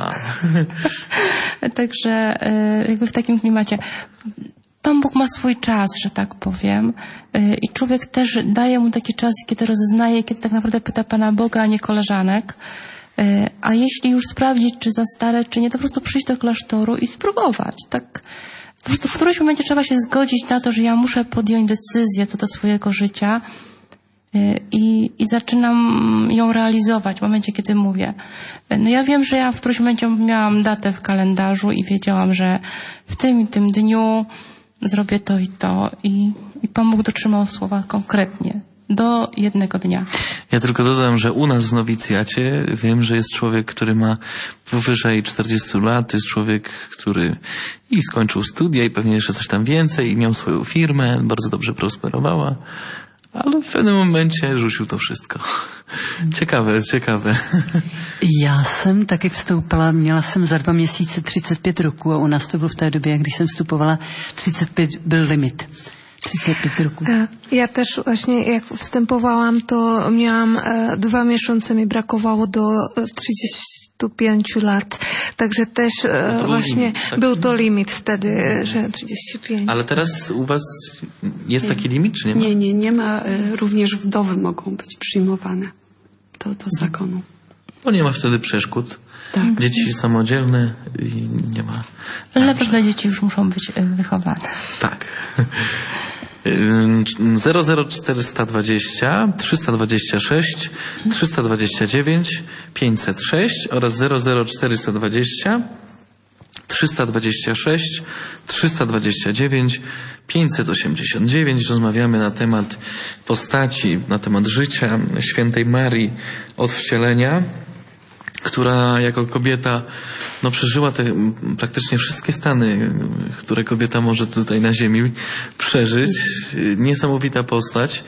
Także jakby w takim klimacie Pan Bóg ma swój czas, że tak powiem, i człowiek też daje mu taki czas, kiedy rozeznaje, kiedy tak naprawdę pyta Pana Boga, a nie koleżanek. A jeśli już sprawdzić, czy za stare, czy nie, to po prostu przyjść do klasztoru i spróbować. Tak, po prostu w którymś momencie trzeba się zgodzić na to, że ja muszę podjąć decyzję co do swojego życia i zaczynam ją realizować w momencie, kiedy mówię. Ja wiem, że ja w którymś momencie miałam datę w kalendarzu i wiedziałam, że w tym i tym dniu zrobię to i to i Pan Bóg dotrzymał słowa konkretnie. Do jednego dnia. Ja tylko dodam, że u nas w nowicjacie wiem, że jest człowiek, który ma powyżej 40 lat. To jest człowiek, który i skończył studia i pewnie jeszcze coś tam więcej i miał swoją firmę, bardzo dobrze prosperowała, ale w pewnym momencie rzucił to wszystko. Ciekawe. Já jsem taky vstoupila, měla jsem za 2 měsíce 35 roků a u nás to bylo v té době, když jsem vstupovala, 35 byl limit. 35 roku. Ja też właśnie jak wstępowałam, to miałam 2 miesiące, mi brakowało do 35 lat. Także też właśnie był to limit wtedy, że 35. Ale teraz u was jest taki limit, czy nie ma? Nie ma. Również wdowy mogą być przyjmowane do zakonu. Bo nie ma wtedy przeszkód. Tak. Dzieci samodzielne i nie ma... Ale pewne dzieci już muszą być wychowane. Tak. 00420 326 329 506 oraz 00420 326 329 589. Rozmawiamy na temat postaci, na temat życia świętej Marii od wcielenia. która jako kobieta przeżyła te praktycznie wszystkie stany, które kobieta może tutaj na ziemi przeżyć. Niesamowita postać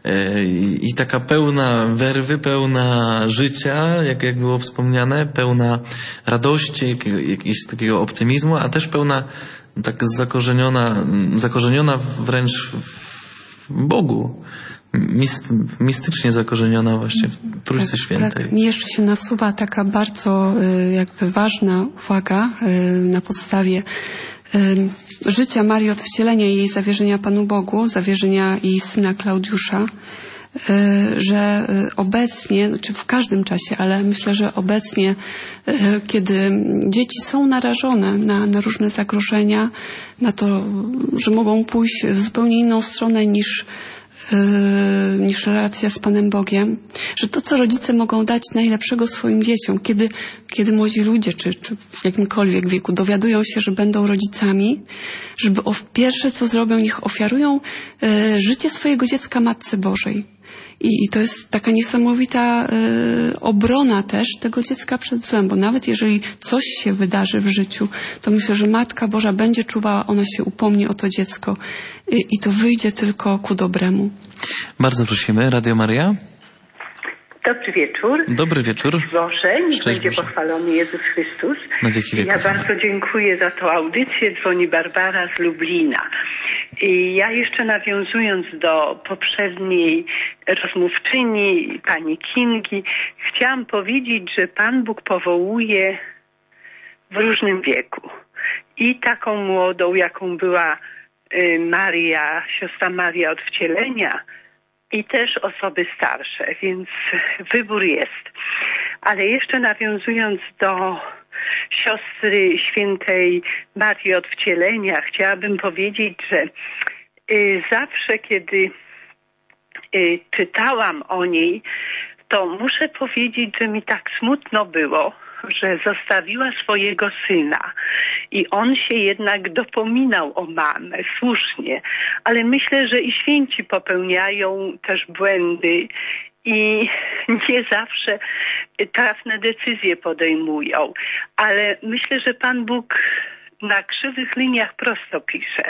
i taka pełna werwy, pełna życia, jak było wspomniane, pełna radości, jakiegoś takiego optymizmu, a też pełna tak zakorzeniona wręcz w Bogu. Mistycznie zakorzeniona właśnie w Trójcy Świętej. Tak, mi jeszcze się nasuwa taka bardzo jakby ważna uwaga na podstawie życia Marii od wcielenia i jej zawierzenia Panu Bogu, zawierzenia jej syna Klaudiusza, że obecnie, czy w każdym czasie, ale myślę, że obecnie, kiedy dzieci są narażone na różne zagrożenia, na to, że mogą pójść w zupełnie inną stronę niż relacja z Panem Bogiem, że to, co rodzice mogą dać najlepszego swoim dzieciom, kiedy młodzi ludzie, czy w jakimkolwiek wieku dowiadują się, że będą rodzicami, żeby pierwsze, co zrobią, niech ofiarują życie swojego dziecka Matce Bożej. I to jest taka niesamowita obrona też tego dziecka przed złem, bo nawet jeżeli coś się wydarzy w życiu, to myślę, że Matka Boża będzie czuwała, ona się upomni o to dziecko i to wyjdzie tylko ku dobremu. Bardzo prosimy. Radio Maria. Dobry wieczór. Dobry wieczór. Boże, niech Szczęść będzie Boże. pochwalony Jezus Chrystus. Na wieki wieków. Ja bardzo dziękuję za tą audycję. Dzwoni Barbara z Lublina. I ja jeszcze nawiązując do poprzedniej rozmówczyni, pani Kingi, chciałam powiedzieć, że Pan Bóg powołuje w różnym wieku. I taką młodą, jaką była Maria, siostra Maria od wcielenia, i też osoby starsze, więc wybór jest. Ale jeszcze nawiązując do siostry świętej Marii od wcielenia, chciałabym powiedzieć, że zawsze, kiedy czytałam o niej, to muszę powiedzieć, że mi tak smutno było, że zostawiła swojego syna i on się jednak dopominał o mamę, słusznie, ale myślę, że i święci popełniają też błędy i nie zawsze trafne decyzje podejmują, ale myślę, że Pan Bóg na krzywych liniach prosto pisze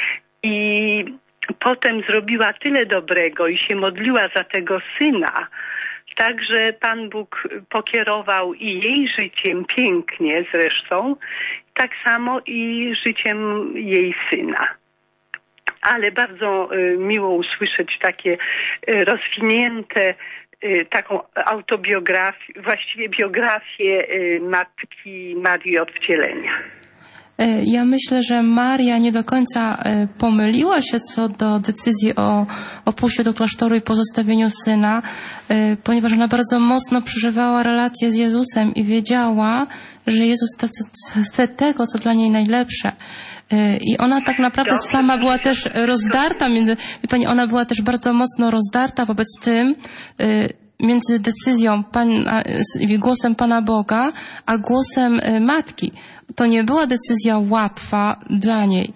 i potem zrobiła tyle dobrego i się modliła za tego syna. Także Pan Bóg pokierował i jej życiem pięknie zresztą, tak samo i życiem jej syna. Ale bardzo miło usłyszeć takie rozwinięte, taką autobiografię, właściwie biografię Matki Marii od wcielenia. Ja myślę, że Maria nie do końca pomyliła się co do decyzji o pójściu do klasztoru i pozostawieniu syna, ponieważ ona bardzo mocno przeżywała relację z Jezusem i wiedziała, że Jezus chce tego, co dla niej najlepsze. I ona tak naprawdę sama była też rozdarta, wie pani, ona była też bardzo mocno rozdarta wobec tym, między decyzją głosem Pana Boga, a głosem matki. To nie była decyzja łatwa dla niej.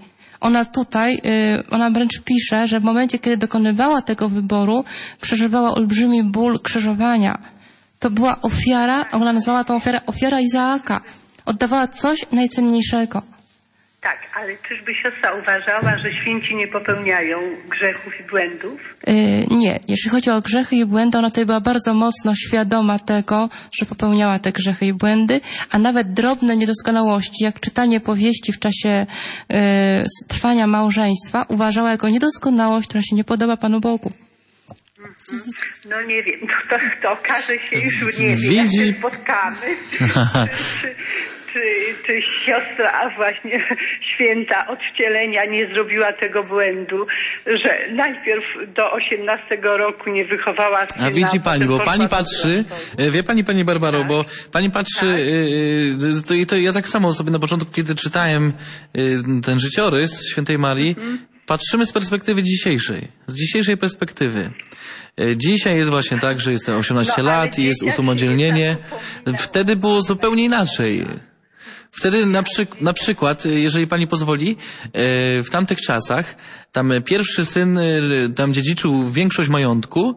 Ona wręcz pisze, że w momencie, kiedy dokonywała tego wyboru, przeżywała olbrzymi ból krzyżowania. To była ofiara, ona nazwała tą ofiarę ofiara Izaaka. Oddawała coś najcenniejszego. Tak, ale czyżby siostra uważała, że święci nie popełniają grzechów i błędów? Nie. Jeśli chodzi o grzechy i błędy, ona tutaj była bardzo mocno świadoma tego, że popełniała te grzechy i błędy, a nawet drobne niedoskonałości, jak czytanie powieści w czasie trwania małżeństwa, uważała jako niedoskonałość, która się nie podoba Panu Bogu. No nie wiem, to okaże się już, nie wiem, jak się spotkamy. Czy siostra, a właśnie święta od wcielenia nie zrobiła tego błędu, że najpierw do 18 roku nie wychowała syna. A widzi pani, bo pani patrzy, wie pani, pani Barbaro, tak, bo pani patrzy, tak. To ja tak samo sobie na początku, kiedy czytałem ten życiorys świętej Marii, patrzymy z perspektywy dzisiejszej, z dzisiejszej perspektywy. Dzisiaj jest właśnie tak, że jest 18 lat i jest usamodzielnienie. Wtedy było zupełnie inaczej. Wtedy na przykład, jeżeli pani pozwoli, w tamtych czasach tam pierwszy syn tam dziedziczył większość majątku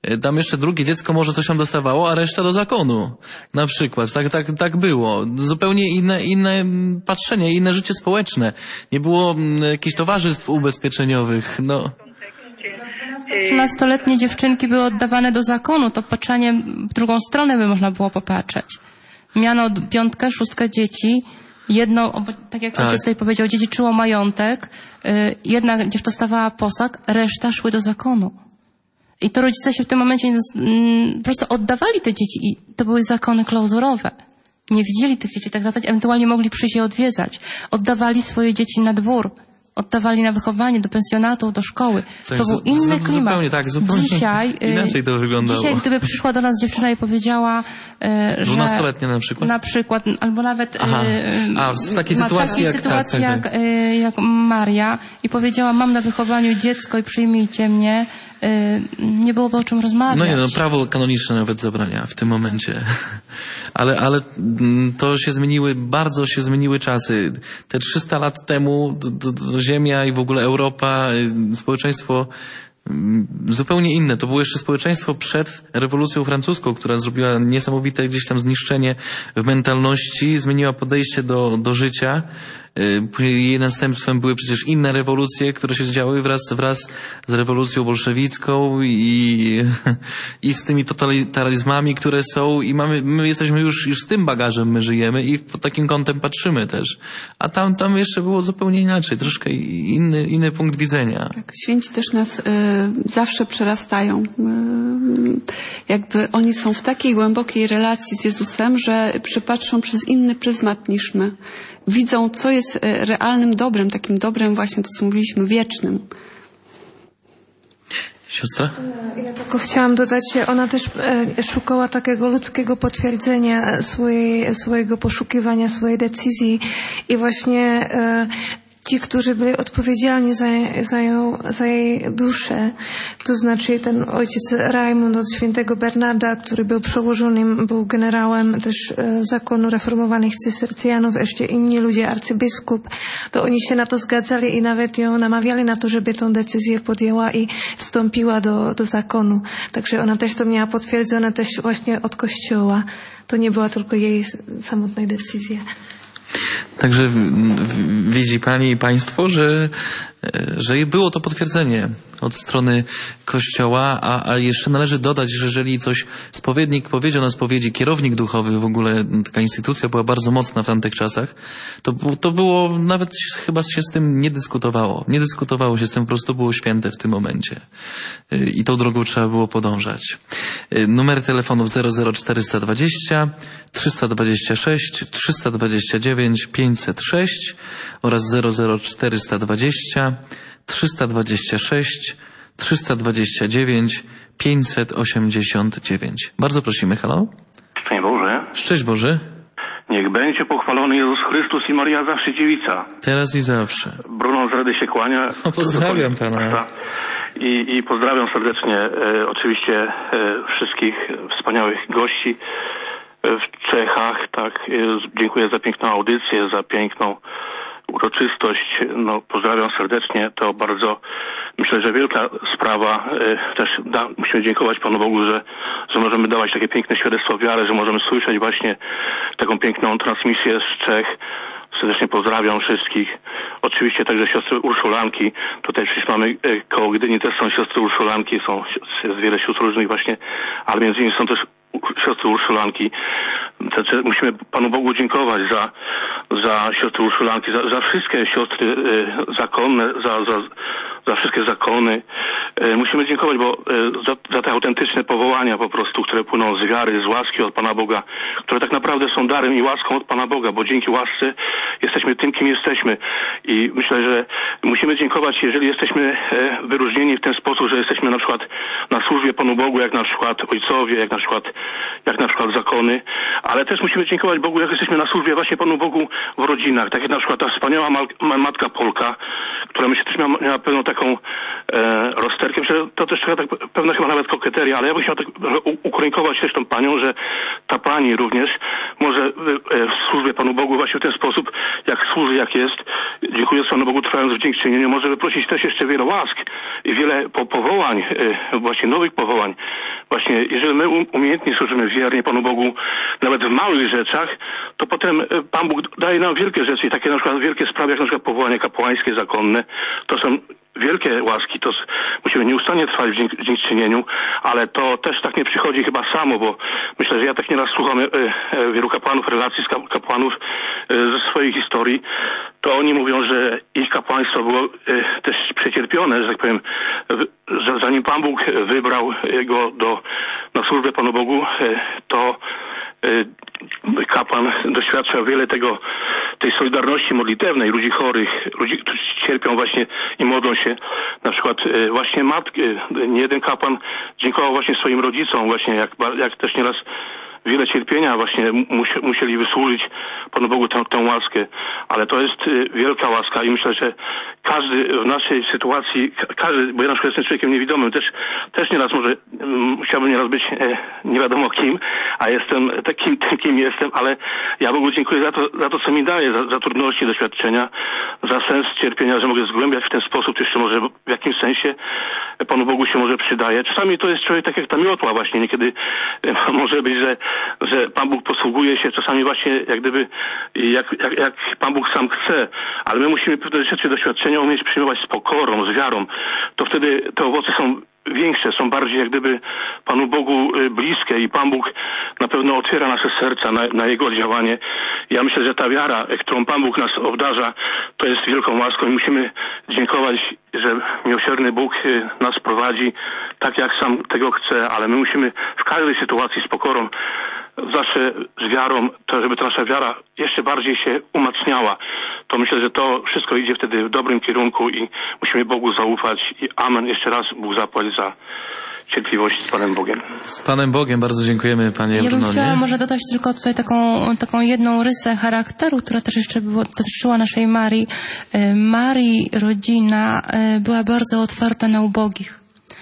tam jeszcze drugie dziecko może coś tam dostawało, a reszta do zakonu. Na przykład. Tak było. Zupełnie inne patrzenie, inne życie społeczne. Nie było jakichś towarzystw ubezpieczeniowych. No. 13-letnie dziewczynki były oddawane do zakonu. To patrzenie w drugą stronę by można było popatrzeć. Miano 5., 6 dzieci. Jedno, tak jak ojciec tutaj powiedział, dziedziczyło majątek. Jedna dziewczyna dostawała posag, reszta szły do zakonu. I to rodzice się w tym momencie po prostu oddawali te dzieci i to były zakony klauzurowe. Nie widzieli tych dzieci tak zadać, ewentualnie mogli przyjść je odwiedzać. Oddawali swoje dzieci na dwór. Oddawali na wychowanie, do pensjonatu, do szkoły. To był inny klimat. Zupełnie dzisiaj, inaczej to wyglądało. Dzisiaj, gdyby przyszła do nas dziewczyna i powiedziała, że... 12-letnia na przykład? Na przykład, albo nawet... w takiej sytuacji jak Maria i powiedziała, mam na wychowaniu dziecko i przyjmijcie mnie, nie byłoby o czym rozmawiać. Prawo kanoniczne nawet zabrania w tym momencie. Ale to bardzo się zmieniły czasy. Te 300 lat temu Ziemia i w ogóle Europa, społeczeństwo zupełnie inne. To było jeszcze społeczeństwo przed rewolucją francuską, która zrobiła niesamowite gdzieś tam zniszczenie w mentalności, zmieniła podejście do życia. Później jej następstwem były przecież inne rewolucje, które się działy wraz z rewolucją bolszewicką i z tymi totalitaryzmami, które są i my jesteśmy już z tym bagażem my żyjemy i pod takim kątem patrzymy też. A tam jeszcze było zupełnie inaczej, troszkę inny punkt widzenia. Tak, święci też nas zawsze przerastają. Jakby oni są w takiej głębokiej relacji z Jezusem, że przypatrzą przez inny pryzmat niż my. Widzą, co jest realnym dobrem, takim dobrem właśnie to, co mówiliśmy, wiecznym. Siostra? Ja tylko chciałam dodać, że ona też szukała takiego ludzkiego potwierdzenia swojego poszukiwania, swojej decyzji i właśnie ci, którzy byli odpowiedzialni za jej duszę, to znaczy ten ojciec Rajmund od świętego Bernarda, który był przełożonym, był generałem też zakonu reformowanych cystercjanów, jeszcze inni ludzie, arcybiskup, to oni się na to zgadzali i nawet ją namawiali na to, żeby tą decyzję podjęła i wstąpiła do zakonu. Także ona też to miała potwierdzone też właśnie od Kościoła. To nie była tylko jej samotna decyzja. Także widzi Pani i Państwo, że było to potwierdzenie od strony Kościoła, a jeszcze należy dodać, że jeżeli coś spowiednik powiedział na spowiedzi, kierownik duchowy, w ogóle taka instytucja była bardzo mocna w tamtych czasach, to było, nawet chyba się z tym nie dyskutowało. Nie dyskutowało się z tym, po prostu było święte w tym momencie. I tą drogą trzeba było podążać. Numery telefonów 00420 326 329 506 oraz 00420 326 329 589. Bardzo prosimy, halo? Szczęść Boże. Szczęść Boże. Niech będzie pochwalony Jezus Chrystus i Maria zawsze dziewica. Teraz i zawsze. Bruno z Rady się kłania. Pozdrawiam Pana. I pozdrawiam serdecznie oczywiście wszystkich wspaniałych gości w Czechach. Tak, dziękuję za piękną audycję, za piękną uroczystość. Pozdrawiam serdecznie. To bardzo, myślę, że wielka sprawa. Też musimy dziękować Panu Bogu, że możemy dawać takie piękne świadectwo wiary, że możemy słyszeć właśnie taką piękną transmisję z Czech. Serdecznie pozdrawiam wszystkich. Oczywiście także siostry Urszulanki. Tutaj przecież mamy koło Gdyni też są siostry Urszulanki, jest wiele sióstr różnych właśnie, ale między innymi są też siostry Urszulanki. Musimy Panu Bogu dziękować za siostry Urszulanki, za wszystkie siostry zakonne, za wszystkie zakony. Musimy dziękować, bo za te autentyczne powołania po prostu, które płyną z wiary, z łaski od Pana Boga, które tak naprawdę są darem i łaską od Pana Boga, bo dzięki łasce jesteśmy tym, kim jesteśmy. I myślę, że musimy dziękować, jeżeli jesteśmy wyróżnieni w ten sposób, że jesteśmy na przykład na służbie Panu Bogu, jak na przykład ojcowie, jak na przykład zakony, ale też musimy dziękować Bogu, jak jesteśmy na służbie właśnie Panu Bogu w rodzinach. Tak jak na przykład ta wspaniała matka Polka, która myślę też miała pewną taką roztropność lusterkiem, że to też tak pewna chyba nawet kokieteria, ale ja bym chciał tak ukierunkować też tą panią, że ta pani również może w służbie Panu Bogu właśnie w ten sposób, jak służy, jak jest, dziękuję Panu Bogu, trwając w dziękczynieniu, może wyprosić też jeszcze wiele łask i wiele powołań, właśnie nowych powołań. Właśnie jeżeli my umiejętnie służymy wiernie Panu Bogu, nawet w małych rzeczach, to potem Pan Bóg daje nam wielkie rzeczy i takie na przykład wielkie sprawy, jak na przykład powołania kapłańskie, zakonne, to są wielkie łaski, to musimy nieustannie trwać w dziękczynieniu, ale to też tak nie przychodzi chyba samo, bo myślę, że ja tak nieraz słucham wielu kapłanów, relacji z kapłanów ze swojej historii, to oni mówią, że ich kapłaństwo było też przecierpione, że tak powiem, że zanim Pan Bóg wybrał go na służbę Panu Bogu, to kapłan doświadczał wiele tej solidarności modlitewnej ludzi chorych, ludzi, którzy cierpią właśnie i modlą się. Na przykład właśnie matki, nie jeden kapłan dziękował właśnie swoim rodzicom, właśnie jak też nieraz wiele cierpienia właśnie musieli wysłużyć Panu Bogu tę łaskę. Ale to jest wielka łaska i myślę, że każdy w naszej sytuacji, bo ja na przykład jestem człowiekiem niewidomym, też nieraz chciałbym nieraz być nie wiadomo kim, a jestem takim, kim jestem, ale ja Bogu dziękuję za to co mi daje, za trudności, doświadczenia, za sens cierpienia, że mogę zgłębiać w ten sposób, jeszcze może w jakimś sensie Panu Bogu się może przydaje. Czasami to jest człowiek tak jak ta miotła właśnie, niekiedy może być, że Pan Bóg posługuje się czasami właśnie jak gdyby, jak Pan Bóg sam chce, ale my musimy pewne rzeczy, doświadczenia umieć przyjmować z pokorą, z wiarą. To wtedy te owoce są większe, są bardziej jak gdyby Panu Bogu bliskie i Pan Bóg na pewno otwiera nasze serca na Jego działanie. Ja myślę, że ta wiara, którą Pan Bóg nas obdarza, to jest wielką łaską i musimy dziękować, że miłosierny Bóg nas prowadzi tak, jak sam tego chce, ale my musimy w każdej sytuacji z pokorą, zawsze z wiarą, to żeby ta nasza wiara jeszcze bardziej się umacniała. To myślę, że to wszystko idzie wtedy w dobrym kierunku i musimy Bogu zaufać i amen. Jeszcze raz Bóg zapłać za cierpliwość z Panem Bogiem. Z Panem Bogiem bardzo dziękujemy, Panie Brunonie. Ja bym chciała może dodać tylko tutaj taką jedną rysę charakteru, która też jeszcze dotyczyła naszej Marii. Marii rodzina była bardzo otwarta na ubogich.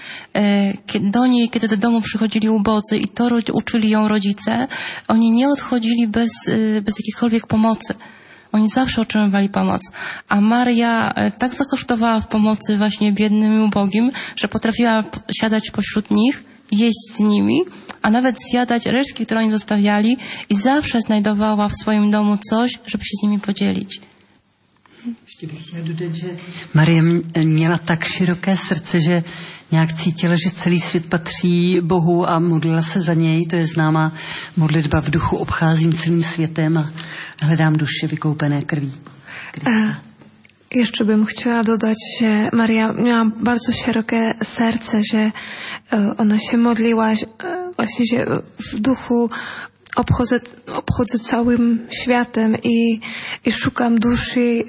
Do niej, kiedy do domu przychodzili ubodzy i to uczyli ją rodzice, oni nie odchodzili bez jakiejkolwiek pomocy. Oni zawsze otrzymywali pomoc. A Maria tak zakosztowała w pomocy właśnie biednym i ubogim, że potrafiła siadać pośród nich, jeść z nimi, a nawet zjadać resztki, które oni zostawiali i zawsze znajdowała w swoim domu coś, żeby się z nimi podzielić. Ještě bych chtěla dodat, že Marie měla tak široké srdce, že nějak cítila, že celý svět patří Bohu a modlila se za něj. To je známá modlitba v duchu, obcházím celým světem a hledám duše vykoupené krví Krista. Jeszcze bym chciała dodać, że Maria miała bardzo szerokie serce, że ona się modliła właśnie, że w duchu obchodzę całym światem i szukam duszy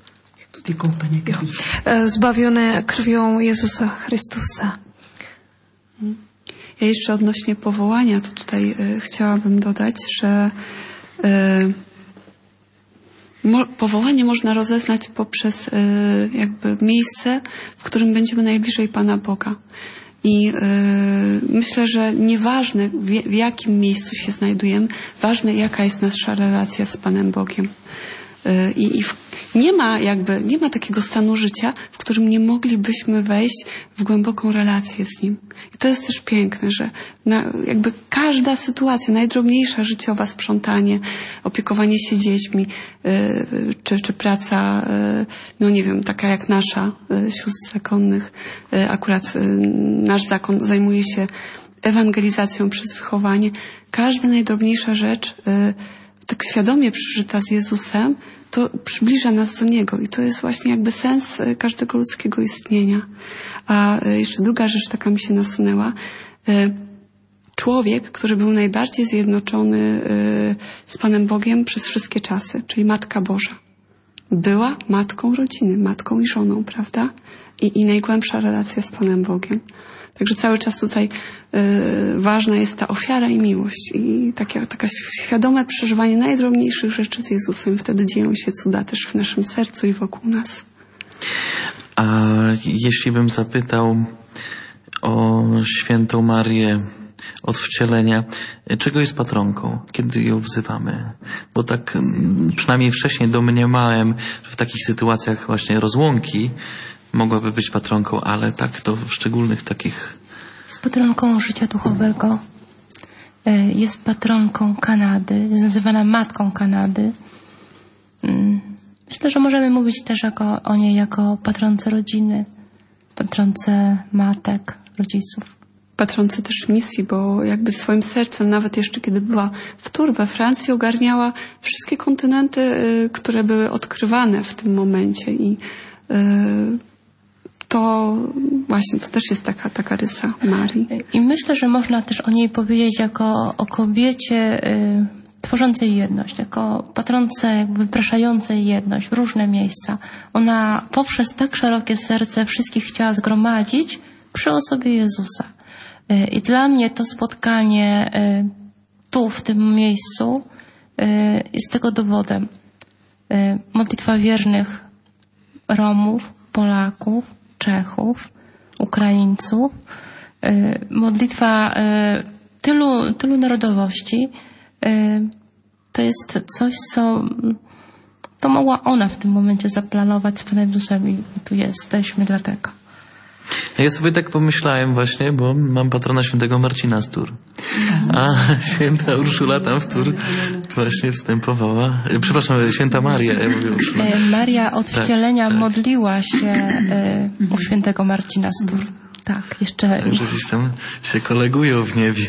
zbawione krwią Jezusa Chrystusa. Ja jeszcze odnośnie powołania, to tutaj chciałabym dodać, że powołanie można rozeznać poprzez jakby miejsce, w którym będziemy najbliżej Pana Boga. I myślę, że nieważne w jakim miejscu się znajdujemy, ważne jaka jest nasza relacja z Panem Bogiem. Nie ma takiego stanu życia, w którym nie moglibyśmy wejść w głęboką relację z Nim. I to jest też piękne, że jakby każda sytuacja, najdrobniejsza życiowa, sprzątanie, opiekowanie się dziećmi, czy praca, no nie wiem, taka jak nasza, sióstr zakonnych, akurat nasz zakon zajmuje się ewangelizacją przez wychowanie. Każda najdrobniejsza rzecz, tak świadomie przeżyta z Jezusem, to przybliża nas do Niego i to jest właśnie jakby sens każdego ludzkiego istnienia. A jeszcze druga rzecz taka mi się nasunęła. Człowiek, który był najbardziej zjednoczony z Panem Bogiem przez wszystkie czasy, czyli Matka Boża. Była matką rodziny, matką i żoną, prawda? I najgłębsza relacja z Panem Bogiem. Także cały czas tutaj ważna jest ta ofiara i miłość i taka świadome przeżywanie najdrobniejszych rzeczy z Jezusem. Wtedy dzieją się cuda też w naszym sercu i wokół nas. A jeśli bym zapytał, o świętą Marię od wcielenia. Czego jest patronką, kiedy ją wzywamy? Bo tak przynajmniej wcześniej domniemałem, że w takich sytuacjach właśnie rozłąki mogłaby być patronką, ale tak to w szczególnych takich... Jest patronką życia duchowego. Jest patronką Kanady. Jest nazywana Matką Kanady. Myślę, że możemy mówić też o niej jako patronce rodziny, patronce matek, rodziców. Patronce też misji, bo jakby swoim sercem, nawet jeszcze kiedy była w Tours we Francji, ogarniała wszystkie kontynenty, które były odkrywane w tym momencie i to właśnie, to też jest taka rysa Marii. I myślę, że można też o niej powiedzieć jako o kobiecie tworzącej jedność, jako patronce jakby wypraszającej jedność w różne miejsca. Ona poprzez tak szerokie serce wszystkich chciała zgromadzić przy osobie Jezusa. I dla mnie to spotkanie tu, w tym miejscu jest tego dowodem. Modlitwa wiernych Romów, Polaków, Czechów, Ukraińców, modlitwa tylu narodowości, to jest coś, co to mogła ona w tym momencie zaplanować z Panem Jezusem i tu jesteśmy dlatego. Ja sobie tak pomyślałem właśnie, bo mam patrona świętego Marcina z Tours. A święta Urszula tam w Tours właśnie wstępowała. Przepraszam, święta Maria. Ja mówię Urszula. Maria od wcielenia modliła się u świętego Marcina z Tours. Tak, jeszcze... Że gdzieś tam się kolegują w niebie.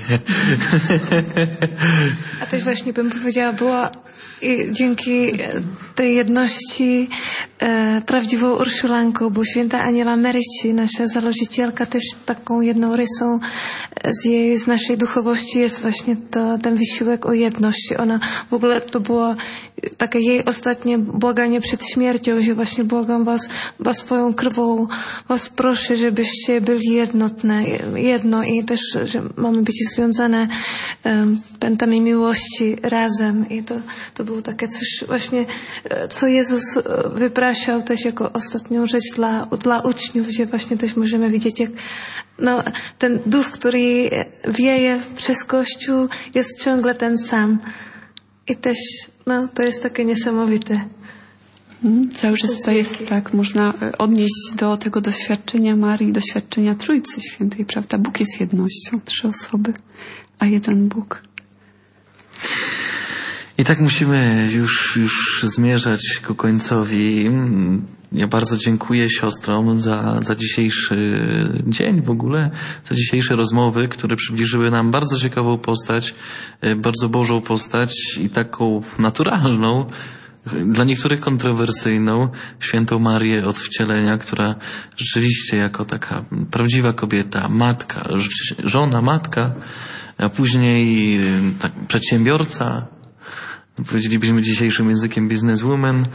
A też właśnie bym powiedziała, była dzięki tej jedności prawdziwą Urszulanką, bo święta Aniela Merci, nasza założycielka, też taką jedną rysą z naszej duchowości jest właśnie ten wysiłek o jedność. Ona w ogóle to było takie jej ostatnie błaganie przed śmiercią, że właśnie błagam was swoją krwią, was proszę, żebyście byli jedno i też, że mamy być związane pętami miłości razem i to było takie coś właśnie, co Jezus wypraszał też jako ostatnią rzecz dla uczniów, że właśnie też możemy widzieć, jak ten duch, który wieje przez Kościół, jest ciągle ten sam. I też, to jest takie niesamowite. Cały czas to jest tak, można odnieść do tego doświadczenia Marii, doświadczenia Trójcy Świętej, prawda? Bóg jest jednością, 3 osoby, a jeden Bóg. I tak musimy już zmierzać ku końcowi. Ja bardzo dziękuję siostrom za dzisiejszy dzień w ogóle, za dzisiejsze rozmowy, które przybliżyły nam bardzo ciekawą postać, bardzo Bożą postać i taką naturalną, dla niektórych kontrowersyjną, świętą Marię od wcielenia, która rzeczywiście jako taka prawdziwa kobieta, matka, żona, matka, a później tak, przedsiębiorca, powiedzielibyśmy dzisiejszym językiem businesswoman,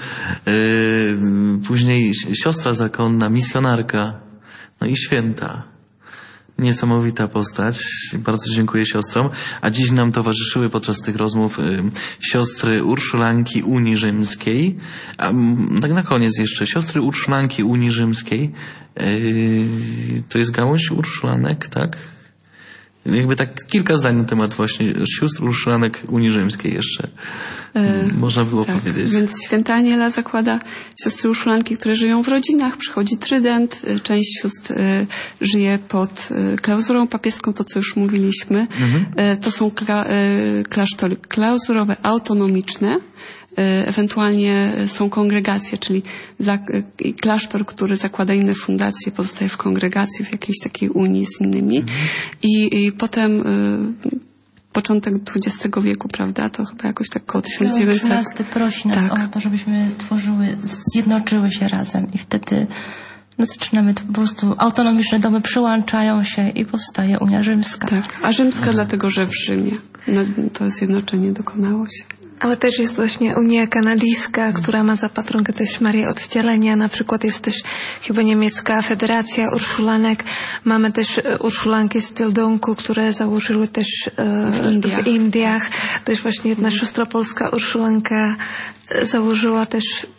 później siostra zakonna, misjonarka, i święta. Niesamowita postać. Bardzo dziękuję siostrom. A dziś nam towarzyszyły podczas tych rozmów siostry Urszulanki Unii Rzymskiej. A tak na koniec jeszcze, siostry Urszulanki Unii Rzymskiej. To jest gałąź Urszulanek, tak? Jakby tak kilka zdań na temat właśnie sióstr Urszulanek Unii Rzymskiej jeszcze można było powiedzieć. Więc święta Aniela zakłada siostry Urszulanki, które żyją w rodzinach. Przychodzi trydent. Część sióstr żyje pod klauzurą papieską, to co już mówiliśmy. To są klasztory klauzurowe, autonomiczne. Ewentualnie są kongregacje, czyli klasztor, który zakłada inne fundacje, pozostaje w kongregacji, w jakiejś takiej unii z innymi. I potem początek XX wieku, prawda? To chyba jakoś tak koło 1900. XIII prosi nas o to, żebyśmy zjednoczyły się razem i wtedy zaczynamy po prostu autonomiczne domy przyłączają się i powstaje Unia Rzymska. Tak, a rzymska dlatego, że w Rzymie to zjednoczenie dokonało się. Ale też jest właśnie Unia Kanadyjska, która ma za patronkę też Marię od wcielenia. Na przykład jest też chyba niemiecka Federacja Urszulanek. Mamy też Urszulanki z Tildonku, które założyły też w Indiach. Też właśnie jedna siostra polska Urszulanka założyła też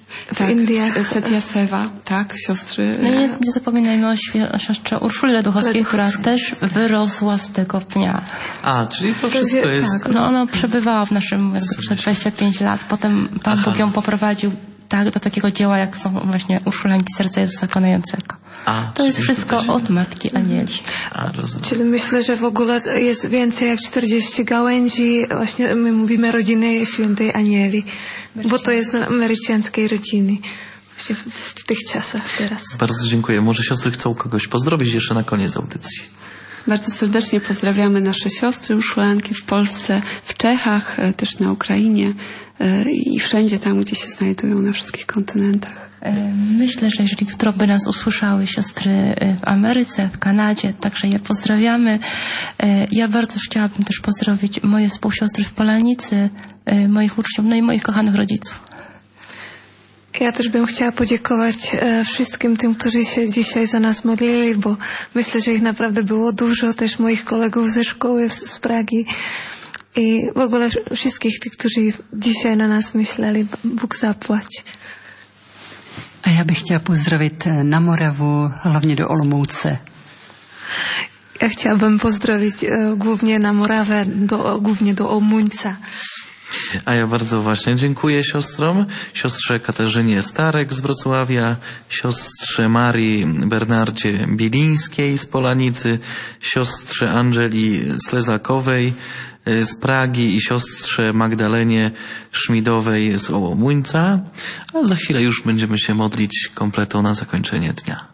w Indiach. Satya Seva, tak, siostry. No nie zapominajmy o siostrze Urszuli Leduchowskiej, która też wyrosła z tego pnia. Czyli to wszystko jest... Tak, no ona przebywała w naszym przez 25 lat. Potem Pan Bóg ją poprowadził do takiego dzieła, jak są właśnie Urszulenki Serca Jezusa Konającego. To jest wszystko od Matki Anieli. Rozumiem. Czyli myślę, że w ogóle jest więcej jak 40 gałęzi. Właśnie my mówimy rodziny Świętej Anieli, bo to jest amerykańskiej rodziny. Właśnie w tych czasach teraz. Bardzo dziękuję. Może siostry chcą kogoś pozdrowić jeszcze na koniec audycji. Bardzo serdecznie pozdrawiamy nasze siostry Urszulanki w Polsce, w Czechach, też na Ukrainie i wszędzie tam, gdzie się znajdują, na wszystkich kontynentach. Myślę, że jeżeli jutro by nas usłyszały siostry w Ameryce, w Kanadzie, także je pozdrawiamy. Ja bardzo chciałabym też pozdrowić moje współsiostry w Polanicy, moich uczniów, no i moich kochanych rodziców. Ja też bym chciała podziękować wszystkim tym, którzy się dzisiaj za nas modlili, bo myślę, że ich naprawdę było dużo, też moich kolegów ze szkoły z Pragi i w ogóle wszystkich tych, którzy dzisiaj na nas myśleli. Bóg zapłać. A já bych chtěla pozdravit na Moravu, hlavně do Olomouce. Ja chciałabym pozdrowić głównie na Morawę, głównie do Olomouca. A ja bardzo właśnie dziękuję siostrom. Siostrze Katarzynie Starek z Wrocławia, siostrze Marii Bernardzie Bilińskiej z Polanicy, siostrze Angeli Slezakowej z Pragi i siostrze Magdalenie Szmidowej z Ołomuńca. A za chwilę już będziemy się modlić kompletą na zakończenie dnia.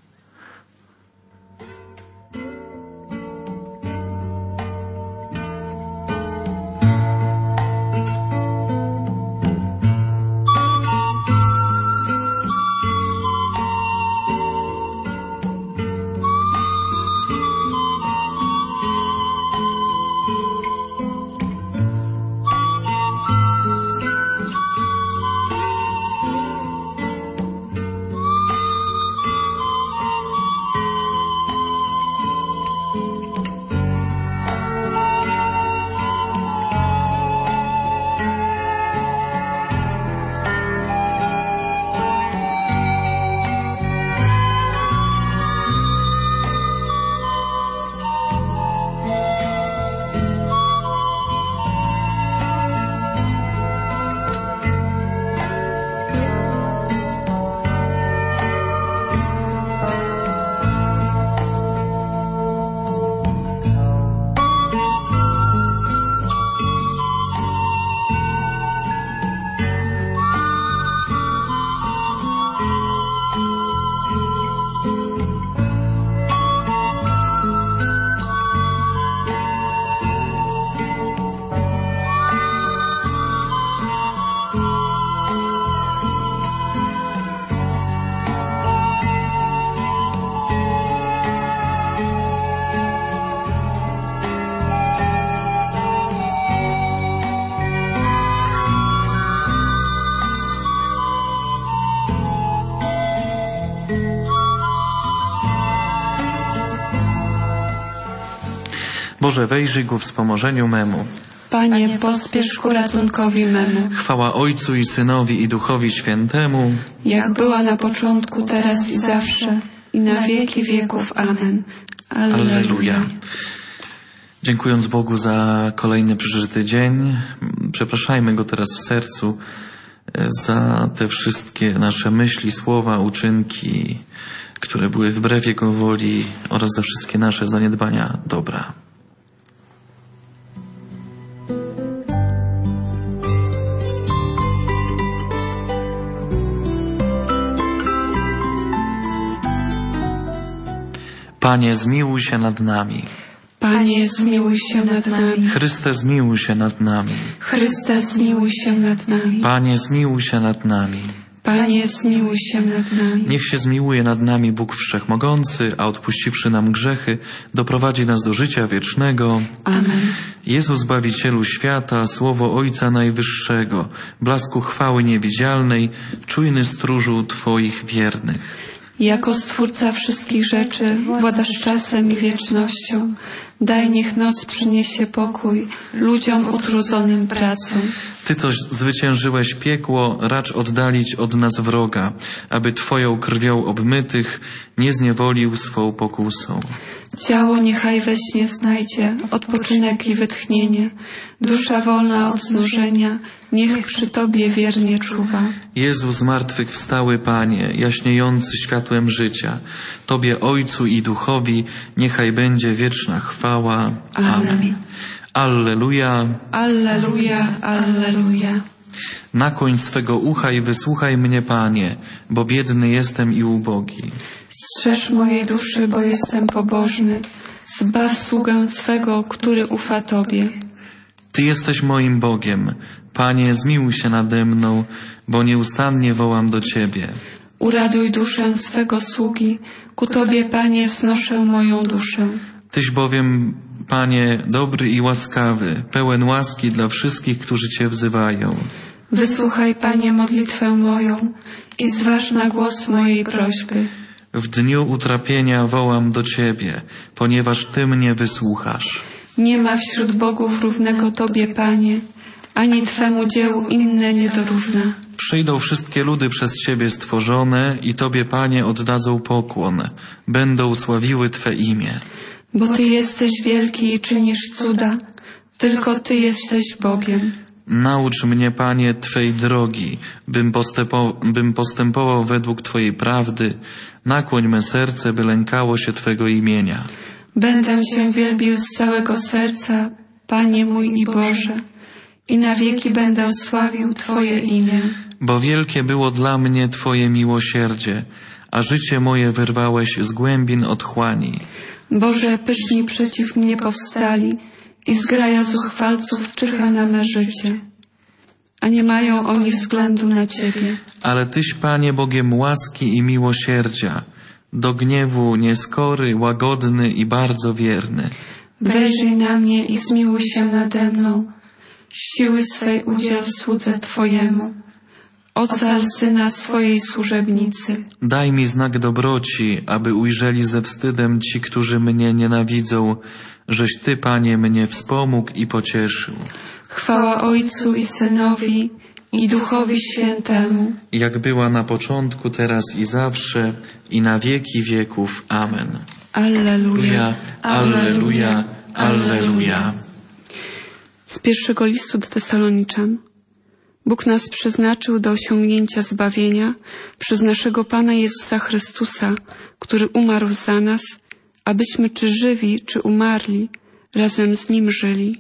Boże, wejrzyj ku wspomożeniu memu. Panie, pospiesz ku ratunkowi memu. Chwała Ojcu i Synowi i Duchowi Świętemu, jak była na początku, teraz i zawsze, i na wieki wieków. Amen. Alleluja. Dziękując Bogu za kolejny przeżyty dzień, przepraszajmy Go teraz w sercu za te wszystkie nasze myśli, słowa, uczynki, które były wbrew Jego woli, oraz za wszystkie nasze zaniedbania dobra. Panie, zmiłuj się nad nami. Panie, zmiłuj się nad nami. Chryste, zmiłuj się nad nami. Chryste, zmiłuj się nad nami. Panie, zmiłuj się nad nami. Panie, zmiłuj się nad nami. Niech się zmiłuje nad nami Bóg Wszechmogący, a odpuściwszy nam grzechy, doprowadzi nas do życia wiecznego. Amen. Jezu, Zbawicielu świata, Słowo Ojca Najwyższego, blasku chwały niewidzialnej, czujny stróżu Twoich wiernych. Jako Stwórca wszystkich rzeczy władasz czasem i wiecznością. Daj, niech noc przyniesie pokój ludziom utrudzonym pracą. Ty, co zwyciężyłeś piekło, racz oddalić od nas wroga, aby Twoją krwią obmytych nie zniewolił swą pokusą. Ciało niechaj we śnie znajdzie odpoczynek i wytchnienie. Dusza wolna od znużenia, niech przy Tobie wiernie czuwa. Jezu zmartwychwstały Panie, jaśniejący światłem życia, Tobie Ojcu i Duchowi niechaj będzie wieczna chwała. Amen. Alleluja. Alleluja, alleluja. Nakłoń swego ucha i wysłuchaj mnie, Panie, bo biedny jestem i ubogi. Strzeż mojej duszy, bo jestem pobożny. Zbaw sługę swego, który ufa Tobie. Ty jesteś moim Bogiem. Panie, zmiłuj się nade mną, bo nieustannie wołam do Ciebie. Uraduj duszę swego sługi. Ku Tobie, Panie, wznoszę moją duszę. Tyś bowiem, Panie, dobry i łaskawy, pełen łaski dla wszystkich, którzy Cię wzywają. Wysłuchaj, Panie, modlitwę moją i zważ na głos mojej prośby. W dniu utrapienia wołam do Ciebie, ponieważ Ty mnie wysłuchasz. Nie ma wśród bogów równego Tobie, Panie, ani Twemu dziełu inne nie dorówna. Przyjdą wszystkie ludy przez Ciebie stworzone i Tobie, Panie, oddadzą pokłon. Będą sławiły Twe imię. Bo Ty jesteś wielki i czynisz cuda. Tylko Ty jesteś Bogiem. Naucz mnie, Panie, Twej drogi, bym postępował według Twojej prawdy. Nakłoń me serce, by lękało się Twego imienia. Będę Cię wielbił z całego serca, Panie mój i Boże, i na wieki będę sławił Twoje imię. Bo wielkie było dla mnie Twoje miłosierdzie, a życie moje wyrwałeś z głębin otchłani. Boże, pyszni przeciw mnie powstali i zgraja zuchwalców czyha na me życie. A nie mają oni względu na Ciebie. Ale Tyś, Panie, Bogiem łaski i miłosierdzia, do gniewu nieskory, łagodny i bardzo wierny. Wejrzyj na mnie i zmiłuj się nade mną. Siły swej udziel słudze Twojemu. Ocal syna swojej służebnicy. Daj mi znak dobroci, aby ujrzeli ze wstydem ci, którzy mnie nienawidzą, żeś Ty, Panie, mnie wspomógł i pocieszył. Chwała Ojcu i Synowi i Duchowi Świętemu. Jak była na początku, teraz i zawsze, i na wieki wieków. Amen. Alleluja, alleluja, alleluja. Z pierwszego listu do Tesaloniczan. Bóg nas przeznaczył do osiągnięcia zbawienia przez naszego Pana Jezusa Chrystusa, który umarł za nas, abyśmy czy żywi, czy umarli, razem z Nim żyli.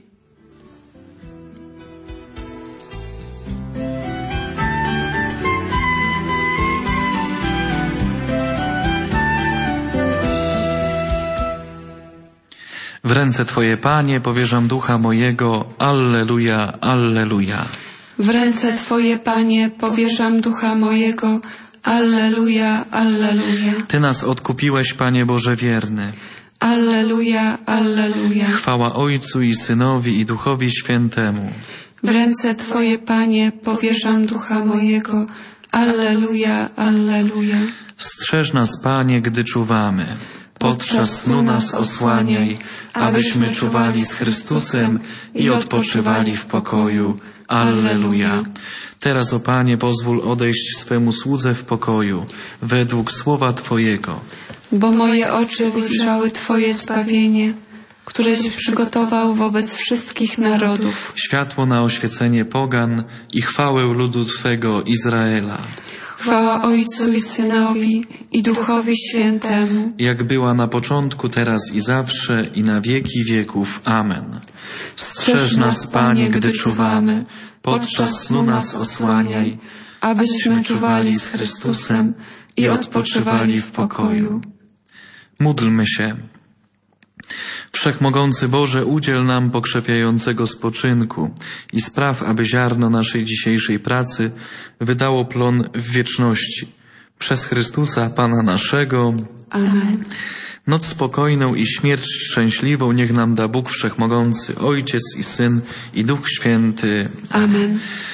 W ręce Twoje, Panie, powierzam ducha mojego. Alleluja, alleluja. W ręce Twoje, Panie, powierzam ducha mojego. Alleluja, alleluja. Ty nas odkupiłeś, Panie Boże wierny. Alleluja, alleluja. Chwała Ojcu i Synowi i Duchowi Świętemu. W ręce Twoje, Panie, powierzam ducha mojego. Alleluja, alleluja. Strzeż nas, Panie, gdy czuwamy. Podczas snu nas osłaniaj, abyśmy czuwali z Chrystusem i odpoczywali w pokoju. Alleluja. Teraz, o Panie, pozwól odejść swemu słudze w pokoju, według słowa Twojego. Bo moje oczy ujrzały Twoje zbawienie, któreś przygotował wobec wszystkich narodów. Światło na oświecenie pogan i chwałę ludu Twego Izraela. Chwała Ojcu i Synowi i Duchowi Świętemu. Jak była na początku, teraz i zawsze, i na wieki wieków. Amen. Strzeż nas, Panie, gdy czuwamy. Podczas snu nas osłaniaj, abyśmy czuwali z Chrystusem i odpoczywali w pokoju. Módlmy się. Wszechmogący Boże, udziel nam pokrzepiającego spoczynku i spraw, aby ziarno naszej dzisiejszej pracy wydało plon w wieczności. Przez Chrystusa, Pana naszego. Amen. Noc spokojną i śmierć szczęśliwą niech nam da Bóg Wszechmogący, Ojciec i Syn i Duch Święty. Amen.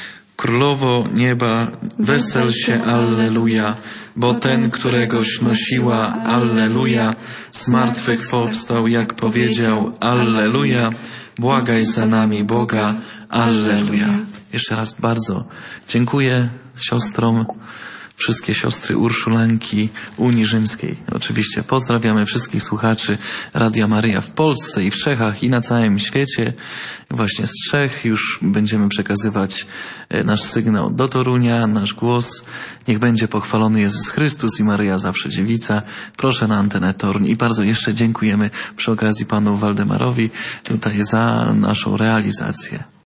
Królowo nieba, wesel się, alleluja, bo ten, któregoś nosiła, alleluja, z martwych powstał, jak powiedział, alleluja, błagaj za nami Boga, alleluja. Jeszcze raz bardzo dziękuję siostrom, wszystkie siostry Urszulanki Unii Rzymskiej. Oczywiście pozdrawiamy wszystkich słuchaczy Radia Maryja w Polsce i w Czechach i na całym świecie. Właśnie z Czech już będziemy przekazywać nasz sygnał do Torunia, nasz głos. Niech będzie pochwalony Jezus Chrystus i Maryja zawsze dziewica. Proszę na antenę Toruń i bardzo jeszcze dziękujemy przy okazji panu Waldemarowi tutaj za naszą realizację.